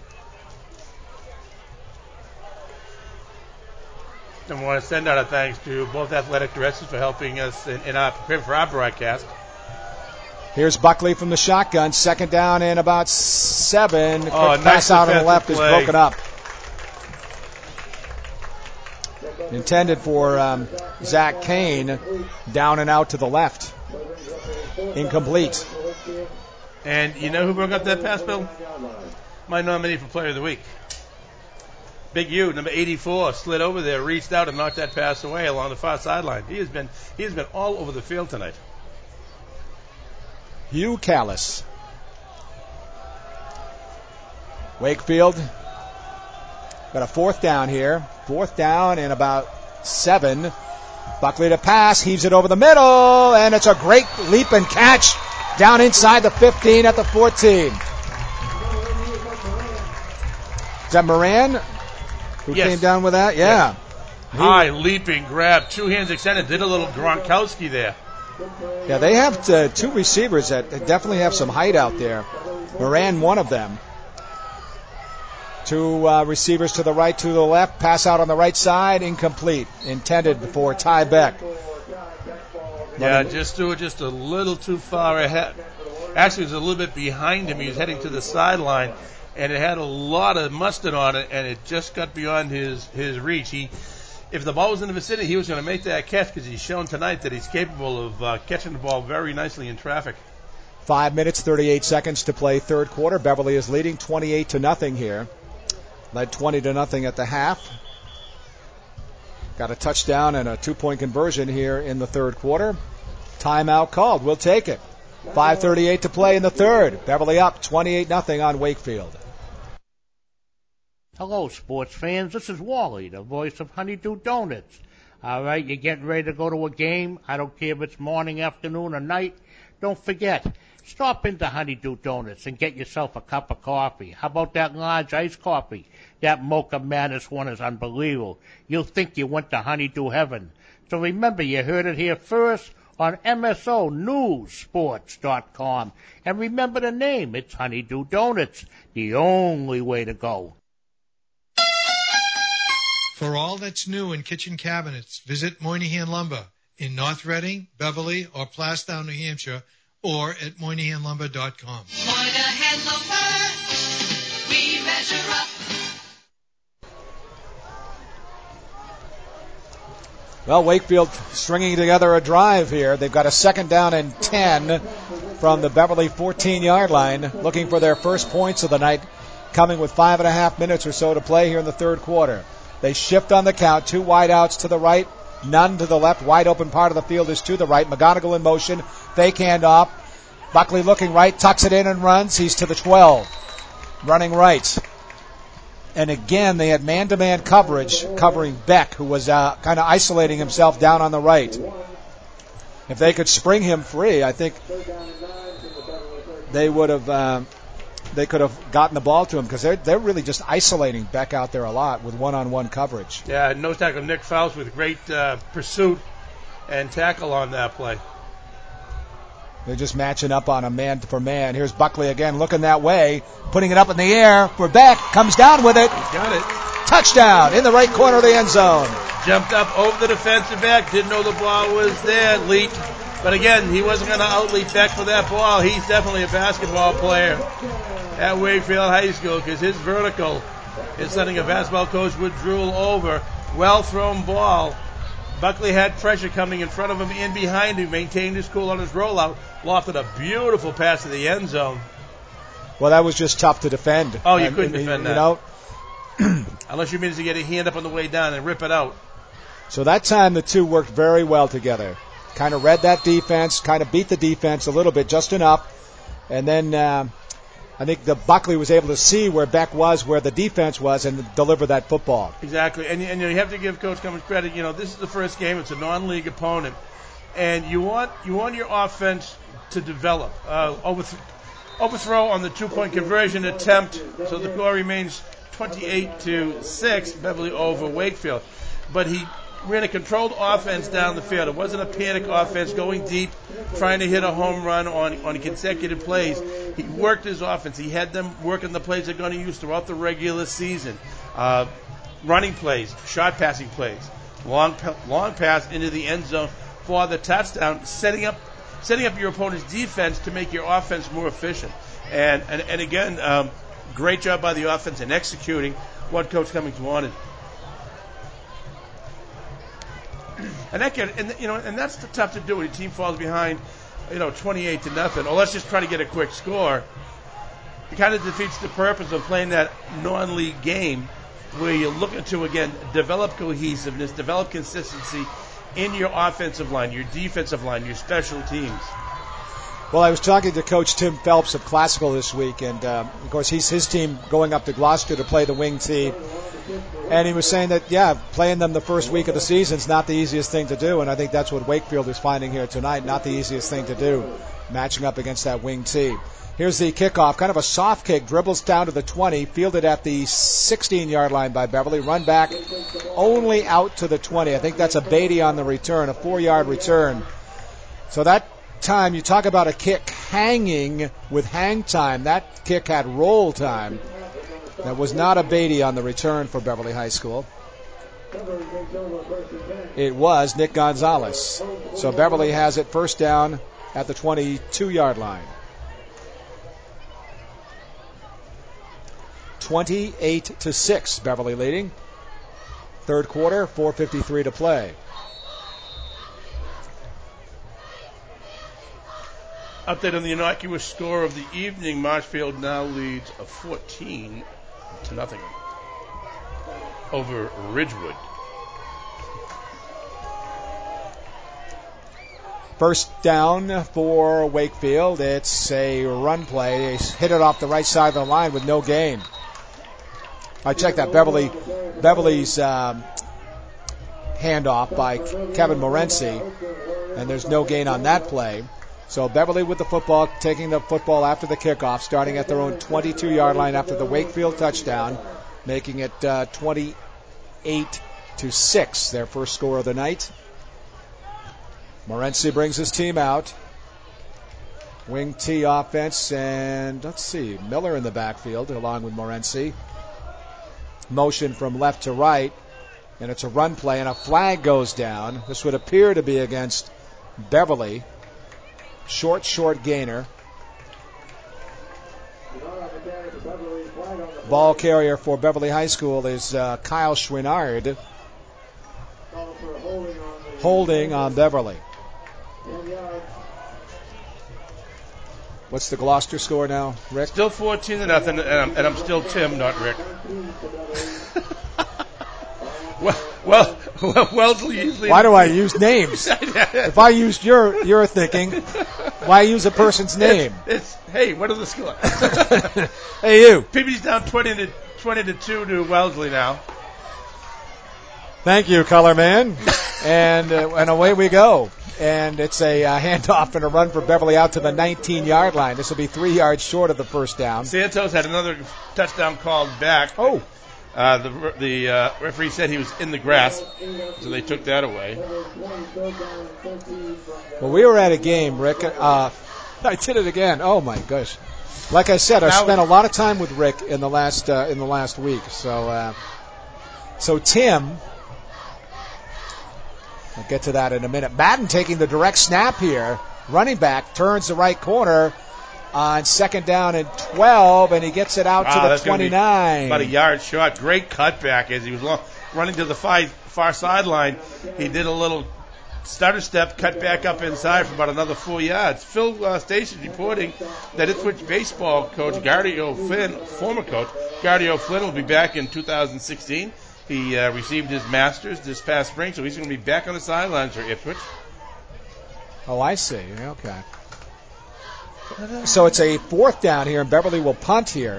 And we want to send out a thanks to both athletic directors for helping us in, in our prepare for our broadcast. Here's Buckley from the shotgun, second down and about seven. Quick Oh, pass nice out on the left play. is broken up. Intended for um, Zach Kane, down and out to the left. Incomplete. And you know who broke up that pass, Bill? My nominee for Player of the Week. Big U, number eighty-four, slid over there, reached out and knocked that pass away along the far sideline. He has been he has been all over the field tonight. Hugh Callis. Wakefield got a fourth down here. Fourth down and about seven. Buckley to pass, heaves it over the middle, and it's a great leap and catch down inside the fifteen at the fourteen. Is that Moran who Yes. came down with that? Yeah. Yes. High, leaping, grab, two hands extended, did a little Gronkowski there. Yeah, they have uh, two receivers that definitely have some height out there. Moran, one of them. Two uh, receivers to the right, to the left. Pass out on the right side, incomplete. Intended for Ty Beck. Yeah, just threw it just a little too far ahead. Actually, it was a little bit behind him. He was heading to the sideline, and it had a lot of mustard on it, and it just got beyond his, his reach. He, if the ball was in the vicinity, he was going to make that catch because he's shown tonight that he's capable of uh, catching the ball very nicely in traffic. Five minutes, thirty-eight seconds to play third quarter. Beverly is leading twenty-eight to nothing here. Led twenty to nothing at the half. Got a touchdown and a two-point conversion here in the third quarter. Timeout called. We'll take it. five thirty-eight to play in the third. Beverly up twenty-eight nothing on Wakefield. Hello, sports fans. This is Wally, the voice of Honeydew Donuts. All right, you're getting ready to go to a game. I don't care if it's morning, afternoon, or night. Don't forget, stop into Honeydew Donuts and get yourself a cup of coffee. How about that large iced coffee? That Mocha Madness one is unbelievable. You'll think you went to Honeydew Heaven. So remember, you heard it here first on M S O News Sports dot com. And remember the name. It's Honeydew Donuts, the only way to go. For all that's new in kitchen cabinets, visit Moynihan Lumber in North Reading, Beverly, or Plastown, New Hampshire, or at Moynihan Lumber dot com. Moynihan Lumber, we measure up. Well, Wakefield stringing together a drive here. They've got a second down and ten from the Beverly fourteen-yard line, looking for their first points of the night, coming with five and a half minutes or so to play here in the third quarter. They shift on the count, two wide outs to the right, none to the left. Wide open part of the field is to the right. McGonigal in motion, fake handoff. Buckley looking right, tucks it in and runs. He's to the twelve, running right. And again, they had man-to-man coverage covering Beck, who was uh, kind of isolating himself down on the right. If they could spring him free, I think they would have, uh, they could have gotten the ball to him, because they're they're really just isolating Beck out there a lot with one-on-one coverage. Yeah, nose tackle Nick Faust with great uh, pursuit and tackle on that play. They're just matching up on a man for man. Here's Buckley again, looking that way, putting it up in the air for Beck. Comes down with it. He's got it. Touchdown in the right corner of the end zone. Jumped up over the defensive back. Didn't know the ball was there. Leaped. But again, he wasn't going to out-leap Beck for that ball. He's definitely a basketball player at Wakefield High School, because his vertical is something a basketball coach would drool over. Well-thrown ball. Buckley had pressure coming in front of him and behind him, maintained his cool on his rollout, lofted a beautiful pass to the end zone. Well, that was just tough to defend. Oh, you and, couldn't and, defend you that. know. Unless you managed to get a hand up on the way down and rip it out. So that time the two worked very well together. Kind of read that defense, kind of beat the defense a little bit, just enough. And then uh, I think the Buckley was able to see where Beck was, where the defense was, and deliver that football. Exactly. And, and you have to give Coach Cummins credit. You know, this is the first game. It's a non-league opponent. And you want you want your offense to develop. Uh, overth- overthrow on the two-point conversion attempt, so the score remains twenty-eight to six, Beverly over Wakefield. But he ran a controlled offense down the field. It wasn't a panic offense going deep, trying to hit a home run on, on consecutive plays. He worked his offense. He had them working the plays they're going to use throughout the regular season. Uh, running plays, short passing plays, long long pass into the end zone for the touchdown, setting up setting up your opponent's defense to make your offense more efficient. And and, and again, um, great job by the offense in executing what Coach Cummings wanted. And that get, and you know, and that's the tough to do when a team falls behind, you know, twenty-eight to nothing. Or let's just try to get a quick score. It kind of defeats the purpose of playing that non-league game, where you're looking to again develop cohesiveness, develop consistency in your offensive line, your defensive line, your special teams. Well, I was talking to Coach Tim Phelps of Classical this week, and uh, of course he's his team going up to Gloucester to play the wing tee. And he was saying that, yeah, playing them the first week of the season is not the easiest thing to do, and I think that's what Wakefield is finding here tonight, not the easiest thing to do, matching up against that wing tee. Here's the kickoff, kind of a soft kick, dribbles down to the twenty, fielded at the sixteen-yard line by Beverly, run back only out to the twenty. I think that's a Beatty on the return, a four-yard return. So that time, you talk about a kick hanging with hang time. That kick had roll time. That was not a Beatty on the return for Beverly High School. It was Nick Gonzalez. So Beverly has it first down at the twenty-two-yard line. twenty-eight to six, Beverly leading. Third quarter, four fifty-three to play. Update on the innocuous score of the evening. Marshfield now leads a fourteen to nothing over Ridgewood. First down for Wakefield. It's a run play. They hit it off the right side of the line with no gain. I checked that Beverly, Beverly's um, handoff by Kevin Morency, and there's no gain on that play. So Beverly with the football, taking the football after the kickoff, starting at their own twenty-two-yard line after the Wakefield touchdown, making it uh, twenty-eight to six, their first score of the night. Morency brings his team out. Wing T offense, and let's see, Miller in the backfield along with Morency. Motion from left to right, and it's a run play, and a flag goes down. This would appear to be against Beverly. Short, short gainer. Ball carrier for Beverly High School is uh, Kyle Schwinard. Holding on Beverly. What's the Gloucester score now, Rick? Still fourteen to nothing, and I'm, and I'm still Tim, not Rick. well, well, well, Wellesley usually. Why do I use names? If I used your your thinking, why use a person's name? It's, it's hey, what are the scores? Hey, you. Peabody's down twenty to twenty to two to Wellesley now. Thank you, color man. And uh, and away we go. And it's a uh, handoff and a run for Beverly out to the nineteen-yard line. This will be three yards short of the first down. Santos had another touchdown called back. Oh. Uh, the the uh, referee said he was in the grass, so they took that away. Well, we were at a game, Rick. Uh, I did it again. Oh my gosh! Like I said, I spent a lot of time with Rick in the last uh, in the last week. So, uh, so Tim. I'll get to that in a minute. Madden taking the direct snap here. Running back turns the right corner on second down and twelve, and he gets it out wow, to the twenty-nine. About a yard short. Great cutback as he was long, running to the far, far sideline. He did a little stutter step, cut back up inside for about another four yards. Phil uh, Station reporting that Ipswich baseball coach Gardio Flynn, former coach Gardio Flynn, will be back in two thousand sixteen. He uh, received his master's this past spring, so he's going to be back on the sidelines for Ipswich. Oh, I see. Okay. So it's a fourth down here, and Beverly will punt here.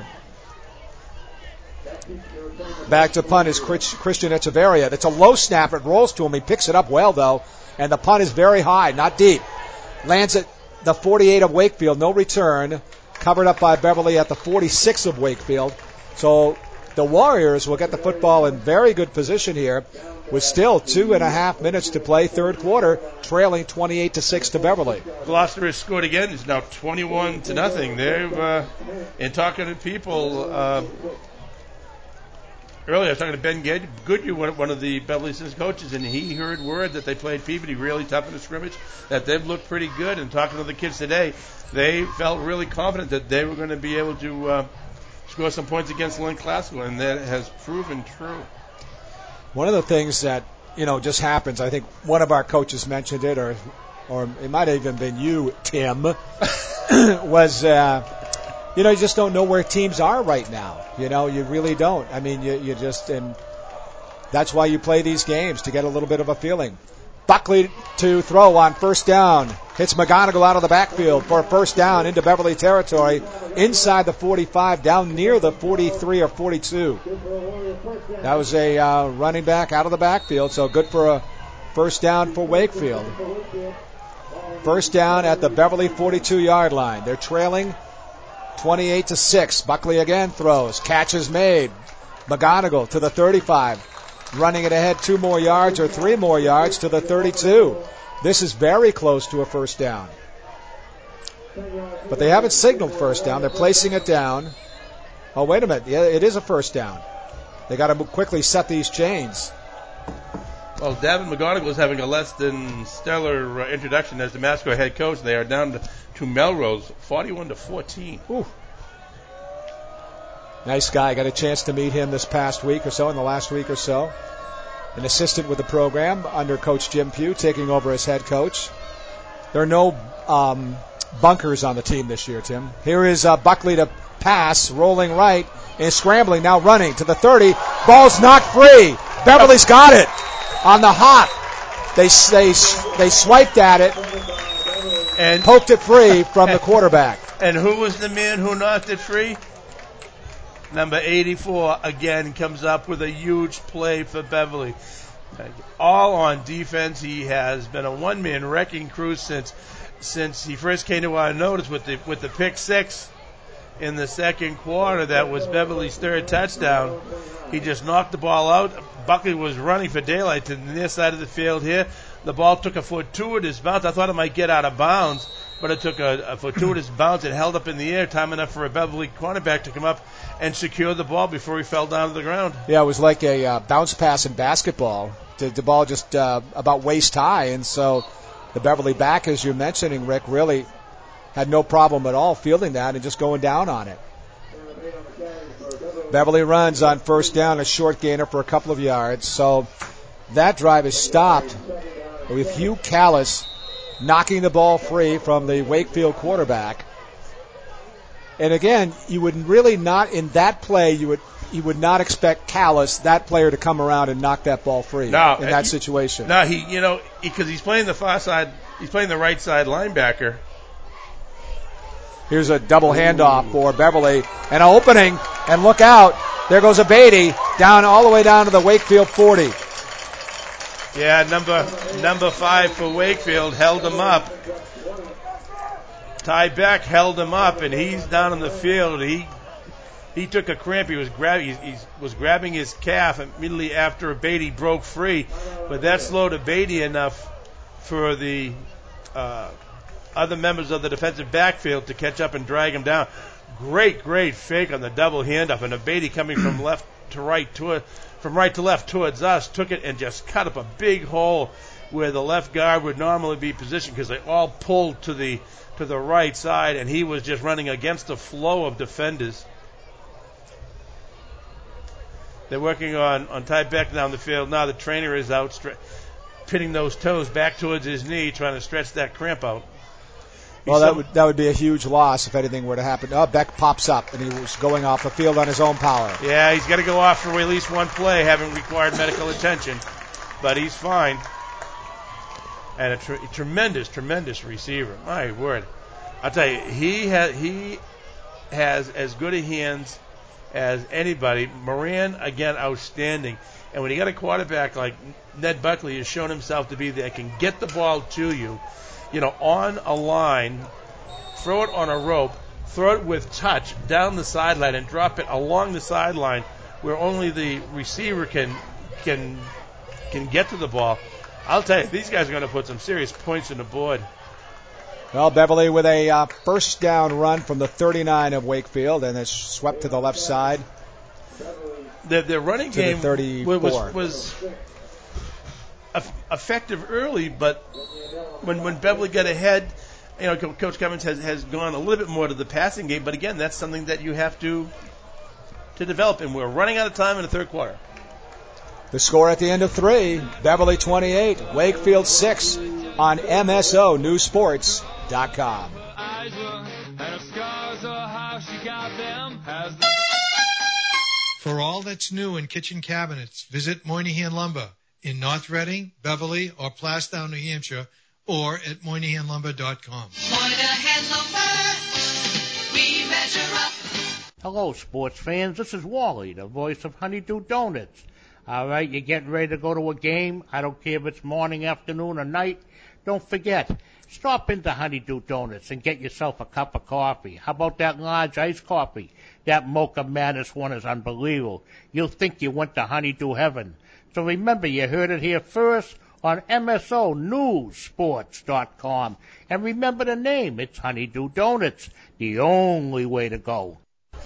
Back to punt is Christian Echeverria. That's a low snap. It rolls to him. He picks it up well, though, and the punt is very high, not deep. Lands at the forty-eight of Wakefield. No return. Covered up by Beverly at the forty-six of Wakefield. So the Warriors will get the football in very good position here with still two and a half minutes to play, third quarter, trailing twenty-eight to six to Beverly. Gloucester has scored again. It's now twenty-one to nothing. They've, uh, in talking to people, uh, earlier I was talking to Ben Goodyear, one of the Beverly Citizens coaches, and he heard word that they played Peabody really tough in the scrimmage, that they've looked pretty good. And talking to the kids today, they felt really confident that they were going to be able to uh, score some points against Lynn Classical, and that has proven true. One of the things that, you know, just happens, I think one of our coaches mentioned it, or or it might have even been you, Tim, was, uh, you know, you just don't know where teams are right now. You know, you really don't. I mean, you, you just, and that's why you play these games, to get a little bit of a feeling. Buckley to throw on first down. Hits McGonigal out of the backfield for a first down into Beverly territory, inside the forty-five, down near the forty-three or forty-two. That was a uh, running back out of the backfield, so good for a first down for Wakefield. First down at the Beverly forty-two-yard line. They're trailing twenty-eight to six. Buckley again throws. Catch is made. McGonigal to the thirty-five. Running it ahead two more yards or three more yards to the thirty-two. This is very close to a first down. But they haven't signaled first down. They're placing it down. Oh, wait a minute. Yeah, it is a first down. They got to quickly set these chains. Well, Davin McGonigal is having a less than stellar uh, introduction as the Masco head coach. They are down to, to Melrose, forty-one to fourteen. Ooh. Nice guy. Got a chance to meet him this past week or so, in the last week or so. An assistant with the program under Coach Jim Pugh, taking over as head coach. There are no um, bunkers on the team this year, Tim. Here is uh, Buckley to pass, rolling right, and scrambling, now running to the thirty. Ball's knocked free. Beverly's got it on the hop. They, they, they swiped at it and poked it free from the quarterback. And who was the man who knocked it free? Number eighty-four, again, comes up with a huge play for Beverly. All on defense. He has been a one-man wrecking crew since since he first came to our notice with the with the pick six in the second quarter. That was Beverly's third touchdown. He just knocked the ball out. Buckley was running for daylight to the near side of the field here. The ball took a fortuitous bounce. I thought it might get out of bounds, but it took a, a fortuitous bounce. It held up in the air, time enough for a Beverly cornerback to come up and secure the ball before he fell down to the ground. Yeah, it was like a uh, bounce pass in basketball. The, the ball just uh, about waist high, and so the Beverly back, as you're mentioning, Rick, really had no problem at all fielding that and just going down on it. Beverly runs on first down, a short gainer for a couple of yards. So that drive is stopped with Hugh Callis knocking the ball free from the Wakefield quarterback. And again, you would really not, in that play, you would you would not expect Callis, that player, to come around and knock that ball free no, in that he, situation. No, he, you know, because he, he's playing the far side, he's playing the right side linebacker. Here's a double handoff for Beverly. An opening, and look out. There goes a Beatty, down all the way down to the Wakefield forty. Yeah, number number five for Wakefield held him up. Ty Beck held him up, and he's down in the field. He he took a cramp. He was grab he, he was grabbing his calf immediately after Beatty broke free, but that slowed a Beatty enough for the uh, other members of the defensive backfield to catch up and drag him down. Great, great fake on the double handoff, and a Beatty coming from left to right to from right to left towards us took it and just cut up a big hole where the left guard would normally be positioned, because they all pulled to the to the right side, and he was just running against the flow of defenders. They're working on, on Ty Beck down the field. Now the trainer is out, stre- pinning those toes back towards his knee, trying to stretch that cramp out. Well, that would that would be a huge loss if anything were to happen. Oh, Beck pops up, and he was going off the field on his own power. Yeah, he's got to go off for at least one play, having required medical attention. But he's fine. And a tr- tremendous, tremendous receiver. My word. I'll tell you, he, ha- he has as good a hands as anybody. Moran, again, outstanding. And when you got a quarterback like Ned Buckley has shown himself to be that can get the ball to you, you know, on a line, throw it on a rope, throw it with touch down the sideline and drop it along the sideline where only the receiver can can can get to the ball. I'll tell you, these guys are going to put some serious points on the board. Well, Beverly with a uh, first down run from the thirty-nine of Wakefield, and it's swept to the left side. The, the running to game the thirty-four. was was effective early, but when when Beverly got ahead, you know, Coach Cummins has, has gone a little bit more to the passing game. But again, that's something that you have to to develop, and we're running out of time in the third quarter. The score at the end of three: Beverly twenty-eight, Wakefield six on M S O News Sports dot com. For all that's new in kitchen cabinets, visit Moynihan Lumber in North Reading, Beverly, or Plastown, New Hampshire, or at Moynihan Lumber dot com. Moynihan Lumber, we measure up. Hello, sports fans. This is Wally, the voice of Honeydew Donuts. All right, you're getting ready to go to a game. I don't care if it's morning, afternoon, or night. Don't forget, stop into Honeydew Donuts and get yourself a cup of coffee. How about that large iced coffee? That Mocha Madness one is unbelievable. You'll think you went to Honeydew Heaven. So remember, you heard it here first on M S O News Sports dot com. And remember the name. It's Honeydew Donuts, the only way to go.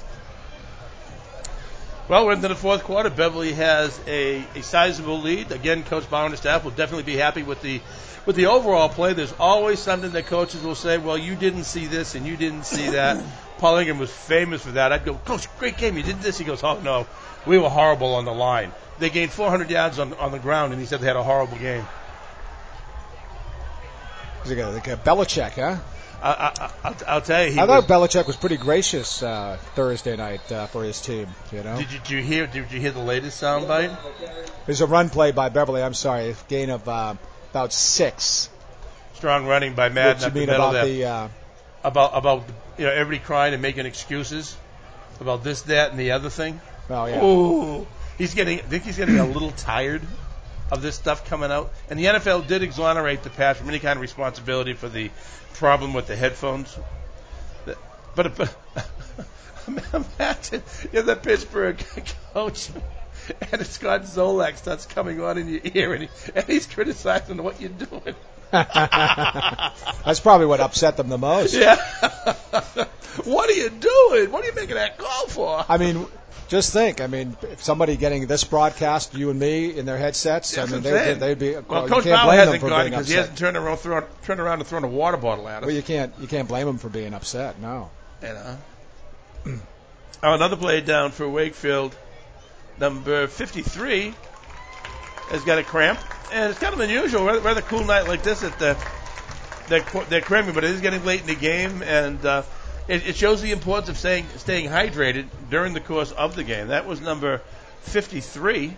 Well, we're into the fourth quarter. Beverly has a, a sizable lead. Again, Coach Bauer and the staff will definitely be happy with the with the overall play. There's always something that coaches will say, well, you didn't see this and you didn't see that. Paul Ingram was famous for that. I'd go, Coach, great game. You did this. He goes, oh, no, we were horrible on the line. They gained four hundred yards on, on the ground, and he said they had a horrible game. They got, they got Belichick, huh? I, I, I'll, I'll tell you. He I was, thought Belichick was pretty gracious uh, Thursday night uh, for his team. You know. Did you, did you hear? Did you hear the latest soundbite? There's a run play by Beverly. I'm sorry, gain of uh, about six. Strong running by Madden up the middle about there. The, uh, about about you know everybody crying and making excuses about this, that, and the other thing. Oh yeah. Ooh, he's getting. I think he's getting a little tired of this stuff coming out. And the N F L did exonerate the pass from any kind of responsibility for the problem with the headphones. But, but imagine you're the Pittsburgh coach, and Scott Zolak starts coming on in your ear, and, he, and he's criticizing what you're doing. That's probably what upset them the most. Yeah. What are you doing? What are you making that call for? I mean, just think. I mean, if somebody getting this broadcast, you and me, in their headsets, That's I mean, what I'm they'd, they'd be. Well, well Coach you can't Bauer blame them hasn't for gone being because upset. he hasn't turned around, thrown, turned around and thrown a water bottle at us. Well, you can't you can't blame them for being upset. No. You know. Oh, another play down for Wakefield. Number fifty-three has got a cramp, and it's kind of unusual. Rather, rather cool night like this at the they're, they're cramping, but it is getting late in the game, and uh, it, it shows the importance of staying staying hydrated during the course of the game. That was number fifty-three.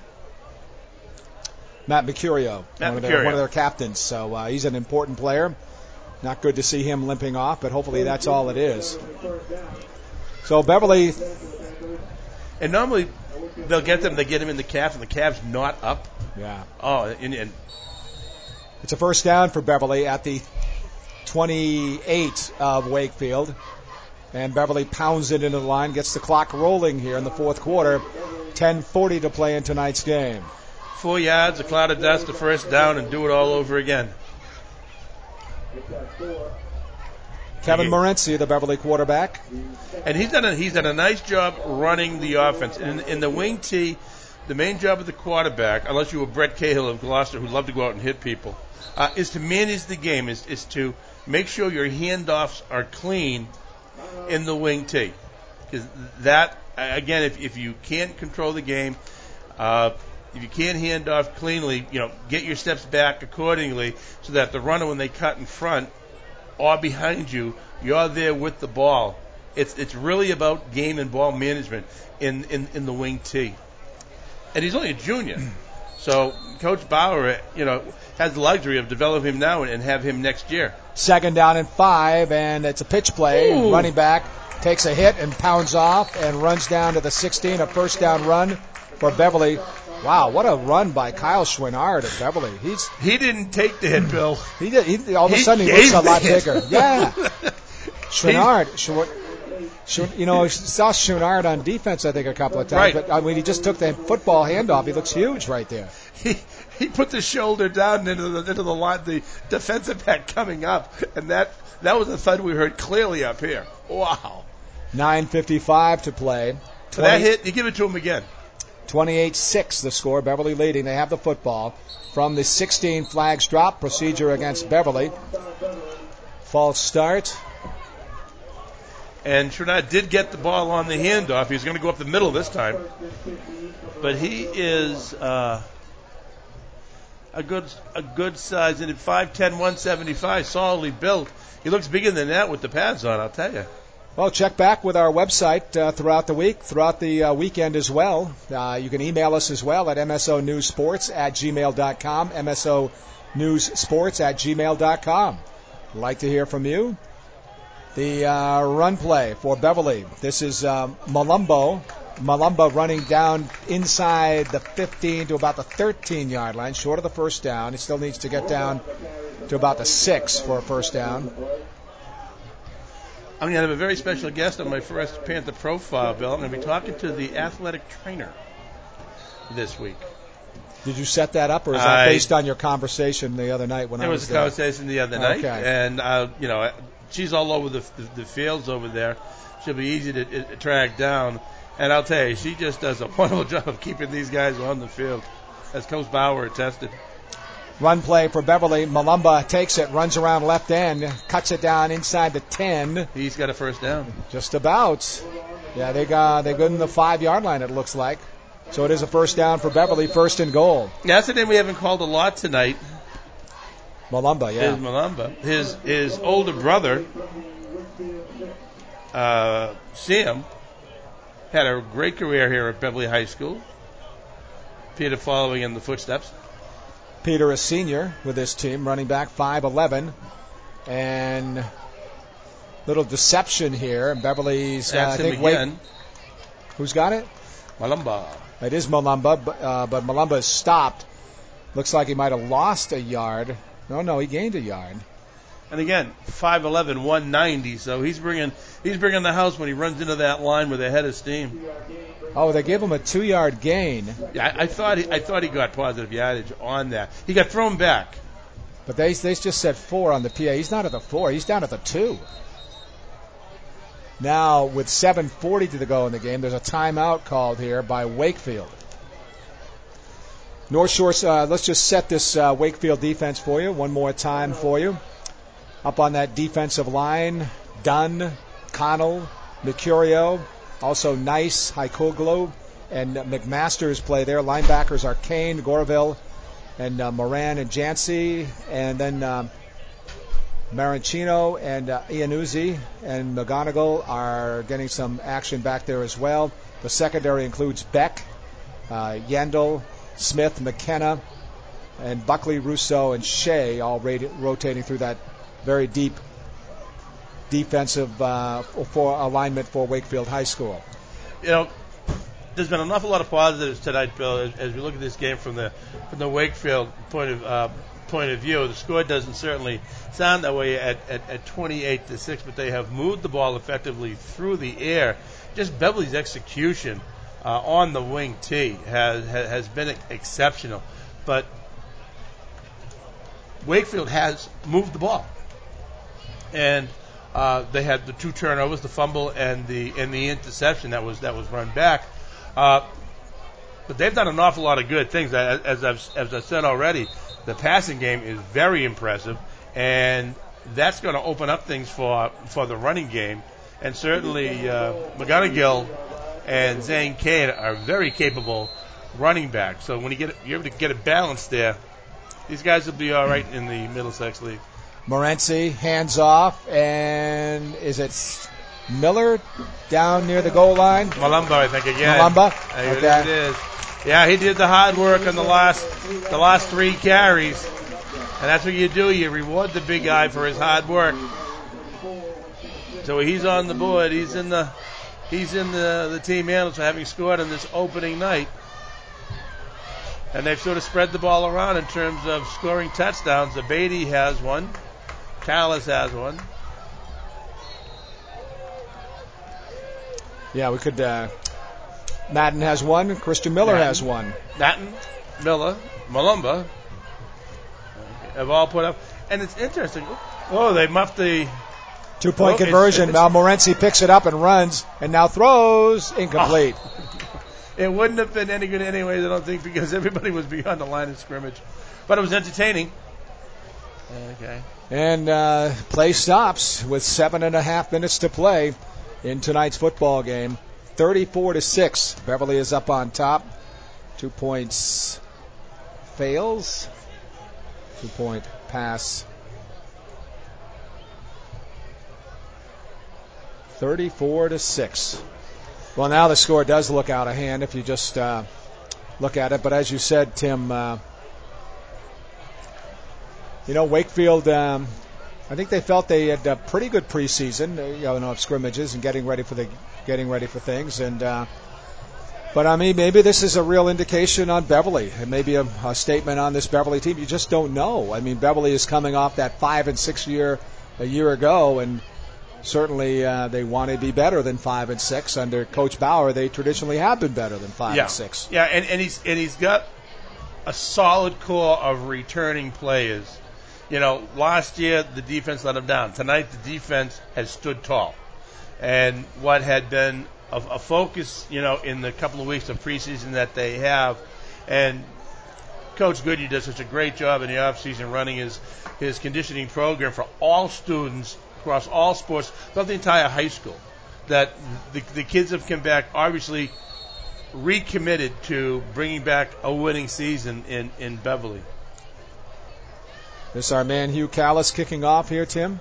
Matt Mercurio, Matt one, Mercurio. Of their, one of their captains. So uh, he's an important player. Not good to see him limping off, but hopefully that's all it is. So Beverly. And normally they'll get them, they get him in the calf, and the calf's not up. Yeah. Oh, and, and it's a first down for Beverly at the twenty-eight of Wakefield. And Beverly pounds it into the line, gets the clock rolling here in the fourth quarter. ten forty to play in tonight's game. Four yards, a cloud of dust, a first down, and do it all over again. Kevin Morency, the Beverly quarterback. And he's done a, he's done a nice job running the offense. In, in the wing tee, the main job of the quarterback, unless you were Brett Cahill of Gloucester, who loved to go out and hit people, uh, is to manage the game, is, is to make sure your handoffs are clean in the wing tee. Because that, again, if, if you can't control the game, Uh, if you can't hand off cleanly, you know, get your steps back accordingly so that the runner, when they cut in front or behind you, you're there with the ball. It's it's really about game and ball management in, in, in the wing T. And he's only a junior. So Coach Bauer, you know, has the luxury of developing him now and have him next year. Second down and five, and it's a pitch play. Ooh. Running back takes a hit and pounds off and runs down to the sixteen, a first down run for Beverly. Wow, what a run by Kyle Schwinnard of Beverly. He's He didn't take the hit, Bill. He did. He, all of a He sudden, he looks gave a lot the hit. bigger. Yeah. Schwinnard. Schw- Schw- you know, I saw Schwinnard on defense, I think, a couple of times. Right. But I mean, he just took the football handoff. He looks huge right there. He he put the shoulder down into the into the line, the defensive back coming up, and that that was a thud we heard clearly up here. Wow. nine fifty-five to play. For that hit, you give it to him again. twenty-eight six the score. Beverly leading. They have the football. From the sixteen, flags drop. Procedure against Beverly. False start. And Schwinnard did get the ball on the handoff. He's going to go up the middle this time. But he is uh, a good a good size. And at five ten, one seventy-five, solidly built. He looks bigger than that with the pads on, I'll tell you. Well, check back with our website uh, throughout the week, throughout the uh, weekend as well. Uh, you can email us as well at m s o news sports at gmail dot com, m s o news sports at gmail dot com. Like to hear from you. The uh, run play for Beverly. This is um, Malumbo. Malumbo running down inside the fifteen to about the thirteen-yard line, short of the first down. He still needs to get down to about the six for a first down. I'm going to have a very special guest on my first Panther profile, Bill. I'm going to be talking to the athletic trainer this week. Did you set that up, or is that I, based on your conversation the other night when I I was was a there? conversation the other night, Okay. and uh, you know, she's all over the, the the fields over there. She'll be easy to, to track down, and I'll tell you, she just does a wonderful job of keeping these guys on the field, as Coach Bauer attested. Run play for Beverly. Malumba takes it, runs around left end, cuts it down inside the ten. He's got a first down. Just about. Yeah, they got they good in the five-yard line, it looks like. So it is a first down for Beverly, first and goal. Yeah, that's a name we haven't called a lot tonight. Malumba, yeah. Is Malumba. His his older brother, uh, Sam, had a great career here at Beverly High School. Peter following in the footsteps. Peter, a senior with this team, running back five eleven. And little deception here. Beverly's, uh, That's I him think, wait. again. Who's got it? Malumba. It is Malumba, but, uh, but Malumba is stopped. Looks like he might have lost a yard. No, no, he gained a yard. And again, five eleven, one ninety. So he's bringing he's bringing the house when he runs into that line with a head of steam. Oh, they gave him a two-yard gain. Yeah, I, I thought he, I thought he got positive yardage on that. He got thrown back. But they they just said four on the P A. He's not at the four. He's down at the two. Now, with seven forty to go in the game, there's a timeout called here by Wakefield. North Shore, uh, let's just set this uh, Wakefield defense for you one more time for you. Up on that defensive line, Dunn, Connell, Mercurio, also Nice, Haikoglu, and uh, McMaster's play there. Linebackers are Kane, Gorville, and uh, Moran and Jancy, and then um, Marancino and uh, Iannuzzi and McGonigal are getting some action back there as well. The secondary includes Beck, uh, Yendel, Smith, McKenna, and Buckley, Russo, and Shea, all rati- rotating through that very deep defensive uh, for alignment for Wakefield High School. You know, there's been an awful lot of positives tonight, Bill, as, as we look at this game from the from the Wakefield point of uh, point of view. The score doesn't certainly sound that way at, at, at twenty-eight to six, but they have moved the ball effectively through the air. Just Beverly's execution uh, on the wing T has has been exceptional, but Wakefield has moved the ball, and uh, they had the two turnovers, the fumble and the and the interception that was that was run back. Uh, but they've done an awful lot of good things. As, as I've as I said already, the passing game is very impressive, and that's going to open up things for for the running game. And certainly uh, McGonigal and Zane Kane are very capable running back. So when you get it, you're able to get it balanced there, these guys will be all right in the Middlesex League. Morency, hands off, and is it Miller down near the goal line? Malumba, I think, again. Malumba? There Okay. it is. Yeah, he did the hard work on the last the last three carries. And that's what you do. You reward the big guy for his hard work. So he's on the board. He's in the he's in the, the team handles for having scored on this opening night. And they've sort of spread the ball around in terms of scoring touchdowns. Beatty has one. Callis has one. Yeah, we could. Uh, Madden has one. Christian Miller Madden. has one. Madden, Miller, Malumba have all put up. And it's interesting. Oh, they muffed the Two-point oh, conversion. It's, now Morency picks it up and runs, and now throws incomplete. Oh. It wouldn't have been any good anyways, I don't think, because everybody was beyond the line of scrimmage. But it was entertaining. Okay. And uh, play stops with seven and a half minutes to play in tonight's football game. thirty-four to six. Beverly is up on top. Two points fails. Two-point pass. thirty-four to six. Well, now the score does look out of hand if you just uh, look at it. But as you said, Tim, uh, you know, Wakefield, um, I think they felt they had a pretty good preseason, uh, you know, of scrimmages and getting ready for the getting ready for things. And uh, but I mean, maybe this is a real indication on Beverly, and maybe a, a statement on this Beverly team. You just don't know. I mean, Beverly is coming off that five and six year a year ago, and certainly uh, they want to be better than five and six under Coach Bauer. They traditionally have been better than five yeah. and six. Yeah, and, and he's and he's got a solid core of returning players. You know, last year the defense let him down. Tonight the defense has stood tall, and what had been a, a focus, you know, in the couple of weeks of preseason that they have, and Coach Goodyear does such a great job in the offseason running his his conditioning program for all students across all sports, throughout the entire high school, that the, the kids have come back, obviously recommitted to bringing back a winning season in, in Beverly. This is our man Hugh Callis kicking off here, Tim,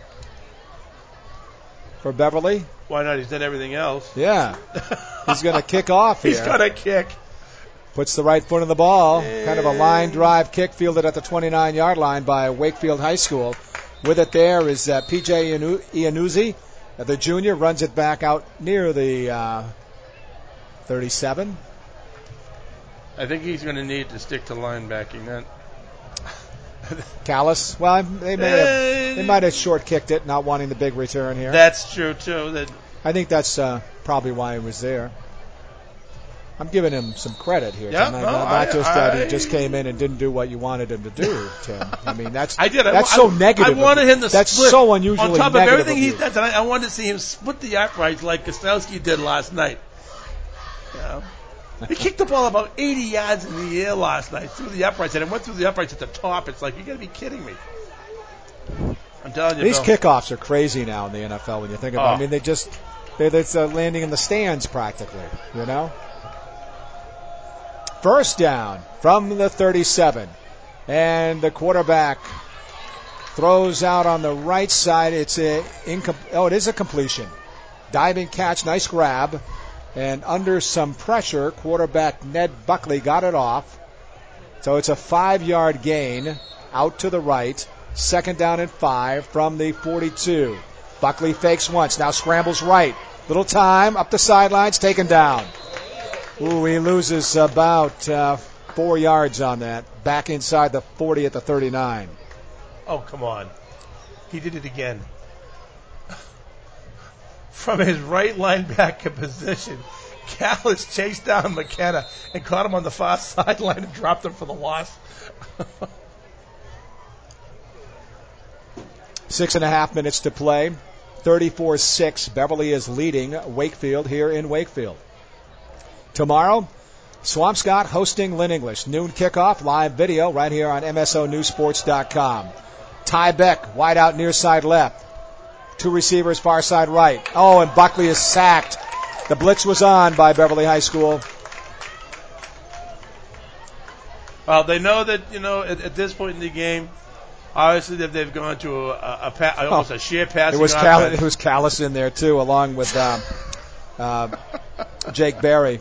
for Beverly. Why not? He's done everything else. Yeah. He's going to kick off here. He's going to kick. Puts the right foot on the ball. Kind of a line drive kick fielded at the twenty-nine-yard line by Wakefield High School. With it there is uh, P J Iannuzzi, uh, the junior, runs it back out near the uh, thirty-seven. I think he's going to need to stick to linebacking. That Callis, well, they may have, they might have short kicked it, not wanting the big return here. That's true too. That I think that's uh, probably why he was there. I'm giving him some credit here. Yeah, Tim. no, not I, just that I, he just came in and didn't do what you wanted him to do, Tim. I mean, that's I did. that's I, so I, negative. I wanted him to That's split so unusually on top of negative everything of he's you. done tonight. I wanted to see him split the uprights like Kostowski did last night. You know? He kicked the ball about eighty yards in the air last night through the uprights, and it went through the uprights at the top. It's like, you got to be kidding me. I'm telling you, These Bill. kickoffs are crazy now in the N F L when you think about it. Oh. I mean, they just, they're, it's uh, landing in the stands practically, you know? First down from the thirty-seven. And the quarterback throws out on the right side. It's a incom- oh, it is a completion. Diving catch, nice grab. And under some pressure, quarterback Ned Buckley got it off. So it's a five-yard gain out to the right. Second down and five from the forty-two. Buckley fakes once, now scrambles right. Little time, up the sidelines, taken down. Ooh, he loses about uh, four yards on that. Back inside the forty at the thirty-nine. Oh, come on. He did it again. From his right linebacker position, Callis chased down McKenna and caught him on the far sideline and dropped him for the loss. Six and a half minutes to play. thirty-four six. Beverly is leading Wakefield here in Wakefield. Tomorrow, Swampscott hosting Lynn English. Noon kickoff, live video right here on M S O News Sports dot com. Ty Beck, wide out near side left. Two receivers, far side right. Oh, and Buckley is sacked. The blitz was on by Beverly High School. Well, they know that, you know, at, at this point in the game, obviously they've, they've gone to a, a, a pa- almost Oh, a sheer passing It was Cal- offense. it was Callis in there too, along with um, uh, Jake Berry.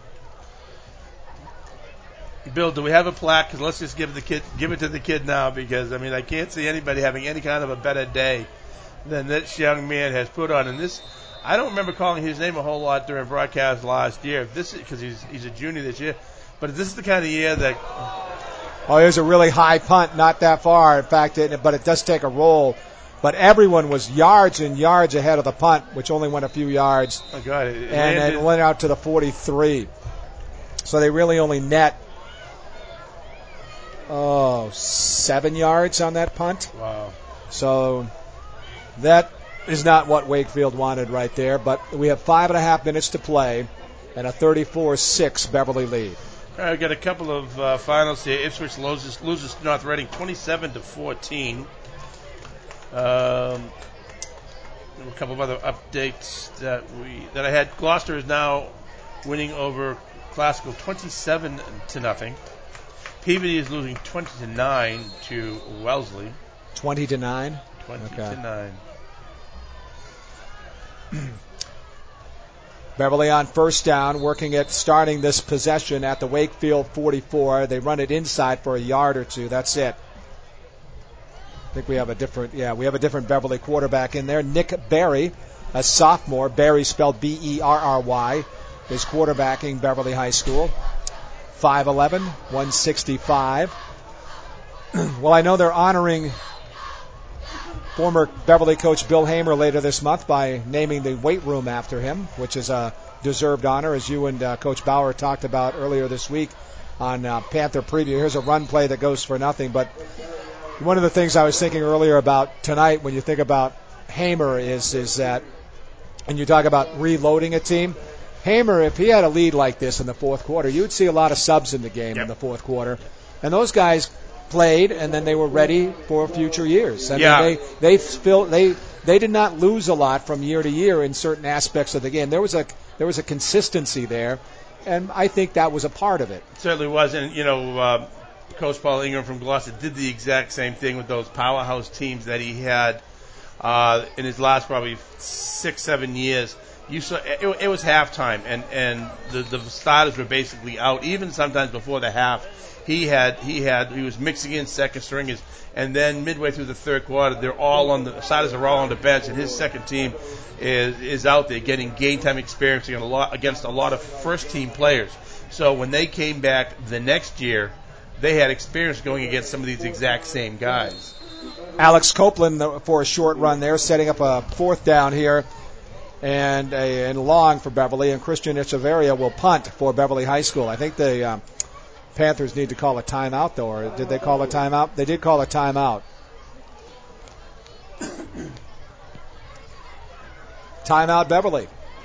Bill, do we have a plaque? Because let's just give the kid, give it to the kid now, because I mean I can't see anybody having any kind of a better day than this young man has put on. And this, I don't remember calling his name a whole lot during broadcast last year. If this, because he's he's a junior this year, but if this is the kind of year that. Oh, here's a really high punt, not that far, in fact, it, but it does take a roll. But everyone was yards and yards ahead of the punt, which only went a few yards. Oh God! It, it and landed. it went out to the forty-three. So they really only net. Oh, seven yards on that punt. Wow. So that is not what Wakefield wanted right there, but we have five and a half minutes to play and a thirty-four six Beverly lead. All right, we got a couple of uh, finals here. Ipswich loses, loses to North Reading twenty-seven to fourteen. Um, a couple of other updates that we that I had. Gloucester is now winning over Classical twenty-seven to nothing. Peabody is losing twenty to nine to Wellesley. Twenty to nine. Twenty okay. to nine. Beverly on first down, working at starting this possession at the Wakefield forty-four. They run it inside for a yard or two. That's it. I think we have a different, yeah, we have a different Beverly quarterback in there. Nick Berry, a sophomore. Berry spelled B E R R Y, is quarterbacking Beverly High School. five eleven, one sixty-five. Well, I know they're honoring former Beverly coach Bill Hamer later this month by naming the weight room after him, which is a deserved honor, as you and uh, Coach Bauer talked about earlier this week on uh, Panther Preview. Here's a run play that goes for nothing, but one of the things I was thinking earlier about tonight when you think about Hamer is is that, and you talk about reloading a team, Hamer, if he had a lead like this in the fourth quarter, you would see a lot of subs in the game yep. in the fourth quarter. And those guys played, and then they were ready for future years. I yeah. mean, they they still they they did not lose a lot from year to year in certain aspects of the game. There was a there was a consistency there, and I think that was a part of it. It certainly was, and you know, uh, Coach Paul Ingram from Gloucester did the exact same thing with those powerhouse teams that he had uh, in his last probably six, seven years. You saw it, it was halftime, and and the, the starters were basically out. Even sometimes before the half, he had he had he was mixing in second stringers, and then midway through the third quarter, they're all on the starters are all on the bench, and his second team is is out there getting game time experience a lot against a lot of first team players. So when they came back the next year, they had experience going against some of these exact same guys. Alex Copeland for a short run there, setting up a fourth down here. And a and long for Beverly, and Christian Echeverria will punt for Beverly High School. I think the um, Panthers need to call a timeout, though, or did they call a timeout? They did call a timeout. Timeout, Beverly.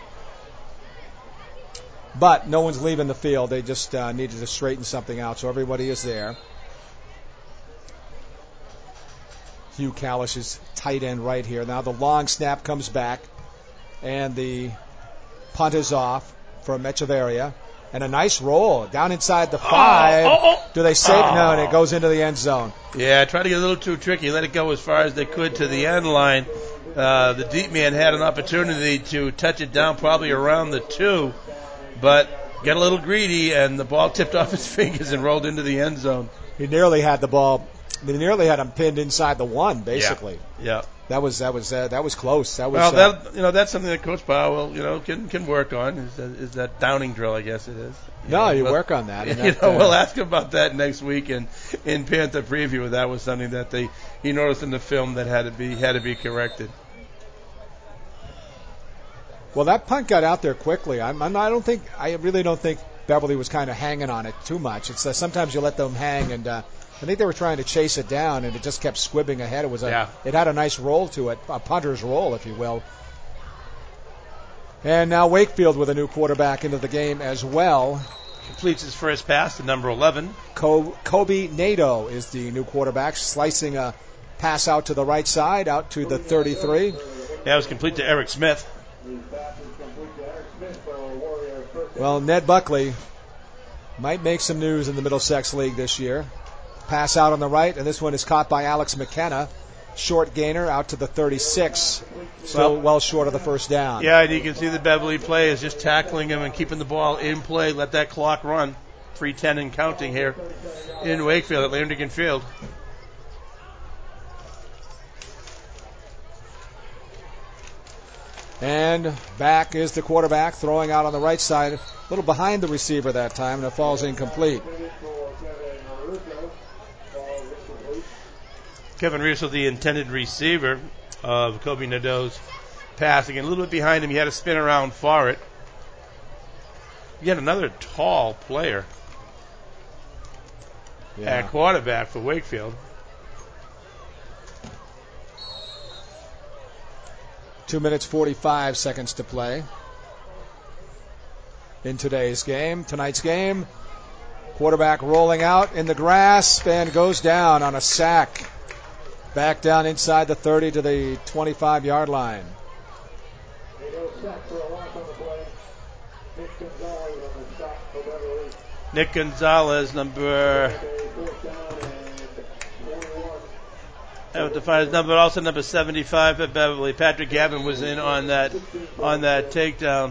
But no one's leaving the field. They just uh, needed to straighten something out, so everybody is there. Hugh Callis is tight end right here. Now the long snap comes back. And the punt is off from Echeverria. And a nice roll down inside the five. Oh, oh, oh. Do they save? Oh. No, and it goes into the end zone. Yeah, I tried to get a little too tricky. Let it go as far as they could to the end line. Uh, the deep man had an opportunity to touch it down probably around the two, but got a little greedy, and the ball tipped off his fingers and rolled into the end zone. He nearly had the ball. They nearly had him pinned inside the one, basically. Yeah. yeah. That was that was uh, that was close. That was well. Uh, that you know that's something that Coach Powell you know can can work on is that, is that downing drill, I guess it is. You no, know, you we'll, work on that. You that, know, uh, we'll ask him about that next week in in Panther Preview. That was something that they he noticed in the film that had to be had to be corrected. Well, that punt got out there quickly. I'm, I'm I don't think I really don't think Beverly was kind of hanging on it too much. It's uh, sometimes you let them hang and. Uh, I think they were trying to chase it down, and it just kept squibbing ahead. It was a, yeah. It had a nice roll to it, a punter's roll, if you will. And now Wakefield with a new quarterback into the game as well. Completes his first pass to number eleven. Co- Kobe Nadeau is the new quarterback, slicing a pass out to the right side, out to the thirty-three. Yeah, it was complete to Eric Smith. Well, Ned Buckley might make some news in the Middlesex League this year. Pass out on the right, and this one is caught by Alex McKenna. Short gainer out to the thirty-six. Still well, well short of the first down. Yeah, and you can see the Beverly play is just tackling him and keeping the ball in play. Let that clock run. three ten and counting here in Wakefield at Lamberton Field. And back is the quarterback, throwing out on the right side. A little behind the receiver that time, and it falls incomplete. Kevin Russo, the intended receiver of Kobe Nadeau's passing, and a little bit behind him. He had to spin around for it. Again, another tall player yeah. at quarterback for Wakefield. Two minutes, forty-five seconds to play in today's game. Tonight's game, quarterback rolling out in the grass and goes down on a sack. Back down inside the thirty to the twenty-five-yard line. Nick Gonzalez, number... I have to find his number, also number seventy-five at Beverly. Patrick Gavin was in on that on that takedown.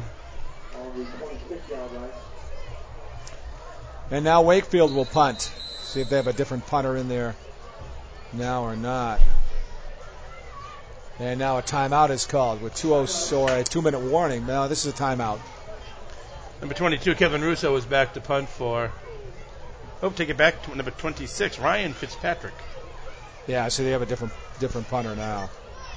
And now Wakefield will punt. See if they have a different punter in there now or not. And now a timeout is called with two oh or a two-minute warning. No, this is a timeout. Number twenty-two, Kevin Russo, is back to punt for. Oh, take it back to number twenty-six, Ryan Fitzpatrick. Yeah, so they have a different different punter now.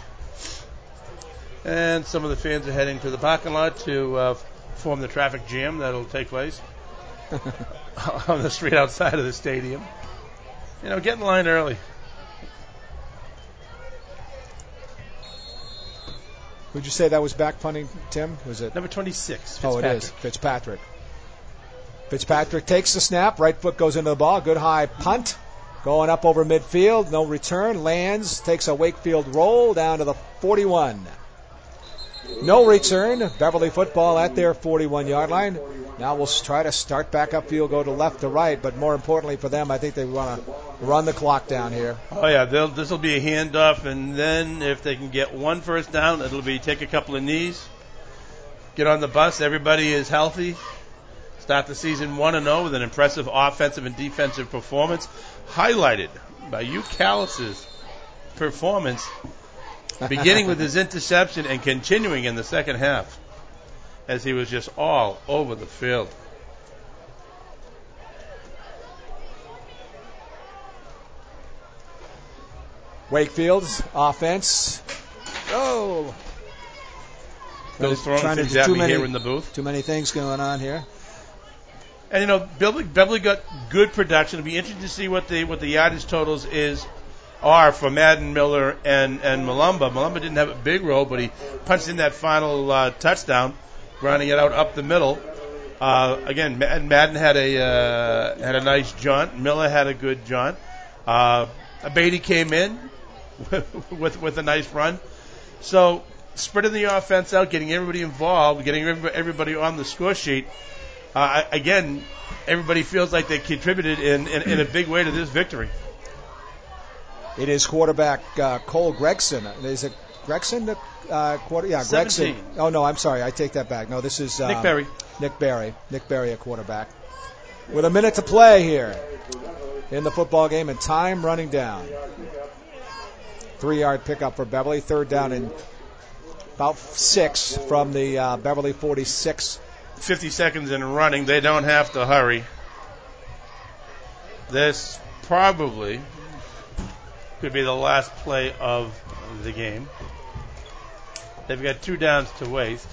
And some of the fans are heading to the parking lot to uh, form the traffic jam that'll take place on the street outside of the stadium. You know, get in line early. Would you say that was back punting, Tim? Was it number twenty-six? Oh, it is Fitzpatrick. Fitzpatrick takes the snap. Right foot goes into the ball. Good high punt. Going up over midfield. No return. Lands. Takes a Wakefield roll down to the forty-one. No return. Beverly football at their forty-one-yard line. Now we'll try to start back upfield, go to left to right, but more importantly for them, I think they want to run the clock down here. Oh, yeah, this will be a handoff, and then if they can get one first down, it'll be take a couple of knees, get on the bus, everybody is healthy, start the season one and oh with an impressive offensive and defensive performance, highlighted by Hugh Callis' performance, beginning with his interception and continuing in the second half, as he was just all over the field. Wakefield's offense. Oh. Bill's throwing things at me here in the booth. Too many things going on here. And, you know, Beverly, Beverly got good production. It'll be interesting to see what the what the yardage totals is are for Madden, Miller, and, and Malumba. Malumba didn't have a big role, but he punched in that final uh, touchdown, grinding it out up the middle. Uh, again, Madden had a uh, had a nice jaunt. Miller had a good jaunt. Uh, Beatty came in with with a nice run. So spreading the offense out, getting everybody involved, getting everybody on the score sheet. Uh, again, everybody feels like they contributed in, in, in a big way to this victory. It is quarterback uh, Cole Gregson. Is it Gregson? The uh, quarter? Yeah, seventeen. Gregson. Oh no, I'm sorry. I take that back. No, this is um, Nick Berry. Nick Berry. Nick Berry, a quarterback. With a minute to play here in the football game and time running down. Three-yard pickup for Beverly. Third down and about six from the uh, Beverly forty-six. fifty seconds in running. They don't have to hurry. This probably could be the last play of the game. They've got two downs to waste.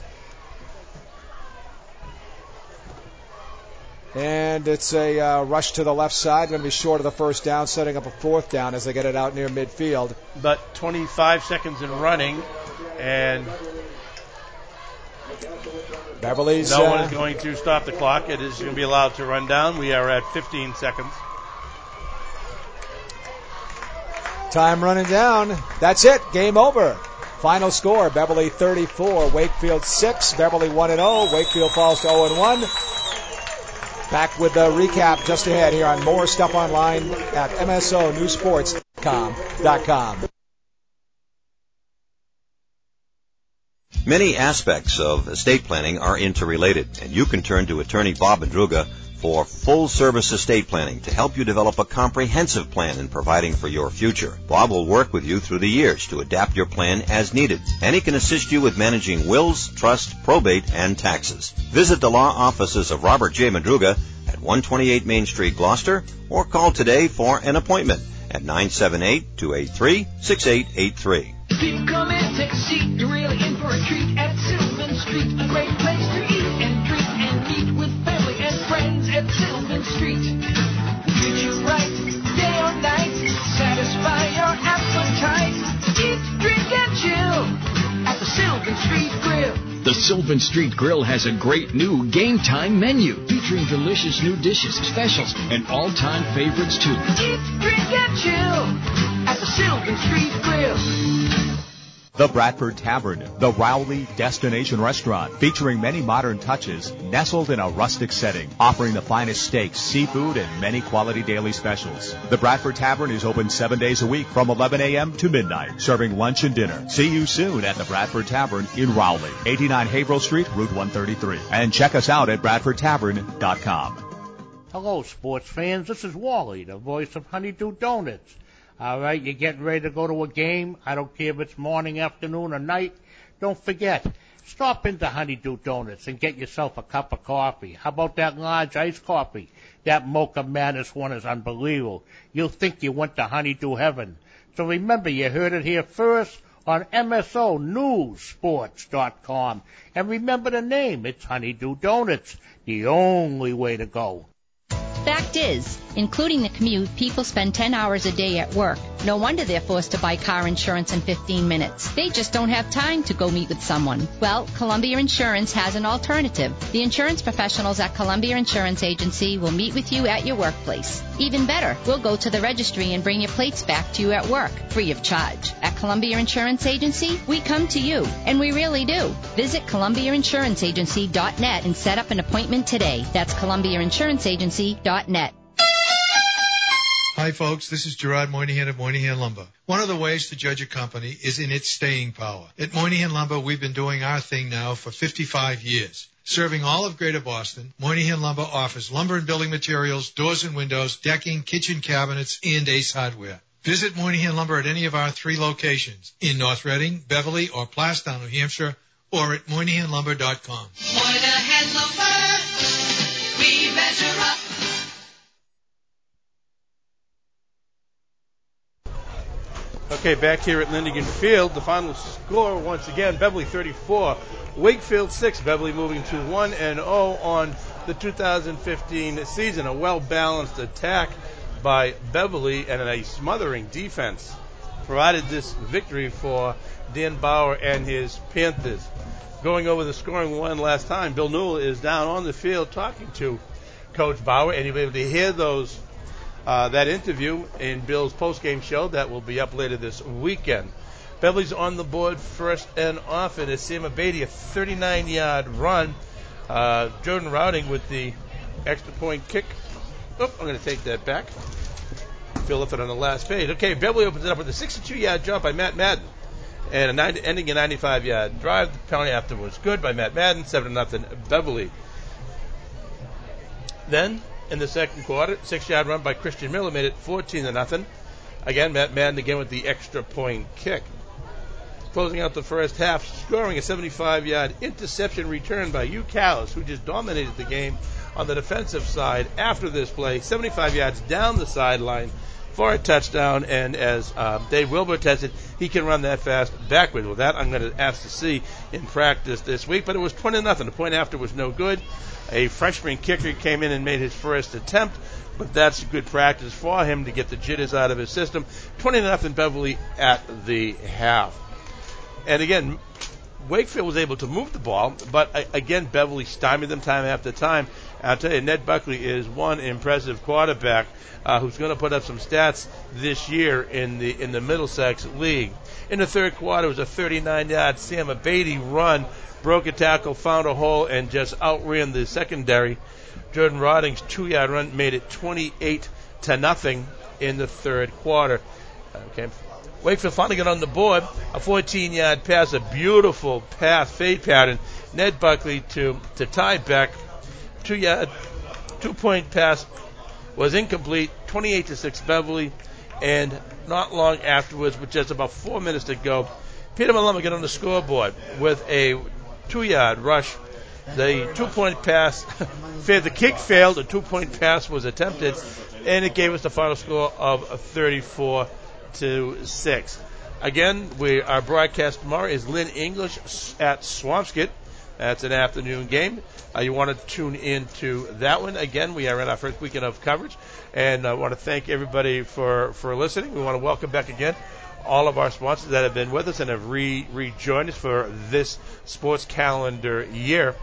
And it's a uh, rush to the left side. Going to be short of the first down, setting up a fourth down as they get it out near midfield. But twenty-five seconds in running, and Beverly's. No uh, one is going to stop the clock. It is going to be allowed to run down. We are at fifteen seconds. Time running down. That's it. Game over. Final score, Beverly thirty-four, Wakefield six. Beverly one and oh. Wakefield falls to oh and one. Back with the recap just ahead here on More Stuff Online at M S O News Sports dot com. Many aspects of estate planning are interrelated, and you can turn to attorney Bob Madruga for full-service estate planning to help you develop a comprehensive plan in providing for your future. Bob will work with you through the years to adapt your plan as needed, and he can assist you with managing wills, trust, probate, and taxes. Visit the law offices of Robert J. Madruga at one twenty-eight Main Street, Gloucester, or call today for an appointment at nine seven eight, two eight three, six eight eight three. People come in, take a seat, you're really in for a treat at Sylvan Street. A great place to eat and drink and meet with family and friends at Sylvan Street. Treat you right, day or night, satisfy your appetite. Eat, drink, and chill at the Sylvan Street Grill. The Sylvan Street Grill has a great new game time menu featuring delicious new dishes, specials, and all-time favorites too. Eat, drink, and chill at the Sylvan Street Grill. The Bradford Tavern, the Rowley Destination Restaurant, featuring many modern touches, nestled in a rustic setting, offering the finest steaks, seafood, and many quality daily specials. The Bradford Tavern is open seven days a week from eleven a.m. to midnight, serving lunch and dinner. See you soon at the Bradford Tavern in Rowley, eighty-nine Haverhill Street, Route one thirty-three. And check us out at bradford tavern dot com. Hello, sports fans. This is Wally, the voice of Honeydew Donuts. All right, you're getting ready to go to a game. I don't care if it's morning, afternoon, or night. Don't forget, stop into Honeydew Donuts and get yourself a cup of coffee. How about that large iced coffee? That Mocha Madness one is unbelievable. You'll think you went to Honeydew Heaven. So remember, you heard it here first on M S O News Sports dot com. And remember the name. It's Honeydew Donuts, the only way to go. Fact is, including the commute, people spend ten hours a day at work. No wonder they're forced to buy car insurance in fifteen minutes. They just don't have time to go meet with someone. Well, Columbia Insurance has an alternative. The insurance professionals at Columbia Insurance Agency will meet with you at your workplace. Even better, we'll go to the registry and bring your plates back to you at work, free of charge. At Columbia Insurance Agency, we come to you, and we really do. Visit Columbia Insurance Agency dot net and set up an appointment today. That's Columbia Insurance Agency dot net. Hi, folks. This is Gerard Moynihan of Moynihan Lumber. One of the ways to judge a company is in its staying power. At Moynihan Lumber, we've been doing our thing now for fifty-five years. Serving all of Greater Boston, Moynihan Lumber offers lumber and building materials, doors and windows, decking, kitchen cabinets, and Ace Hardware. Visit Moynihan Lumber at any of our three locations in North Reading, Beverly, or Plastown, New Hampshire, or at Moynihan Lumber dot com. Moynihan Lumber, we measure up. Okay, back here at Lindigan Field, the final score once again, Beverly thirty-four, Wakefield six. Beverly moving to one and oh on the two thousand fifteen season. A well-balanced attack by Beverly and a smothering defense provided this victory for Dan Bauer and his Panthers. Going over the scoring one last time, Bill Newell is down on the field talking to Coach Bauer, and you'll be able to hear those Uh, that interview in Bill's postgame show that will be up later this weekend. Beverly's on the board first and often as Sam Abady, a thirty-nine-yard run. Uh, Jordan Routing with the extra point kick. Oh, I'm going to take that back. Fill up it on the last page. Okay, Beverly opens it up with a sixty-two-yard jump by Matt Madden. And a nine, ending a ninety-five-yard drive. The penalty after was good by Matt Madden, seven to nothing Beverly. Then, in the second quarter, six-yard run by Christian Miller made it fourteen to nothing. Again, Matt Madden again with the extra point kick. Closing out the first half, scoring a seventy-five-yard interception return by Hugh Callis, who just dominated the game on the defensive side after this play. seventy-five yards down the sideline for a touchdown, and as uh, Dave Wilbur tested, he can run that fast backwards. Well, that I'm going to ask to see in practice this week, but it was twenty to nothing. The point after was no good. A freshman kicker came in and made his first attempt, but that's good practice for him to get the jitters out of his system. twenty to nothing Beverly at the half. And again, Wakefield was able to move the ball, but uh, again, Beverly stymied them time after time. I'll tell you, Ned Buckley is one impressive quarterback uh, who's going to put up some stats this year in the in the Middlesex League. In the third quarter, it was a thirty-nine-yard Sam Abady run, broke a tackle, found a hole, and just outran the secondary. Jordan Rodding's two-yard run made it twenty-eight to nothing in the third quarter. Okay. Wakefield finally got on the board. A fourteen-yard pass, a beautiful pass, fade pattern. Ned Buckley to, to tie back. Two-yard, two-point pass was incomplete. twenty-eight to six Beverly. And not long afterwards, with just about four minutes to go, Peter Malumba got on the scoreboard with a two-yard rush. The two-point pass, the kick failed. The two-point pass was attempted, and it gave us the final score of thirty-four to six. Again, we our broadcast tomorrow is Lynn English at Swampscott. That's an afternoon game. Uh, you want to tune in to that one. Again, we are in our first weekend of coverage, and I want to thank everybody for, for listening. We want to welcome back again all of our sponsors that have been with us and have re- rejoined us for this sports calendar year.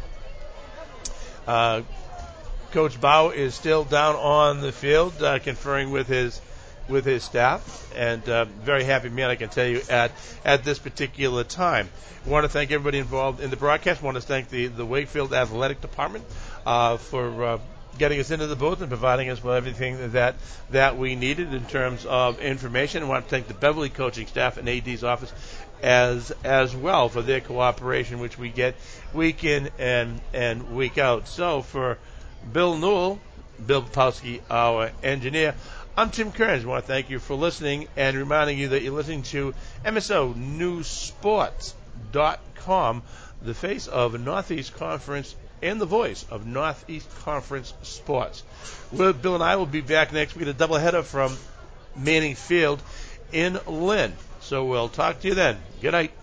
Uh, Coach Bow is still down on the field uh, conferring with his with his staff, and uh, very happy man, I can tell you, at at this particular time. I want to thank everybody involved in the broadcast. I want to thank the, the Wakefield Athletic Department uh, for uh, getting us into the booth and providing us with everything that that we needed in terms of information. I want to thank the Beverly coaching staff and A D's office as as well for their cooperation, which we get week in and, and week out. So for Bill Newell, Bill Popowski, our engineer, I'm Tim Kearns. I want to thank you for listening and reminding you that you're listening to M S O News Sports dot com, the face of Northeast Conference and the voice of Northeast Conference sports. We'll, Bill and I will be back next week, a doubleheader from Manning Field in Lynn. So we'll talk to you then. Good night.